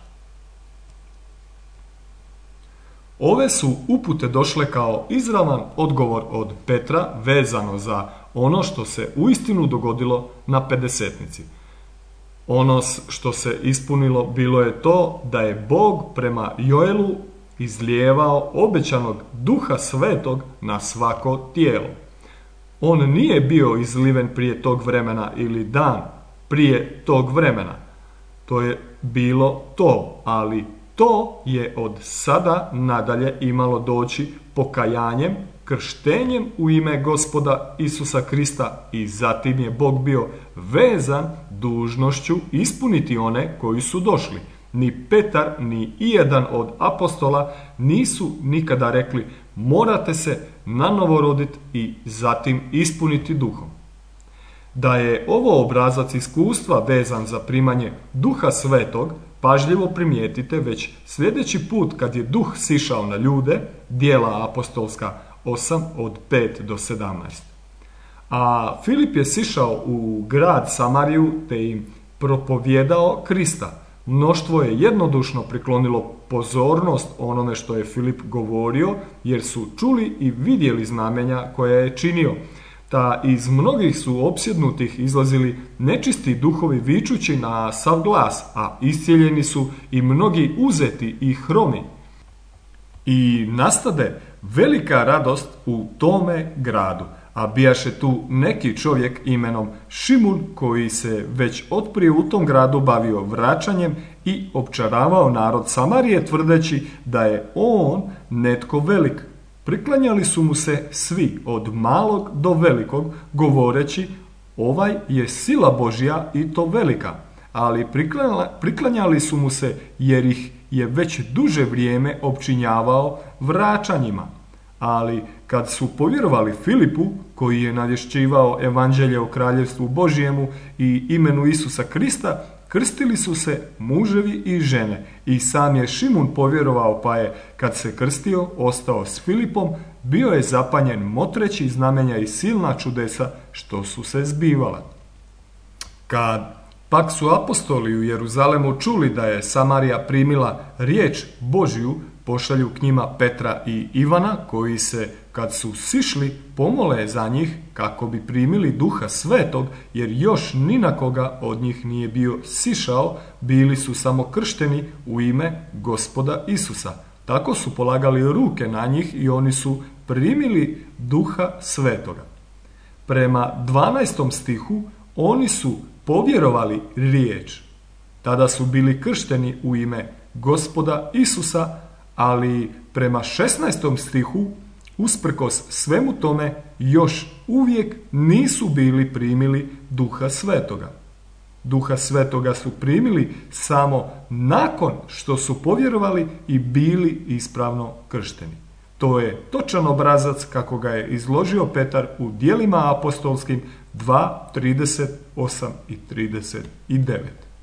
Ove su upute došle kao izravan odgovor od Petra vezano za ono što se uistinu dogodilo na pedesetnici. Ono što se ispunilo bilo je to da je Bog prema Joelu izlijevao obećanog Duha Svetog na svako tijelo. On nije bio izliven prije tog vremena ili dan prije tog vremena. To je bilo to, ali to je od sada nadalje imalo doći pokajanjem, krštenjem u ime Gospoda Isusa Krista, i zatim je Bog bio vezan dužnošću ispuniti one koji su došli. Ni Petar, ni ijedan od apostola nisu nikada rekli: morate se nanovo roditi i zatim ispuniti Duhom. Da je ovo obrazac iskustva vezan za primanje Duha Svetog, pažljivo primijetite već sljedeći put kad je Duh sišao na ljude, Djela apostolska 8 od 5 do 17. A Filip je sišao u grad Samariju te im propovjedao Krista. Mnoštvo je jednodušno priklonilo pozornost onome što je Filip govorio, jer su čuli i vidjeli znamenja koja je činio. Ta iz mnogih su opsjednutih izlazili nečisti duhovi vičući na sav glas, a iscijeljeni su i mnogi uzeti i hromi. I nastade velika radost u tome gradu, a bijaše tu neki čovjek imenom Šimun koji se već otprije u tom gradu bavio vraćanjem i opčaravao narod Samarije tvrdeći da je on netko velik. Priklanjali su mu se svi, od malog do velikog, govoreći: ovaj je sila Božja i to velika. Ali priklanjali su mu se jer ih je već duže vrijeme opčinjavao vraćanjima. Ali kad su povjerovali Filipu, koji je navješćivao evanđelje o kraljevstvu Božjemu i imenu Isusa Krista, krstili su se muževi i žene, i sam je Šimun povjerovao, pa je, kad se krstio, ostao s Filipom, bio je zapanjen motreći znamenja i silna čudesa što su se zbivala. Kad pak su apostoli u Jeruzalemu čuli da je Samarija primila riječ Božju, pošalju k njima Petra i Ivana, koji se, kad su sišli, pomole za njih kako bi primili Duha Svetog, jer još ni na koga od njih nije bio sišao, bili su samo kršteni u ime Gospoda Isusa. Tako su polagali ruke na njih i oni su primili Duha Svetoga. Prema 12. stihu oni su povjerovali riječ. Tada su bili kršteni u ime Gospoda Isusa, ali prema 16. stihu, usprkos svemu tome, još uvijek nisu bili primili Duha Svetoga. Duha Svetoga su primili samo nakon što su povjerovali i bili ispravno kršteni. To je točan obrazac kako ga je izložio Petar u Djelima apostolskim 2:38 i 39.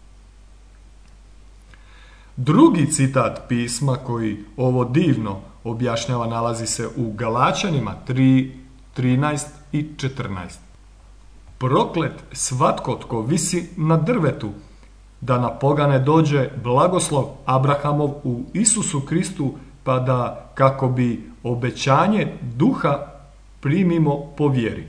Drugi citat pisma koji ovo divno objašnjava nalazi se u Galačanima 3:13 i 14. Proklet svatko tko visi na drvetu, da na pogane dođe blagoslov Abrahamov u Isusu Kristu, pa da kako bi obećanje duha primimo po vjeri.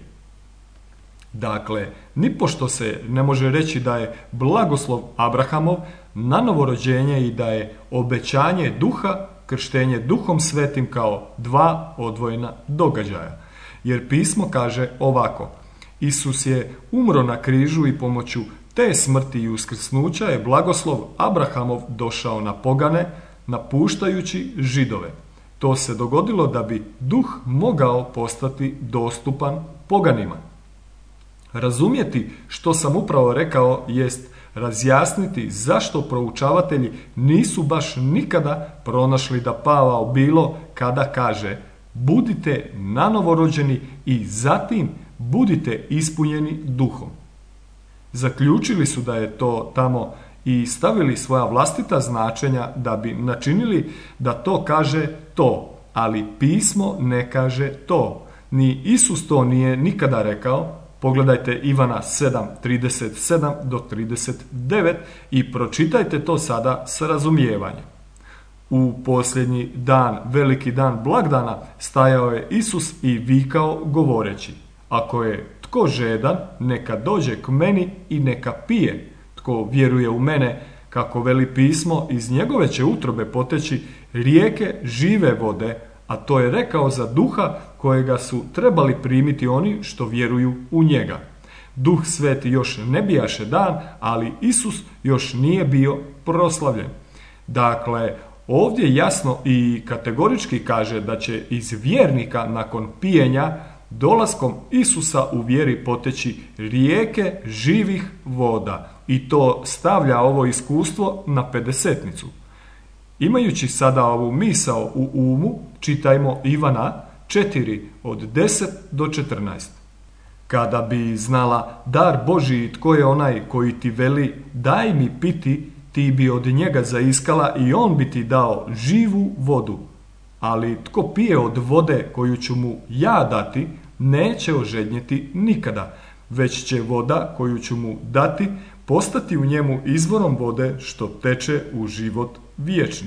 Dakle, nipošto se ne može reći da je blagoslov Abrahamov na novorođenje i da je obećanje duha krštenje Duhom Svetim kao dva odvojena događaja. Jer pismo kaže ovako: Isus je umro na križu i pomoću te smrti i uskrsnuća je blagoslov Abrahamov došao na pogane, napuštajući Židove. To se dogodilo da bi duh mogao postati dostupan poganima. Razumjeti što sam upravo rekao jest razjasniti zašto proučavatelji nisu baš nikada pronašli da Pavao bilo kada kaže budite nanovorođeni i zatim budite ispunjeni duhom. Zaključili su da je to tamo i stavili svoja vlastita značenja da bi načinili da to kaže to, ali pismo ne kaže to. Ni Isus to nije nikada rekao. Pogledajte Ivana 7:37 do 39 i pročitajte to sada s razumijevanjem. U posljednji dan, veliki dan blagdana, stajao je Isus i vikao govoreći: Ako je tko žedan, neka dođe k meni i neka pije. Tko vjeruje u mene, kako veli pismo, iz njegove će utrobe poteći rijeke žive vode, a to je rekao za duha kojega su trebali primiti oni što vjeruju u njega. Duh Sveti još ne bijaše dan, ali Isus još nije bio proslavljen. Dakle, ovdje jasno i kategorički kaže da će iz vjernika nakon pijenja dolaskom Isusa u vjeri poteći rijeke živih voda i to stavlja ovo iskustvo na pedesetnicu. Imajući sada ovu misao u umu, čitajmo Ivana 4:10 do 14. Kada bi znala dar Božiji tko je onaj koji ti veli daj mi piti, ti bi od njega zaiskala i on bi ti dao živu vodu. Ali tko pije od vode koju ću mu ja dati, neće ožednjeti nikada, već će voda koju ću mu dati postati u njemu izvorom vode što teče u život vječni.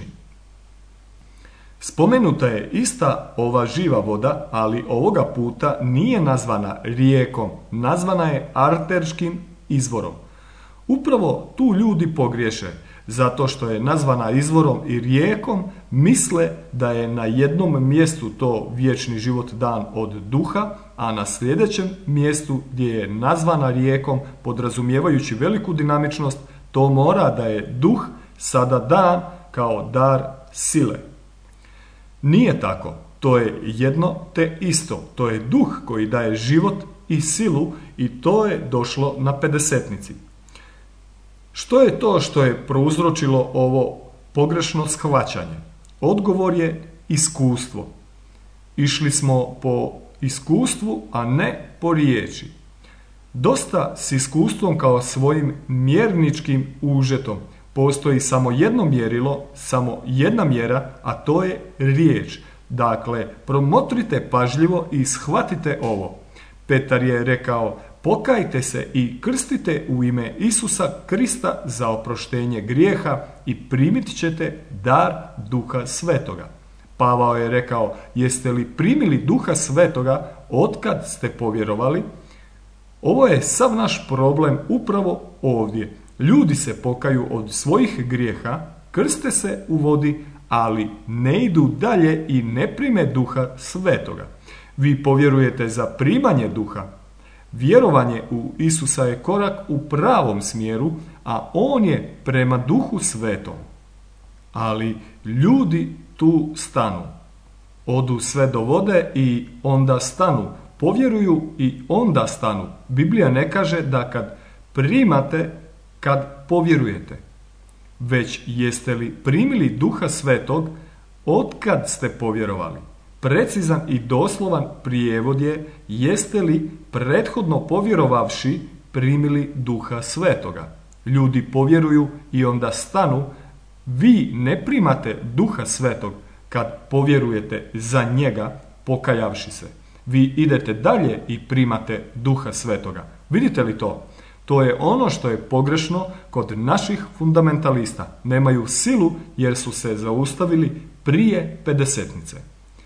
Spomenuta je ista ova živa voda, ali ovoga puta nije nazvana rijekom, nazvana je arterskim izvorom. Upravo tu ljudi pogriješe, zato što je nazvana izvorom i rijekom, misle da je na jednom mjestu to vječni život dan od duha, a na sljedećem mjestu gdje je nazvana rijekom, podrazumijevajući veliku dinamičnost, to mora da je duh sada dan kao dar sile. Nije tako, to je jedno te isto, to je duh koji daje život i silu i to je došlo na pedesetnici. Što je to što je prouzročilo ovo pogrešno shvaćanje? Odgovor je iskustvo. Išli smo po iskustvu, a ne po riječi. Dosta s iskustvom kao svojim mjerničkim užetom. Postoji samo jedno mjerilo, samo jedna mjera, a to je riječ. Dakle, promotrite pažljivo i shvatite ovo. Petar je rekao: pokajte se i krstite u ime Isusa Krista za oproštenje grijeha i primit ćete dar Duha Svetoga. Pavao je rekao: jeste li primili Duha Svetoga otkad ste povjerovali? Ovo je sav naš problem upravo ovdje. Ljudi se pokaju od svojih grijeha, krste se u vodi, ali ne idu dalje i ne prime Duha Svetoga. Vi povjerujete za primanje Duha. Vjerovanje u Isusa je korak u pravom smjeru, a on je prema Duhu Svetom. Ali ljudi tu stanu. Odu sve do vode i onda stanu. Povjeruju i onda stanu. Biblija ne kaže da kad primate kad povjerujete, već jeste li primili Duha Svetog otkad ste povjerovali. Precizan i doslovan prijevod je jeste li prethodno povjerovavši primili Duha Svetoga. Ljudi povjeruju i onda stanu. Vi ne primate Duha Svetog kad povjerujete za njega pokajavši se. Vi idete dalje i primate Duha Svetoga. Vidite li to? To je ono što je pogrešno kod naših fundamentalista. Nemaju silu jer su se zaustavili prije pedesetnice.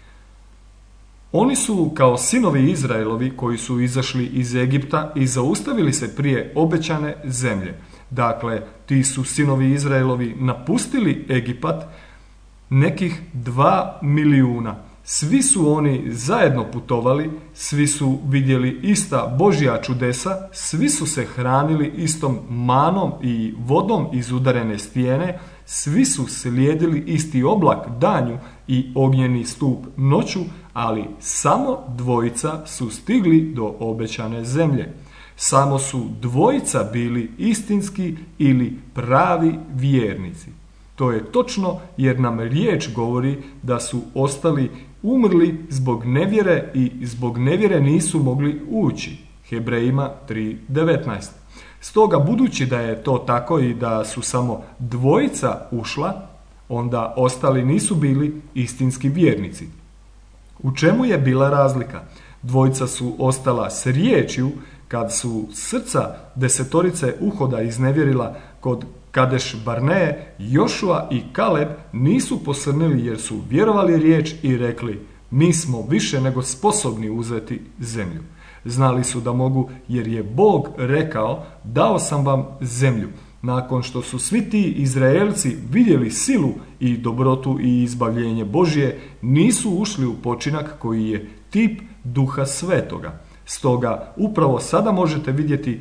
Oni su kao sinovi Izraelovi koji su izašli iz Egipta i zaustavili se prije obećane zemlje. Dakle, ti su sinovi Izraelovi napustili Egipat, nekih 2 milijuna. Svi su oni zajedno putovali, svi su vidjeli ista Božja čudesa, svi su se hranili istom manom i vodom iz udarene stijene, svi su slijedili isti oblak danju i ognjeni stup noću, ali samo 2 su stigli do obećane zemlje. Samo su 2 bili istinski ili pravi vjernici. To je točno jer nam riječ govori da su ostali umrli zbog nevjere i zbog nevjere nisu mogli ući. Hebrejima 3.19. Stoga, budući da je to tako i da su samo 2 ušla, onda ostali nisu bili istinski vjernici. U čemu je bila razlika? 2 su ostala s riječju kad su srca 10 uhoda iznevjerila kod Kadeš Barneje, Jošua i Kaleb nisu posrnili jer su vjerovali riječ i rekli: mi smo više nego sposobni uzeti zemlju. Znali su da mogu jer je Bog rekao: dao sam vam zemlju. Nakon što su svi ti Izraelci vidjeli silu i dobrotu i izbavljenje Božje, nisu ušli u počinak koji je tip Duha Svetoga. Stoga upravo sada možete vidjeti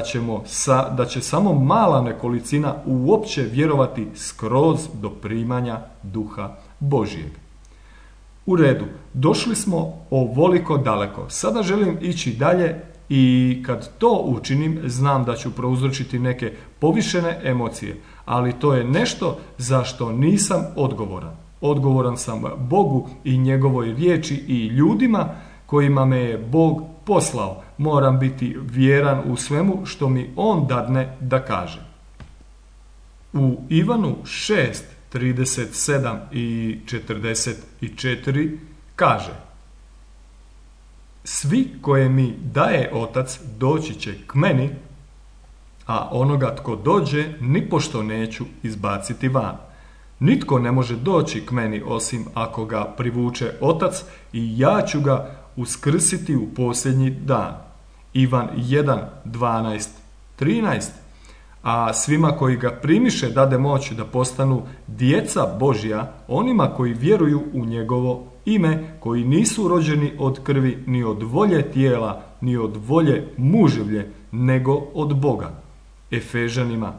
da će samo mala nekolicina uopće vjerovati skroz do primanja Duha Božjeg. U redu, došli smo ovoliko daleko. Sada želim ići dalje i kad to učinim, znam da ću prouzročiti neke povišene emocije, ali to je nešto za što nisam odgovoran. Odgovoran sam Bogu i njegovoj riječi i ljudima kojima me je Bog poslao. Moram biti vjeran u svemu što mi on dadne da kaže. U Ivanu 6:37 i 44 kaže: svi koje mi daje Otac doći će k meni, a onoga tko dođe nipošto neću izbaciti van. Nitko ne može doći k meni osim ako ga privuče Otac i ja ću ga uskrsiti u posljednji dan. Ivan 1:12-13. A svima koji ga primiše dade moć da postanu djeca Božja, onima koji vjeruju u njegovo ime, koji nisu rođeni od krvi, ni od volje tijela, ni od volje muževlje, nego od Boga. Efežanima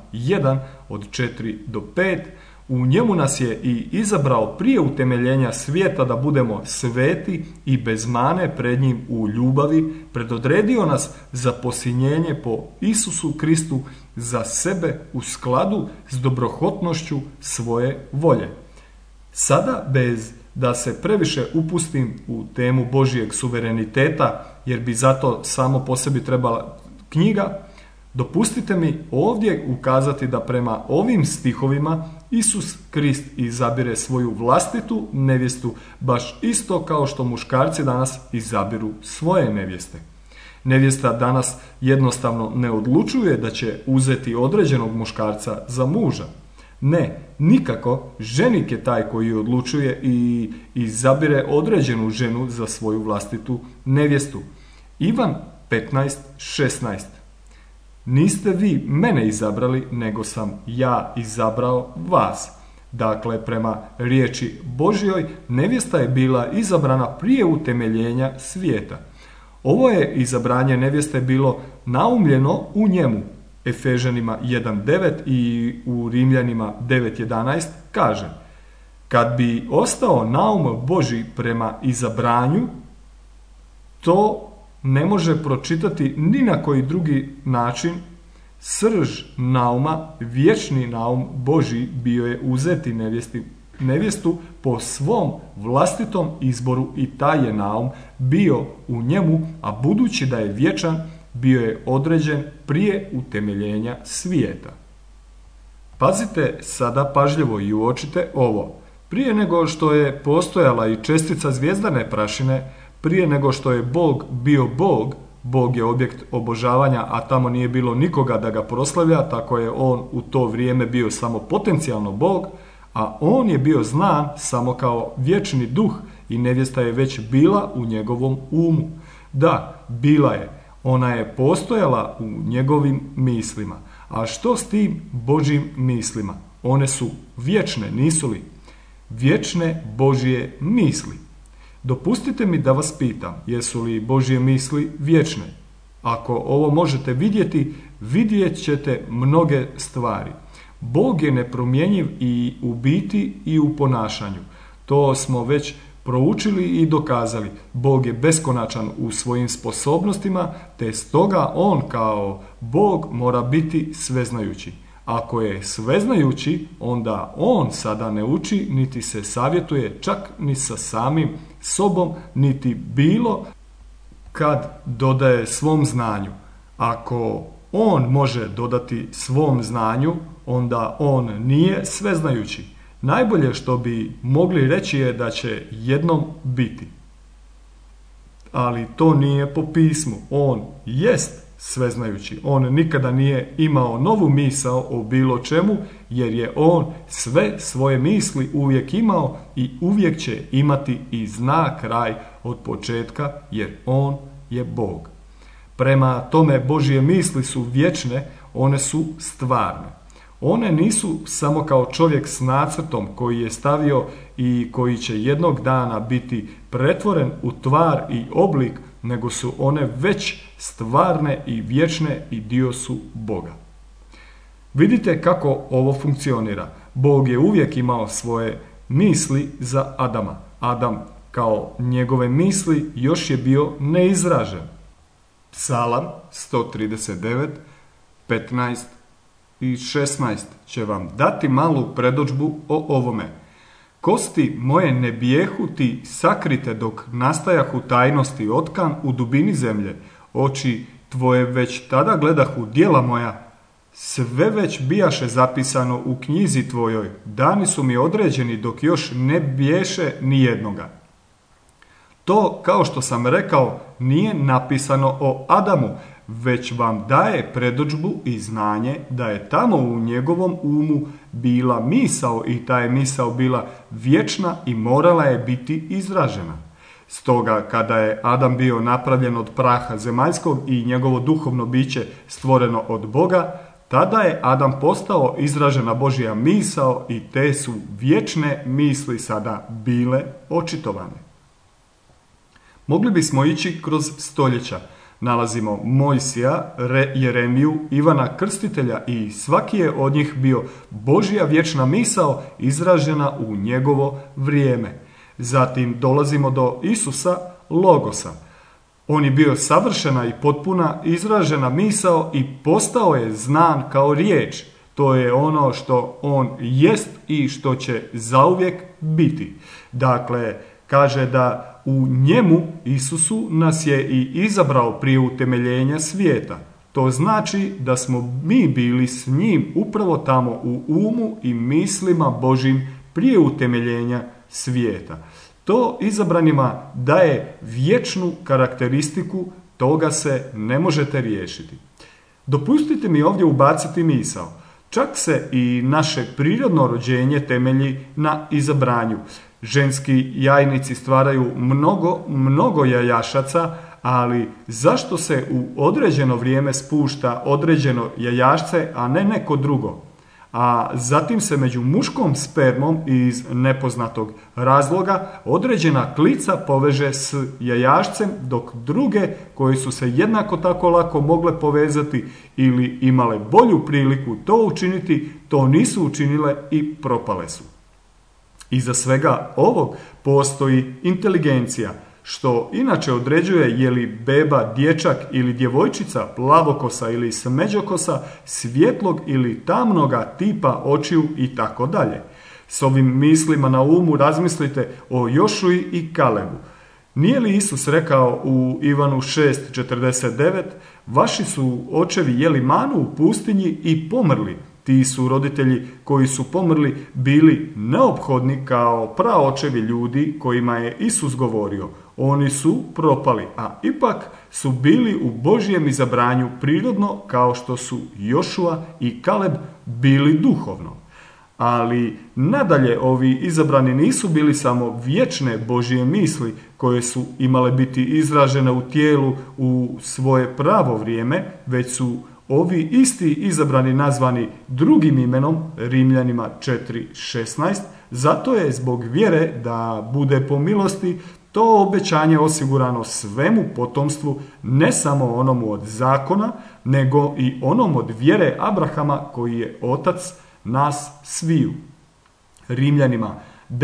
1:4-5. U njemu nas je i izabrao prije utemeljenja svijeta da budemo sveti i bez mane pred njim u ljubavi, predodredio nas za posinjenje po Isusu Kristu za sebe u skladu s dobrohotnošću svoje volje. Sada, bez da se previše upustim u temu Božjeg suvereniteta, jer bi zato samo po sebi trebala knjiga, dopustite mi ovdje ukazati da prema ovim stihovima Isus Krist izabire svoju vlastitu nevjestu baš isto kao što muškarci danas izabiru svoje nevjeste. Nevjesta danas jednostavno ne odlučuje da će uzeti određenog muškarca za muža. Ne, nikako, ženik je taj koji odlučuje i izabire određenu ženu za svoju vlastitu nevjestu. Ivan 15:16. Niste vi mene izabrali, nego sam ja izabrao vas. Dakle, prema riječi Božjoj, nevjesta je bila izabrana prije utemeljenja svijeta. Ovo je izabranje nevjeste bilo naumljeno u njemu. Efežanima 1:9 i u Rimljanima 9:11 kaže: kad bi ostao naum Božji prema izabranju, to ne može pročitati ni na koji drugi način, Srž nauma, vječni naum Božji bio je uzeti nevjestu po svom vlastitom izboru i taj je naum bio u njemu, a budući da je vječan, bio je određen prije utemeljenja svijeta. Pazite sada pažljivo i uočite ovo. Prije nego što je postojala i čestica zvijezdane prašine, prije nego što je Bog bio Bog, Bog je objekt obožavanja, a tamo nije bilo nikoga da ga proslavlja, tako je on u to vrijeme bio samo potencijalno Bog, a on je bio znan samo kao vječni duh i nevjesta je već bila u njegovom umu. Da, bila je. Ona je postojala u njegovim mislima. A što s tim Božjim mislima? One su vječne, nisu li? Vječne Božje misli. Dopustite mi da vas pitam, jesu li Božje misli vječne? Ako ovo možete vidjeti, vidjet ćete mnoge stvari. Bog je nepromjenjiv i u biti i u ponašanju. To smo već proučili i dokazali. Bog je beskonačan u svojim sposobnostima, te stoga on kao Bog mora biti sveznajući. Ako je sveznajući, onda on sada ne uči, niti se savjetuje čak ni sa samim sobom, niti bilo kad dodaje svom znanju. Ako on može dodati svom znanju, onda on nije sveznajući. Najbolje što bi mogli reći je da će jednom biti. Ali to nije po pismu. On jest sveznajući. On nikada nije imao novu misao o bilo čemu, jer je on sve svoje misli uvijek imao i uvijek će imati i zna kraj od početka, jer on je Bog. Prema tome, Božje misli su vječne, one su stvarne. One nisu samo kao čovjek s nacrtom koji je stavio i koji će jednog dana biti pretvoren u tvar i oblik, nego su one već stvarne i vječne i dio su Boga. Vidite kako ovo funkcionira. Bog je uvijek imao svoje misli za Adama. Adam kao njegove misli još je bio neizražen. Psalam 139, 15 i 16 će vam dati malu predodžbu o ovome. Kosti moje ne bijehu ti sakrite dok nastajahu tajnosti otkan u dubini zemlje. Oči tvoje već tada gledahu djela moja. Sve već bijaše zapisano u knjizi tvojoj. Dani su mi određeni dok još ne biješe ni jednoga. To, kao što sam rekao, nije napisano o Adamu, već vam daje predodžbu i znanje da je tamo u njegovom umu bila misao i ta je misao bila vječna i morala je biti izražena. Stoga, kada je Adam bio napravljen od praha zemaljskog i njegovo duhovno biće stvoreno od Boga, tada je Adam postao izražena Božja misao i te su vječne misli sada bile očitovane. Mogli bismo ići kroz stoljeća. Nalazimo Mojsija, Jeremiju, Ivana Krstitelja i svaki je od njih bio Božja vječna misao izražena u njegovo vrijeme. Zatim dolazimo do Isusa, Logosa. On je bio savršena i potpuna izražena misao i postao je znan kao riječ. To je ono što on jest i što će zauvijek biti. Dakle, kaže da u njemu, Isusu, nas je i izabrao prije utemeljenja svijeta. To znači da smo mi bili s njim upravo tamo u umu i mislima Božjim prije utemeljenja svijeta. To izabranima daje vječnu karakteristiku, toga se ne možete riješiti. Dopustite mi ovdje ubaciti misao. Čak se i naše prirodno rođenje temelji na izabranju. Ženski jajnici stvaraju mnogo jajašaca, ali zašto se u određeno vrijeme spušta određeno jajašce, a ne neko drugo? A zatim se među muškom spermom iz nepoznatog razloga određena klica poveže s jajašcem, dok druge koji su se jednako tako lako mogle povezati ili imale bolju priliku to učiniti, to nisu učinile i propale su. Iza svega ovog postoji inteligencija. što inače određuje je li beba dječak ili djevojčica, plavokosa ili smeđokosa, svjetlog ili tamnoga tipa očiju i tako dalje. S ovim mislima na umu razmislite o Jošuji i Kalebu. Nije li Isus rekao u Ivanu 6:49, vaši su očevi jeli manu u pustinji i pomrli. Ti su roditelji koji su pomrli bili neophodni kao praočevi ljudi kojima je Isus govorio. Oni su propali, a ipak su bili u Božjem izabranju prirodno kao što su Jošua i Kaleb bili duhovno. Ali nadalje ovi izabrani nisu bili samo vječne Božje misli koje su imale biti izražene u tijelu u svoje pravo vrijeme, već su ovi isti izabrani nazvani drugim imenom, Rimljanima 4:16, zato je zbog vjere da bude po milosti to obećanje osigurano svemu potomstvu, ne samo onomu od zakona, nego i onom od vjere Abrahama koji je otac nas sviju. Rimljanima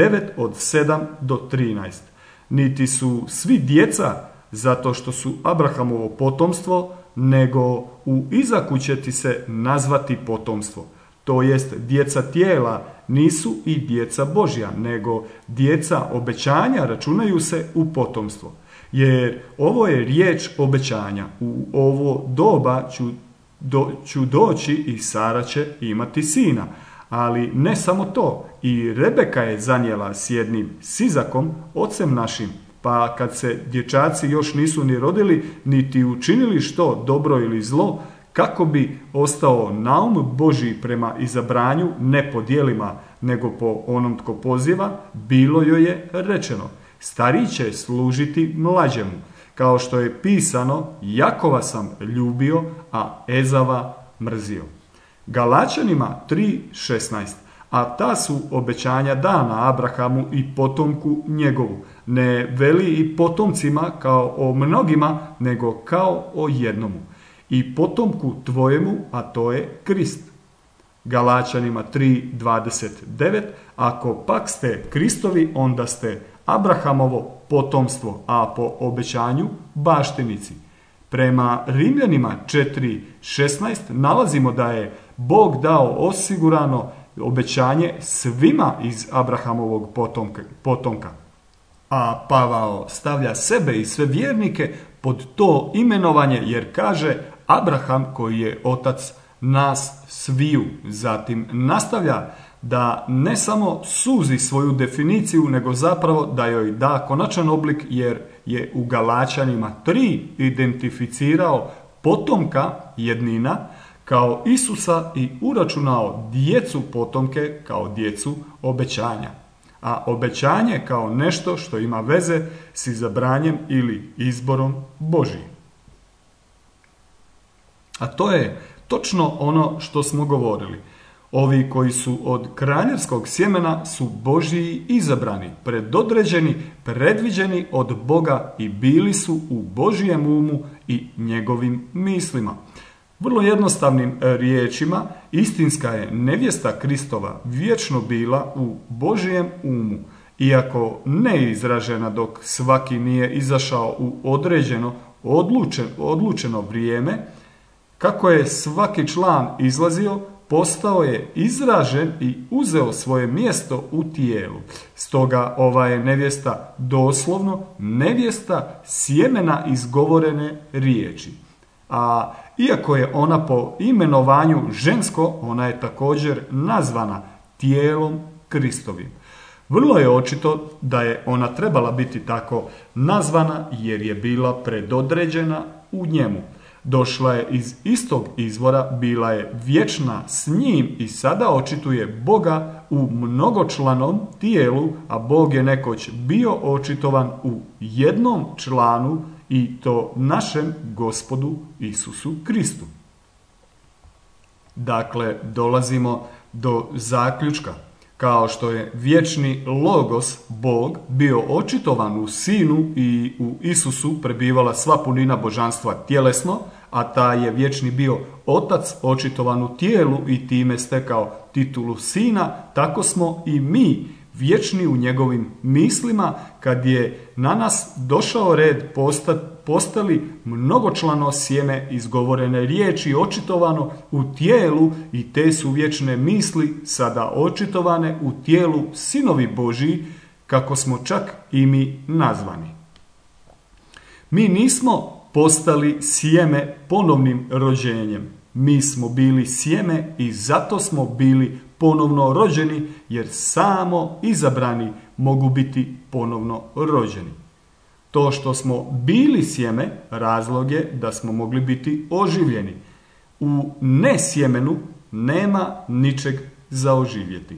9:7-13. Niti su svi djeca zato što su Abrahamovo potomstvo, nego u Izaku će ti se nazvati potomstvo. To jest djeca tijela nisu i djeca Božja, nego djeca obećanja računaju se u potomstvo. Jer ovo je riječ obećanja. U ovo doba ću doći i Sara će imati sina. Ali ne samo to, i Rebeka je zanijela s jednim s Izakom, ocem našim, pa kad se dječaci još nisu ni rodili, niti učinili što dobro ili zlo, kako bi ostao naum Božji prema izabranju ne po djelima, nego po onom tko poziva, bilo joj je rečeno, stariji će služiti mlađemu, kao što je pisano, Jakova sam ljubio, a Ezava mrzio. Galačanima 3:16. A ta su obećanja dana Abrahamu i potomku njegovu. Ne veli i potomcima kao o mnogima, nego kao o jednomu. I potomku tvojemu, a to je Krist. Galačanima 3:29. Ako pak ste Kristovi, onda ste Abrahamovo potomstvo, a po obećanju baštinici. Prema Rimljanima 4:16 nalazimo da je Bog dao osigurano obećanje svima iz Abrahamovog potomka. A Pavao stavlja sebe i sve vjernike pod to imenovanje jer kaže Abraham koji je otac nas sviju. Zatim nastavlja da ne samo suzi svoju definiciju, nego zapravo da joj da konačan oblik jer je u Galačanima 3 identificirao potomka jednina kao Isusa i uračunao djecu potomke kao djecu obećanja. A obećanje kao nešto što ima veze s izabranjem ili izborom Božjim. A to je točno ono što smo govorili. Ovi koji su od kraljevskog sjemena su Božji izabrani, predodređeni, predviđeni od Boga i bili su u Božjem umu i njegovim mislima. Vrlo jednostavnim riječima, istinska je nevjesta Kristova vječno bila u Božjem umu, iako neizražena dok svaki nije izašao u određeno, odlučeno vrijeme, kako je svaki član izlazio, postao je izražen i uzeo svoje mjesto u tijelu. Stoga ova je nevjesta doslovno nevjesta sjemena izgovorene riječi. A iako je ona po imenovanju žensko, ona je također nazvana tijelom Kristovim. Vrlo je očito da je ona trebala biti tako nazvana jer je bila predodređena u njemu. Došla je iz istog izvora, bila je vječna s njim i sada očituje Boga u mnogočlanom tijelu, a Bog je nekoć bio očitovan u jednom članu i to našem Gospodu Isusu Kristu. Dakle, dolazimo do zaključka. Kao što je vječni Logos, Bog, bio očitovan u Sinu i u Isusu prebivala sva punina božanstva tjelesno, a taj je vječni bio Otac očitovan u tijelu i time stekao titulu Sina, tako smo i mi vječni u njegovim mislima, kad je na nas došao red postali mnogočlano sjeme izgovorene riječi očitovano u tijelu, i te su vječne misli sada očitovane u tijelu sinovi Božiji, kako smo čak i mi nazvani. Mi nismo postali sjeme ponovnim rođenjem. Mi smo bili sjeme i zato smo bili ponovno rođeni, jer samo izabrani mogu biti ponovno rođeni. To što smo bili sjeme, razlog je da smo mogli biti oživljeni. U nesjemenu nema ničeg za oživjeti.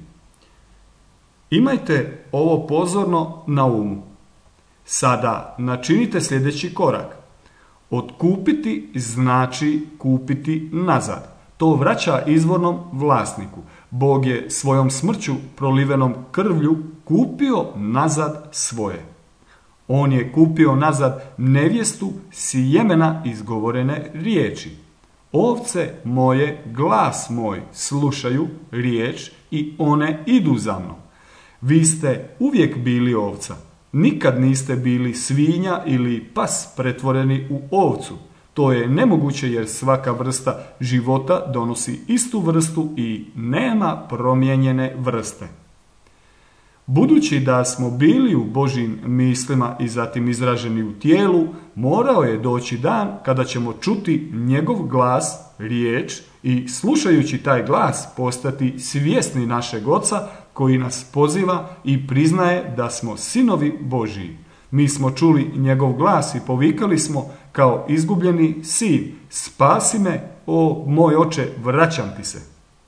Imajte ovo pozorno na umu. Sada načinite sljedeći korak. Otkupiti znači kupiti nazad. To vraća izvornom vlasniku. Bog je svojom smrću prolivenom krvlju kupio nazad svoje. On je kupio nazad nevjestu sjemena izgovorene riječi. Ovce moje, glas moj slušaju riječ i one idu za mnom. Vi ste uvijek bili ovca. Nikad niste bili svinja ili pas pretvoreni u ovcu. To je nemoguće, jer svaka vrsta života donosi istu vrstu i nema promijenjene vrste. Budući da smo bili u Božjim mislima i zatim izraženi u tijelu, morao je doći dan kada ćemo čuti njegov glas, riječ, i slušajući taj glas postati svjesni našeg Oca koji nas poziva i priznaje da smo sinovi Božiji. Mi smo čuli njegov glas i povikali smo kao izgubljeni sin: spasi me, o moj oče, vraćam ti se.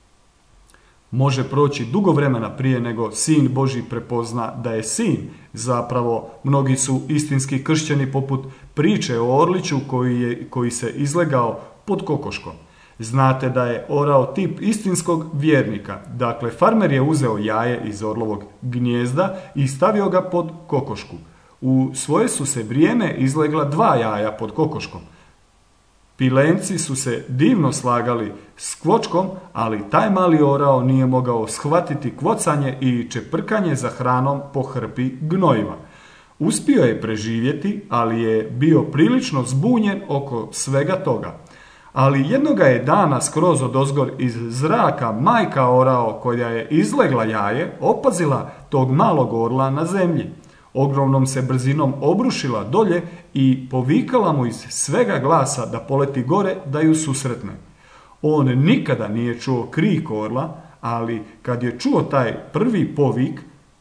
Može proći dugo vremena prije nego sin Božji prepozna da je sin. Zapravo, mnogi su istinski kršćani poput priče o Orliću koji se izlegao pod kokoškom. Znate da je orao tip istinskog vjernika. Dakle, farmer je uzeo jaje iz orlovog gnijezda i stavio ga pod kokošku. U svoje su se vrijeme izlegla 2 jaja pod kokoškom. Pilenci su se divno slagali s kvočkom, ali taj mali orao nije mogao shvatiti kvocanje i čeprkanje za hranom po hrpi gnojiva. Uspio je preživjeti, ali je bio prilično zbunjen oko svega toga. Ali jednoga je dana skroz odozgor iz zraka majka orao, koja je izlegla jaje, opazila tog malog orla na zemlji. Ogromnom se brzinom obrušila dolje i povikala mu iz svega glasa da poleti gore da ju susretne. On nikada nije čuo krik orla, ali kad je čuo taj prvi povik,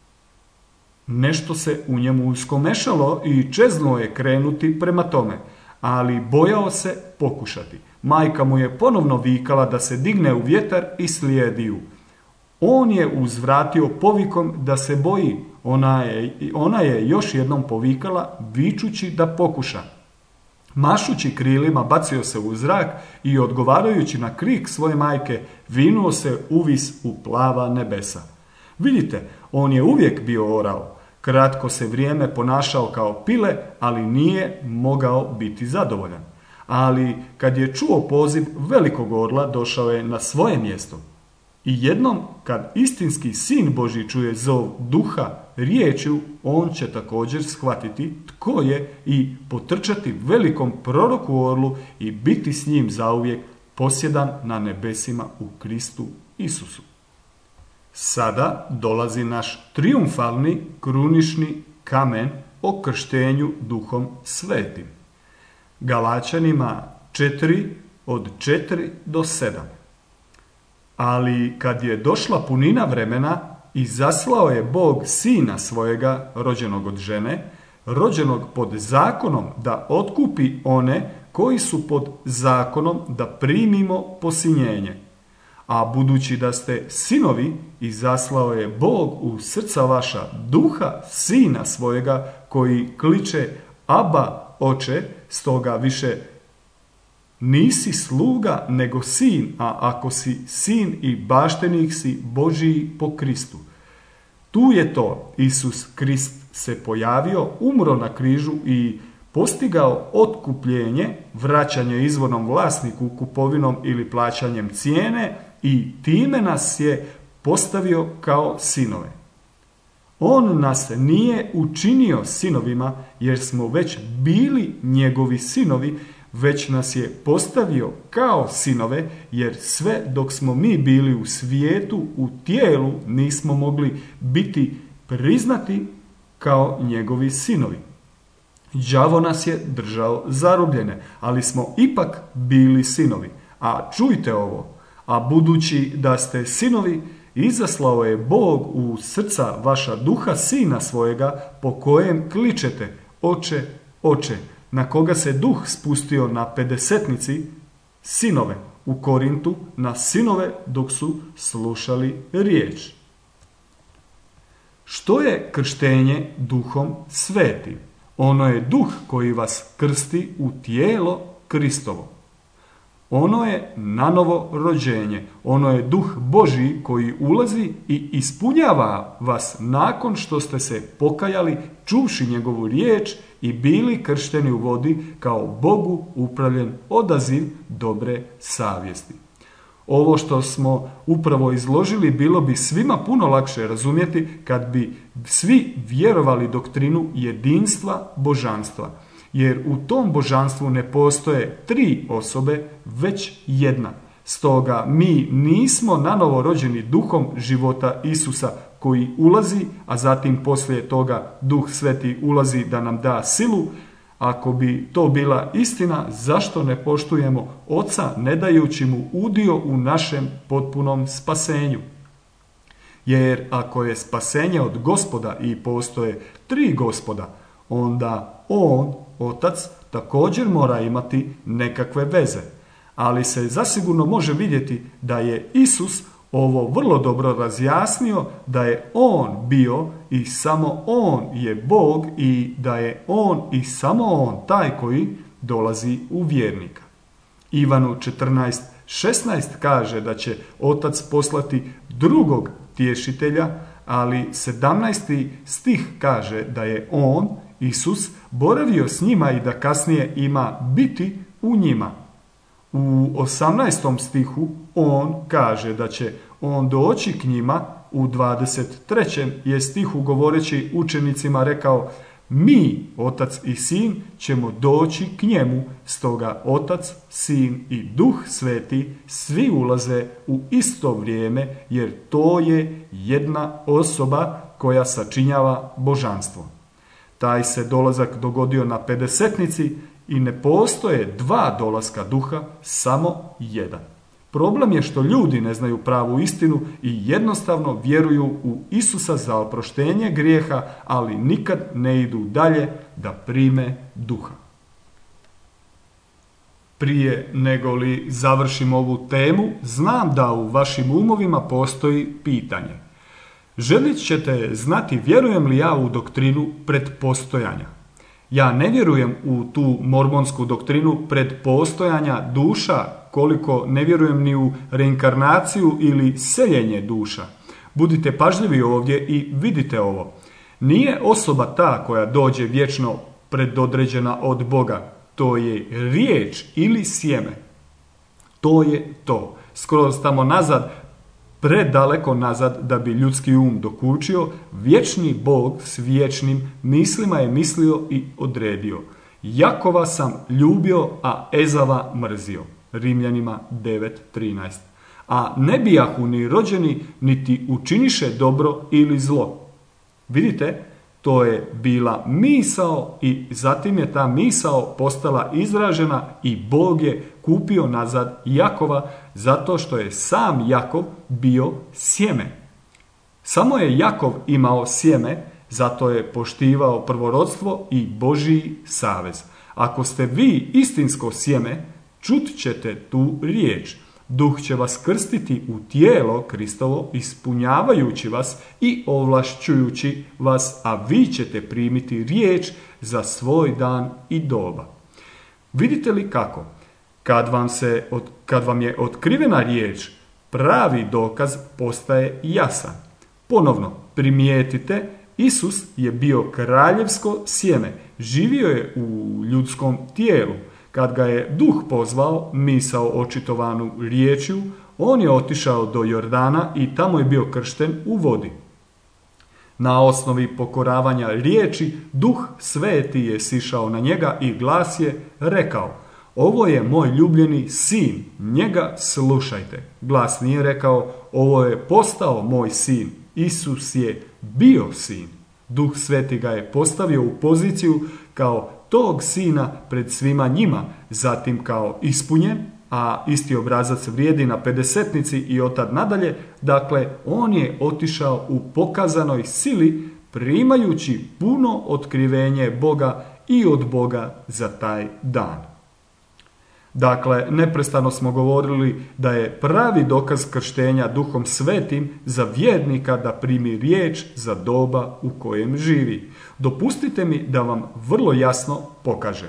nešto se u njemu uskomešalo i čeznuo je krenuti prema tome, ali bojao se pokušati. Majka mu je ponovno vikala da se digne u vjetar i slijedi ju. On je uzvratio povikom da se boji. Ona je još jednom povikala, vičući da pokuša. Mašući krilima bacio se u zrak i odgovarajući na krik svoje majke vinuo se uvis u plava nebesa. Vidite, on je uvijek bio orao. Kratko se vrijeme ponašao kao pile, ali nije mogao biti zadovoljan. Ali kad je čuo poziv velikog orla, došao je na svoje mjesto. I jednom, kad istinski sin Božji čuje zov duha riječju, on će također shvatiti tko je i potrčati velikom proroku orlu i biti s njim zauvijek posjedan na nebesima u Kristu Isusu. Sada dolazi naš trijumfalni krunični kamen o krštenju Duhom Svetim. Galačanima 4 od 4 do 7. Ali kad je došla punina vremena, izaslao je Bog sina svojega, rođenog od žene, rođenog pod zakonom, da otkupi one koji su pod zakonom, da primimo posinjenje. A budući da ste sinovi, izaslao je Bog u srca vaša duha sina svojega, koji kliče: Aba, oče. Stoga više nisi sluga, nego sin, a ako si sin, i baštenik si Božiji po Kristu. Tu je to, Isus Krist se pojavio, umro na križu i postigao otkupljenje, vraćanje izvornom vlasniku kupovinom ili plaćanjem cijene, i time nas je postavio kao sinove. On nas nije učinio sinovima jer smo već bili njegovi sinovi, već nas je postavio kao sinove, jer sve dok smo mi bili u svijetu, u tijelu, nismo mogli biti priznati kao njegovi sinovi. Đavo nas je držao zarobljene, ali smo ipak bili sinovi. A čujte ovo, a budući da ste sinovi, izaslao je Bog u srca vaša duha sina svojega, po kojem kličete, oče, oče, na koga se duh spustio na pedesetnici, sinove, u Korintu, na sinove dok su slušali riječ. Što je krštenje Duhom Svetim? Ono je duh koji vas krsti u tijelo Kristovo. Ono je nanovo rođenje. Ono je duh Božji koji ulazi i ispunjava vas nakon što ste se pokajali, čuvši njegovu riječ i bili kršteni u vodi kao Bogu upravljen odaziv dobre savjesti. Ovo što smo upravo izložili bilo bi svima puno lakše razumjeti kad bi svi vjerovali doktrinu jedinstva božanstva. Jer u tom božanstvu ne postoje tri osobe, već jedna. Stoga mi nismo nanovo rođeni duhom života Isusa koji ulazi, a zatim poslije toga Duh Sveti ulazi da nam da silu. Ako bi to bila istina, zašto ne poštujemo Oca ne dajući mu udio u našem potpunom spasenju? Jer ako je spasenje od Gospoda i postoje tri Gospoda, onda On, Otac, također mora imati nekakve veze. Ali se zasigurno može vidjeti da je Isus ovo vrlo dobro razjasnio, da je On bio i samo On je Bog i da je On i samo On taj koji dolazi u vjernika. Ivanu 14:16 kaže da će Otac poslati drugog tješitelja, ali 17. stih kaže da je On, Isus, boravio s njima i da kasnije ima biti u njima. U 18. stihu on kaže da će on doći k njima, u 23. je stihu govoreći učenicima rekao: mi, Otac i Sin, ćemo doći k njemu, stoga Otac, Sin i Duh Sveti svi ulaze u isto vrijeme, jer to je jedna osoba koja sačinjava božanstvo. Taj se dolazak dogodio na pedesetnici i ne postoje dva dolaska duha, samo jedan. Problem je što ljudi ne znaju pravu istinu i jednostavno vjeruju u Isusa za oproštenje grijeha, ali nikad ne idu dalje da prime duha. Prije nego li završim ovu temu, znam da u vašim umovima postoji pitanje. Želit ćete znati vjerujem li ja u doktrinu predpostojanja. Ja ne vjerujem u tu mormonsku doktrinu predpostojanja duša, koliko ne vjerujem ni u reinkarnaciju ili seljenje duša. Budite pažljivi ovdje i vidite ovo. Nije osoba ta koja dođe vječno predodređena od Boga. To je riječ ili sjeme. To je to. Skroz tamo nazad, predaleko nazad da bi ljudski um dokučio, vječni Bog s vječnim mislima je mislio i odredio: Jakova sam ljubio, a Ezava mrzio. Rimljanima 9:13. A ne bijahu ni rođeni, niti učiniše dobro ili zlo. Vidite, to je bila misao i zatim je ta misao postala izražena i Bog je kupio nazad Jakova zato što je sam Jakov bio sjeme. Samo je Jakov imao sjeme, zato je poštivao prvorodstvo i Božji savez. Ako ste vi istinsko sjeme, čut ćete tu riječ. Duh će vas krstiti u tijelo Kristovo, ispunjavajući vas i ovlašćujući vas, a vi ćete primiti riječ za svoj dan i doba. Vidite li kako? Kad vam je otkrivena riječ, pravi dokaz postaje jasan. Ponovno, primijetite, Isus je bio kraljevsko sjeme, živio je u ljudskom tijelu. Kad ga je Duh pozvao, misao očitovanu riječju, on je otišao do Jordana i tamo je bio kršten u vodi. Na osnovi pokoravanja riječi, Duh Sveti je sišao na njega i glas je rekao: ovo je moj ljubljeni sin, njega slušajte. Glas nije rekao: ovo je postao moj sin, Isus je bio sin. Duh Sveti ga je postavio u poziciju kao tog sina pred svima njima, zatim kao ispunjen, a isti obrazac vrijedi na pedesetnici i otad nadalje. Dakle, on je otišao u pokazanoj sili, primajući puno otkrivenje Boga i od Boga za taj dan. Dakle, neprestano smo govorili da je pravi dokaz krštenja Duhom Svetim za vjernika da primi riječ za doba u kojem živi. Dopustite mi da vam vrlo jasno pokažem.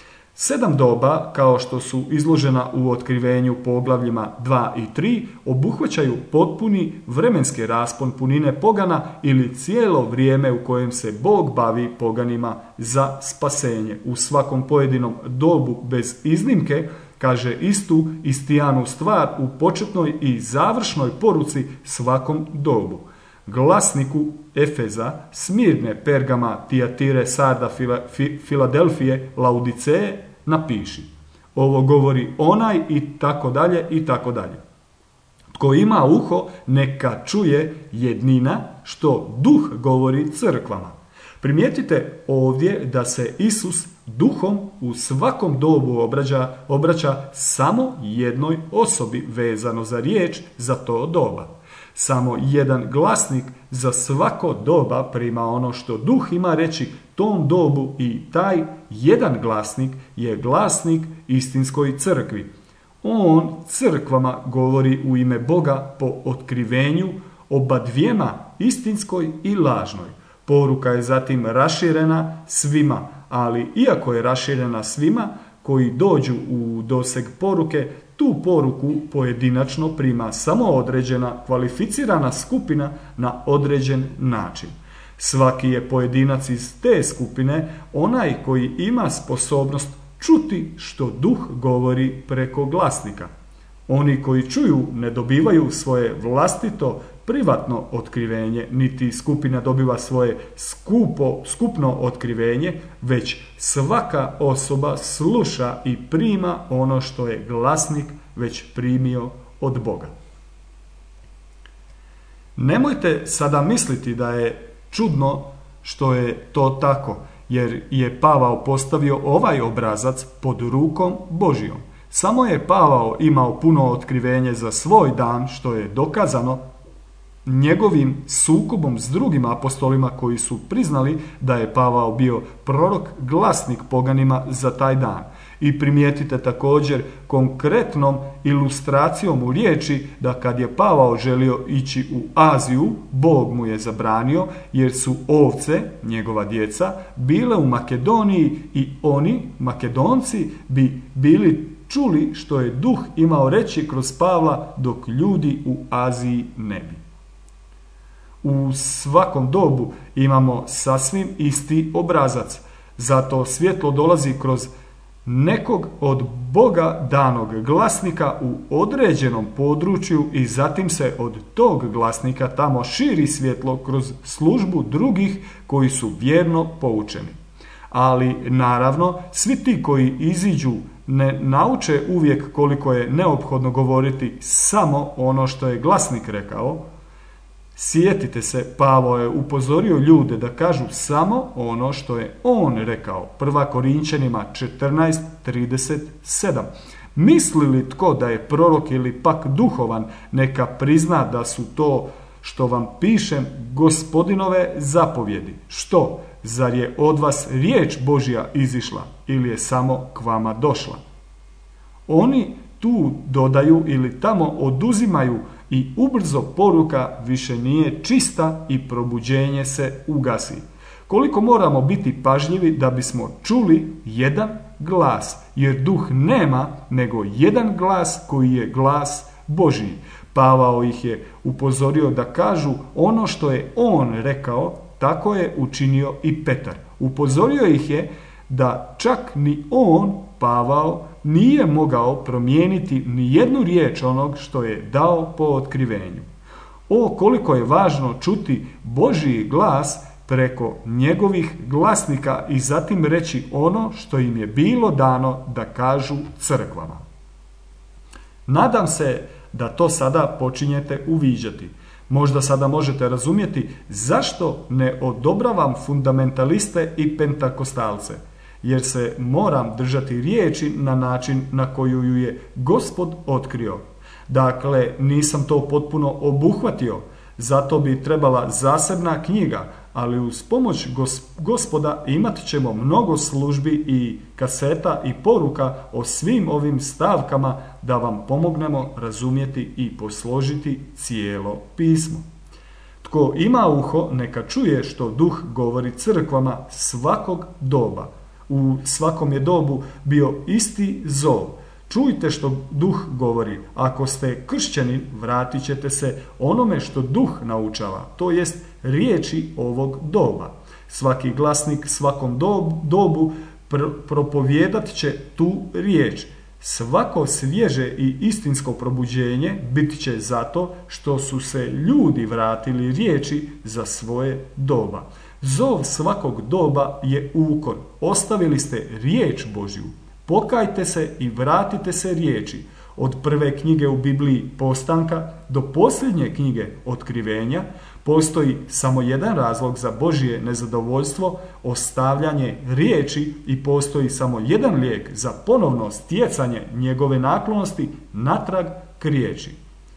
7 doba, kao što su izložena u otkrivenju poglavljima 2 i 3, obuhvaćaju potpuni vremenski raspon punine pogana ili cijelo vrijeme u kojem se Bog bavi poganima za spasenje. U svakom pojedinom dobu bez iznimke kaže istu istijanu stvar u početnoj i završnoj poruci svakom dobu. Glasniku Efeza, Smirne, Pergama, Tijatire, Sarda, Filadelfije, Laodiceje napiši: ovo govori onaj i tako dalje i tako dalje. Tko ima uho, neka čuje jednina što Duh govori crkvama. Primijetite ovdje da se Isus Duhom u svakom dobu obraća samo jednoj osobi vezano za riječ za to doba. Samo jedan glasnik za svako doba prima ono što Duh ima reći tom dobu i taj jedan glasnik je glasnik istinskoj crkvi. On crkvama govori u ime Boga po otkrivenju oba dvijema, istinskoj i lažnoj. Poruka je zatim raširena svima, ali iako je raširena svima koji dođu u doseg poruke, tu poruku pojedinačno prima samo određena kvalificirana skupina na određen način. Svaki je pojedinac iz te skupine onaj koji ima sposobnost čuti što Duh govori preko glasnika. Oni koji čuju ne dobivaju svoje vlastito privatno otkrivenje, niti skupina dobiva svoje skupno otkrivenje, već svaka osoba sluša i prima ono što je glasnik već primio od Boga. Nemojte sada misliti da je čudno što je to tako, jer je Pavao postavio ovaj obrazac pod rukom Božijom. Samo je Pavao imao puno otkrivenje za svoj dan, što je dokazano njegovim sukobom s drugim apostolima koji su priznali da je Pavao bio prorok, glasnik poganima za taj dan. I primijetite također konkretnom ilustracijom u riječi da kad je Pavao želio ići u Aziju, Bog mu je zabranio jer su ovce, njegova djeca, bile u Makedoniji i oni, Makedonci, bi bili čuli što je Duh imao reći kroz Pavla dok ljudi u Aziji ne bi. U svakom dobu imamo sasvim isti obrazac, zato svjetlo dolazi kroz nekog od Boga danog glasnika u određenom području i zatim se od tog glasnika tamo širi svjetlo kroz službu drugih koji su vjerno poučeni. Ali naravno, svi ti koji iziđu ne nauče uvijek koliko je neophodno govoriti samo ono što je glasnik rekao. Sjetite se, Pavao je upozorio ljude da kažu samo ono što je on rekao. 1. Korinćanima 14:37. Misli li tko da je prorok ili pak duhovan, neka prizna da su to što vam pišem Gospodinove zapovjedi. Što? Zar je od vas riječ Božja izišla ili je samo k vama došla? Oni tu dodaju ili tamo oduzimaju i ubrzo poruka više nije čista i probuđenje se ugasi. Koliko moramo biti pažljivi da bismo čuli jedan glas, jer duh nema nego jedan glas koji je glas Božji. Pavao ih je upozorio da kažu ono što je on rekao, tako je učinio i Petar. Upozorio ih je da čak ni on, Pavao, nije mogao promijeniti ni jednu riječ onog što je dao po otkrivenju. O, koliko je važno čuti Božji glas preko njegovih glasnika i zatim reći ono što im je bilo dano da kažu crkvama. Nadam se da to sada počinjete uviđati. Možda sada možete razumjeti zašto ne odobravam fundamentaliste i pentakostalce, jer se moram držati riječi na način na koju ju je Gospod otkrio. Dakle, nisam to potpuno obuhvatio, zato bi trebala zasebna knjiga, ali uz pomoć Gospoda imat ćemo mnogo službi i kaseta i poruka o svim ovim stavkama da vam pomognemo razumjeti i posložiti cijelo pismo. Tko ima uho, neka čuje što Duh govori crkvama svakog doba. U svakom je dobu bio isti zov. Čujte što Duh govori. Ako ste kršćanin, vratit ćete se onome što Duh naučava, to jest riječi ovog doba. Svaki glasnik svakom dobu propovjedat će tu riječ. Svako svježe i istinsko probuđenje bit će zato što su se ljudi vratili riječi za svoje doba. Zov svakog doba je ukor. Ostavili ste riječ Božju. Pokajte se i vratite se riječi. Od prve knjige u Bibliji Postanka do posljednje knjige Otkrivenja postoji samo jedan razlog za Božje nezadovoljstvo, ostavljanje riječi, i postoji samo jedan lijek za ponovno stjecanje njegove naklonosti natrag k riječi.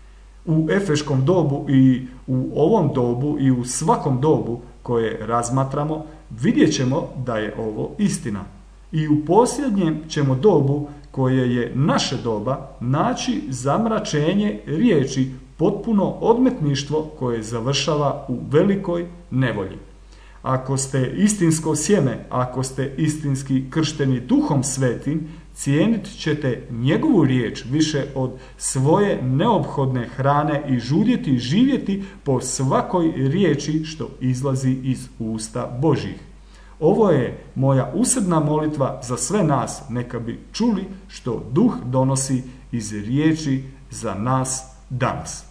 U efeškom dobu i u ovom dobu i u svakom dobu koje razmatramo vidjet ćemo da je ovo istina. I u posljednjem ćemo dobu, koje je naše doba, naći zamračenje riječi, potpuno odmetništvo koje završava u velikoj nevolji. Ako ste istinsko sjeme, ako ste istinski kršteni Duhom Svetim, cijenit ćete njegovu riječ više od svoje neophodne hrane i žudjeti živjeti po svakoj riječi što izlazi iz usta Božjih. Ovo je moja usrdna molitva za sve nas, neka bi čuli što Duh donosi iz riječi za nas danas.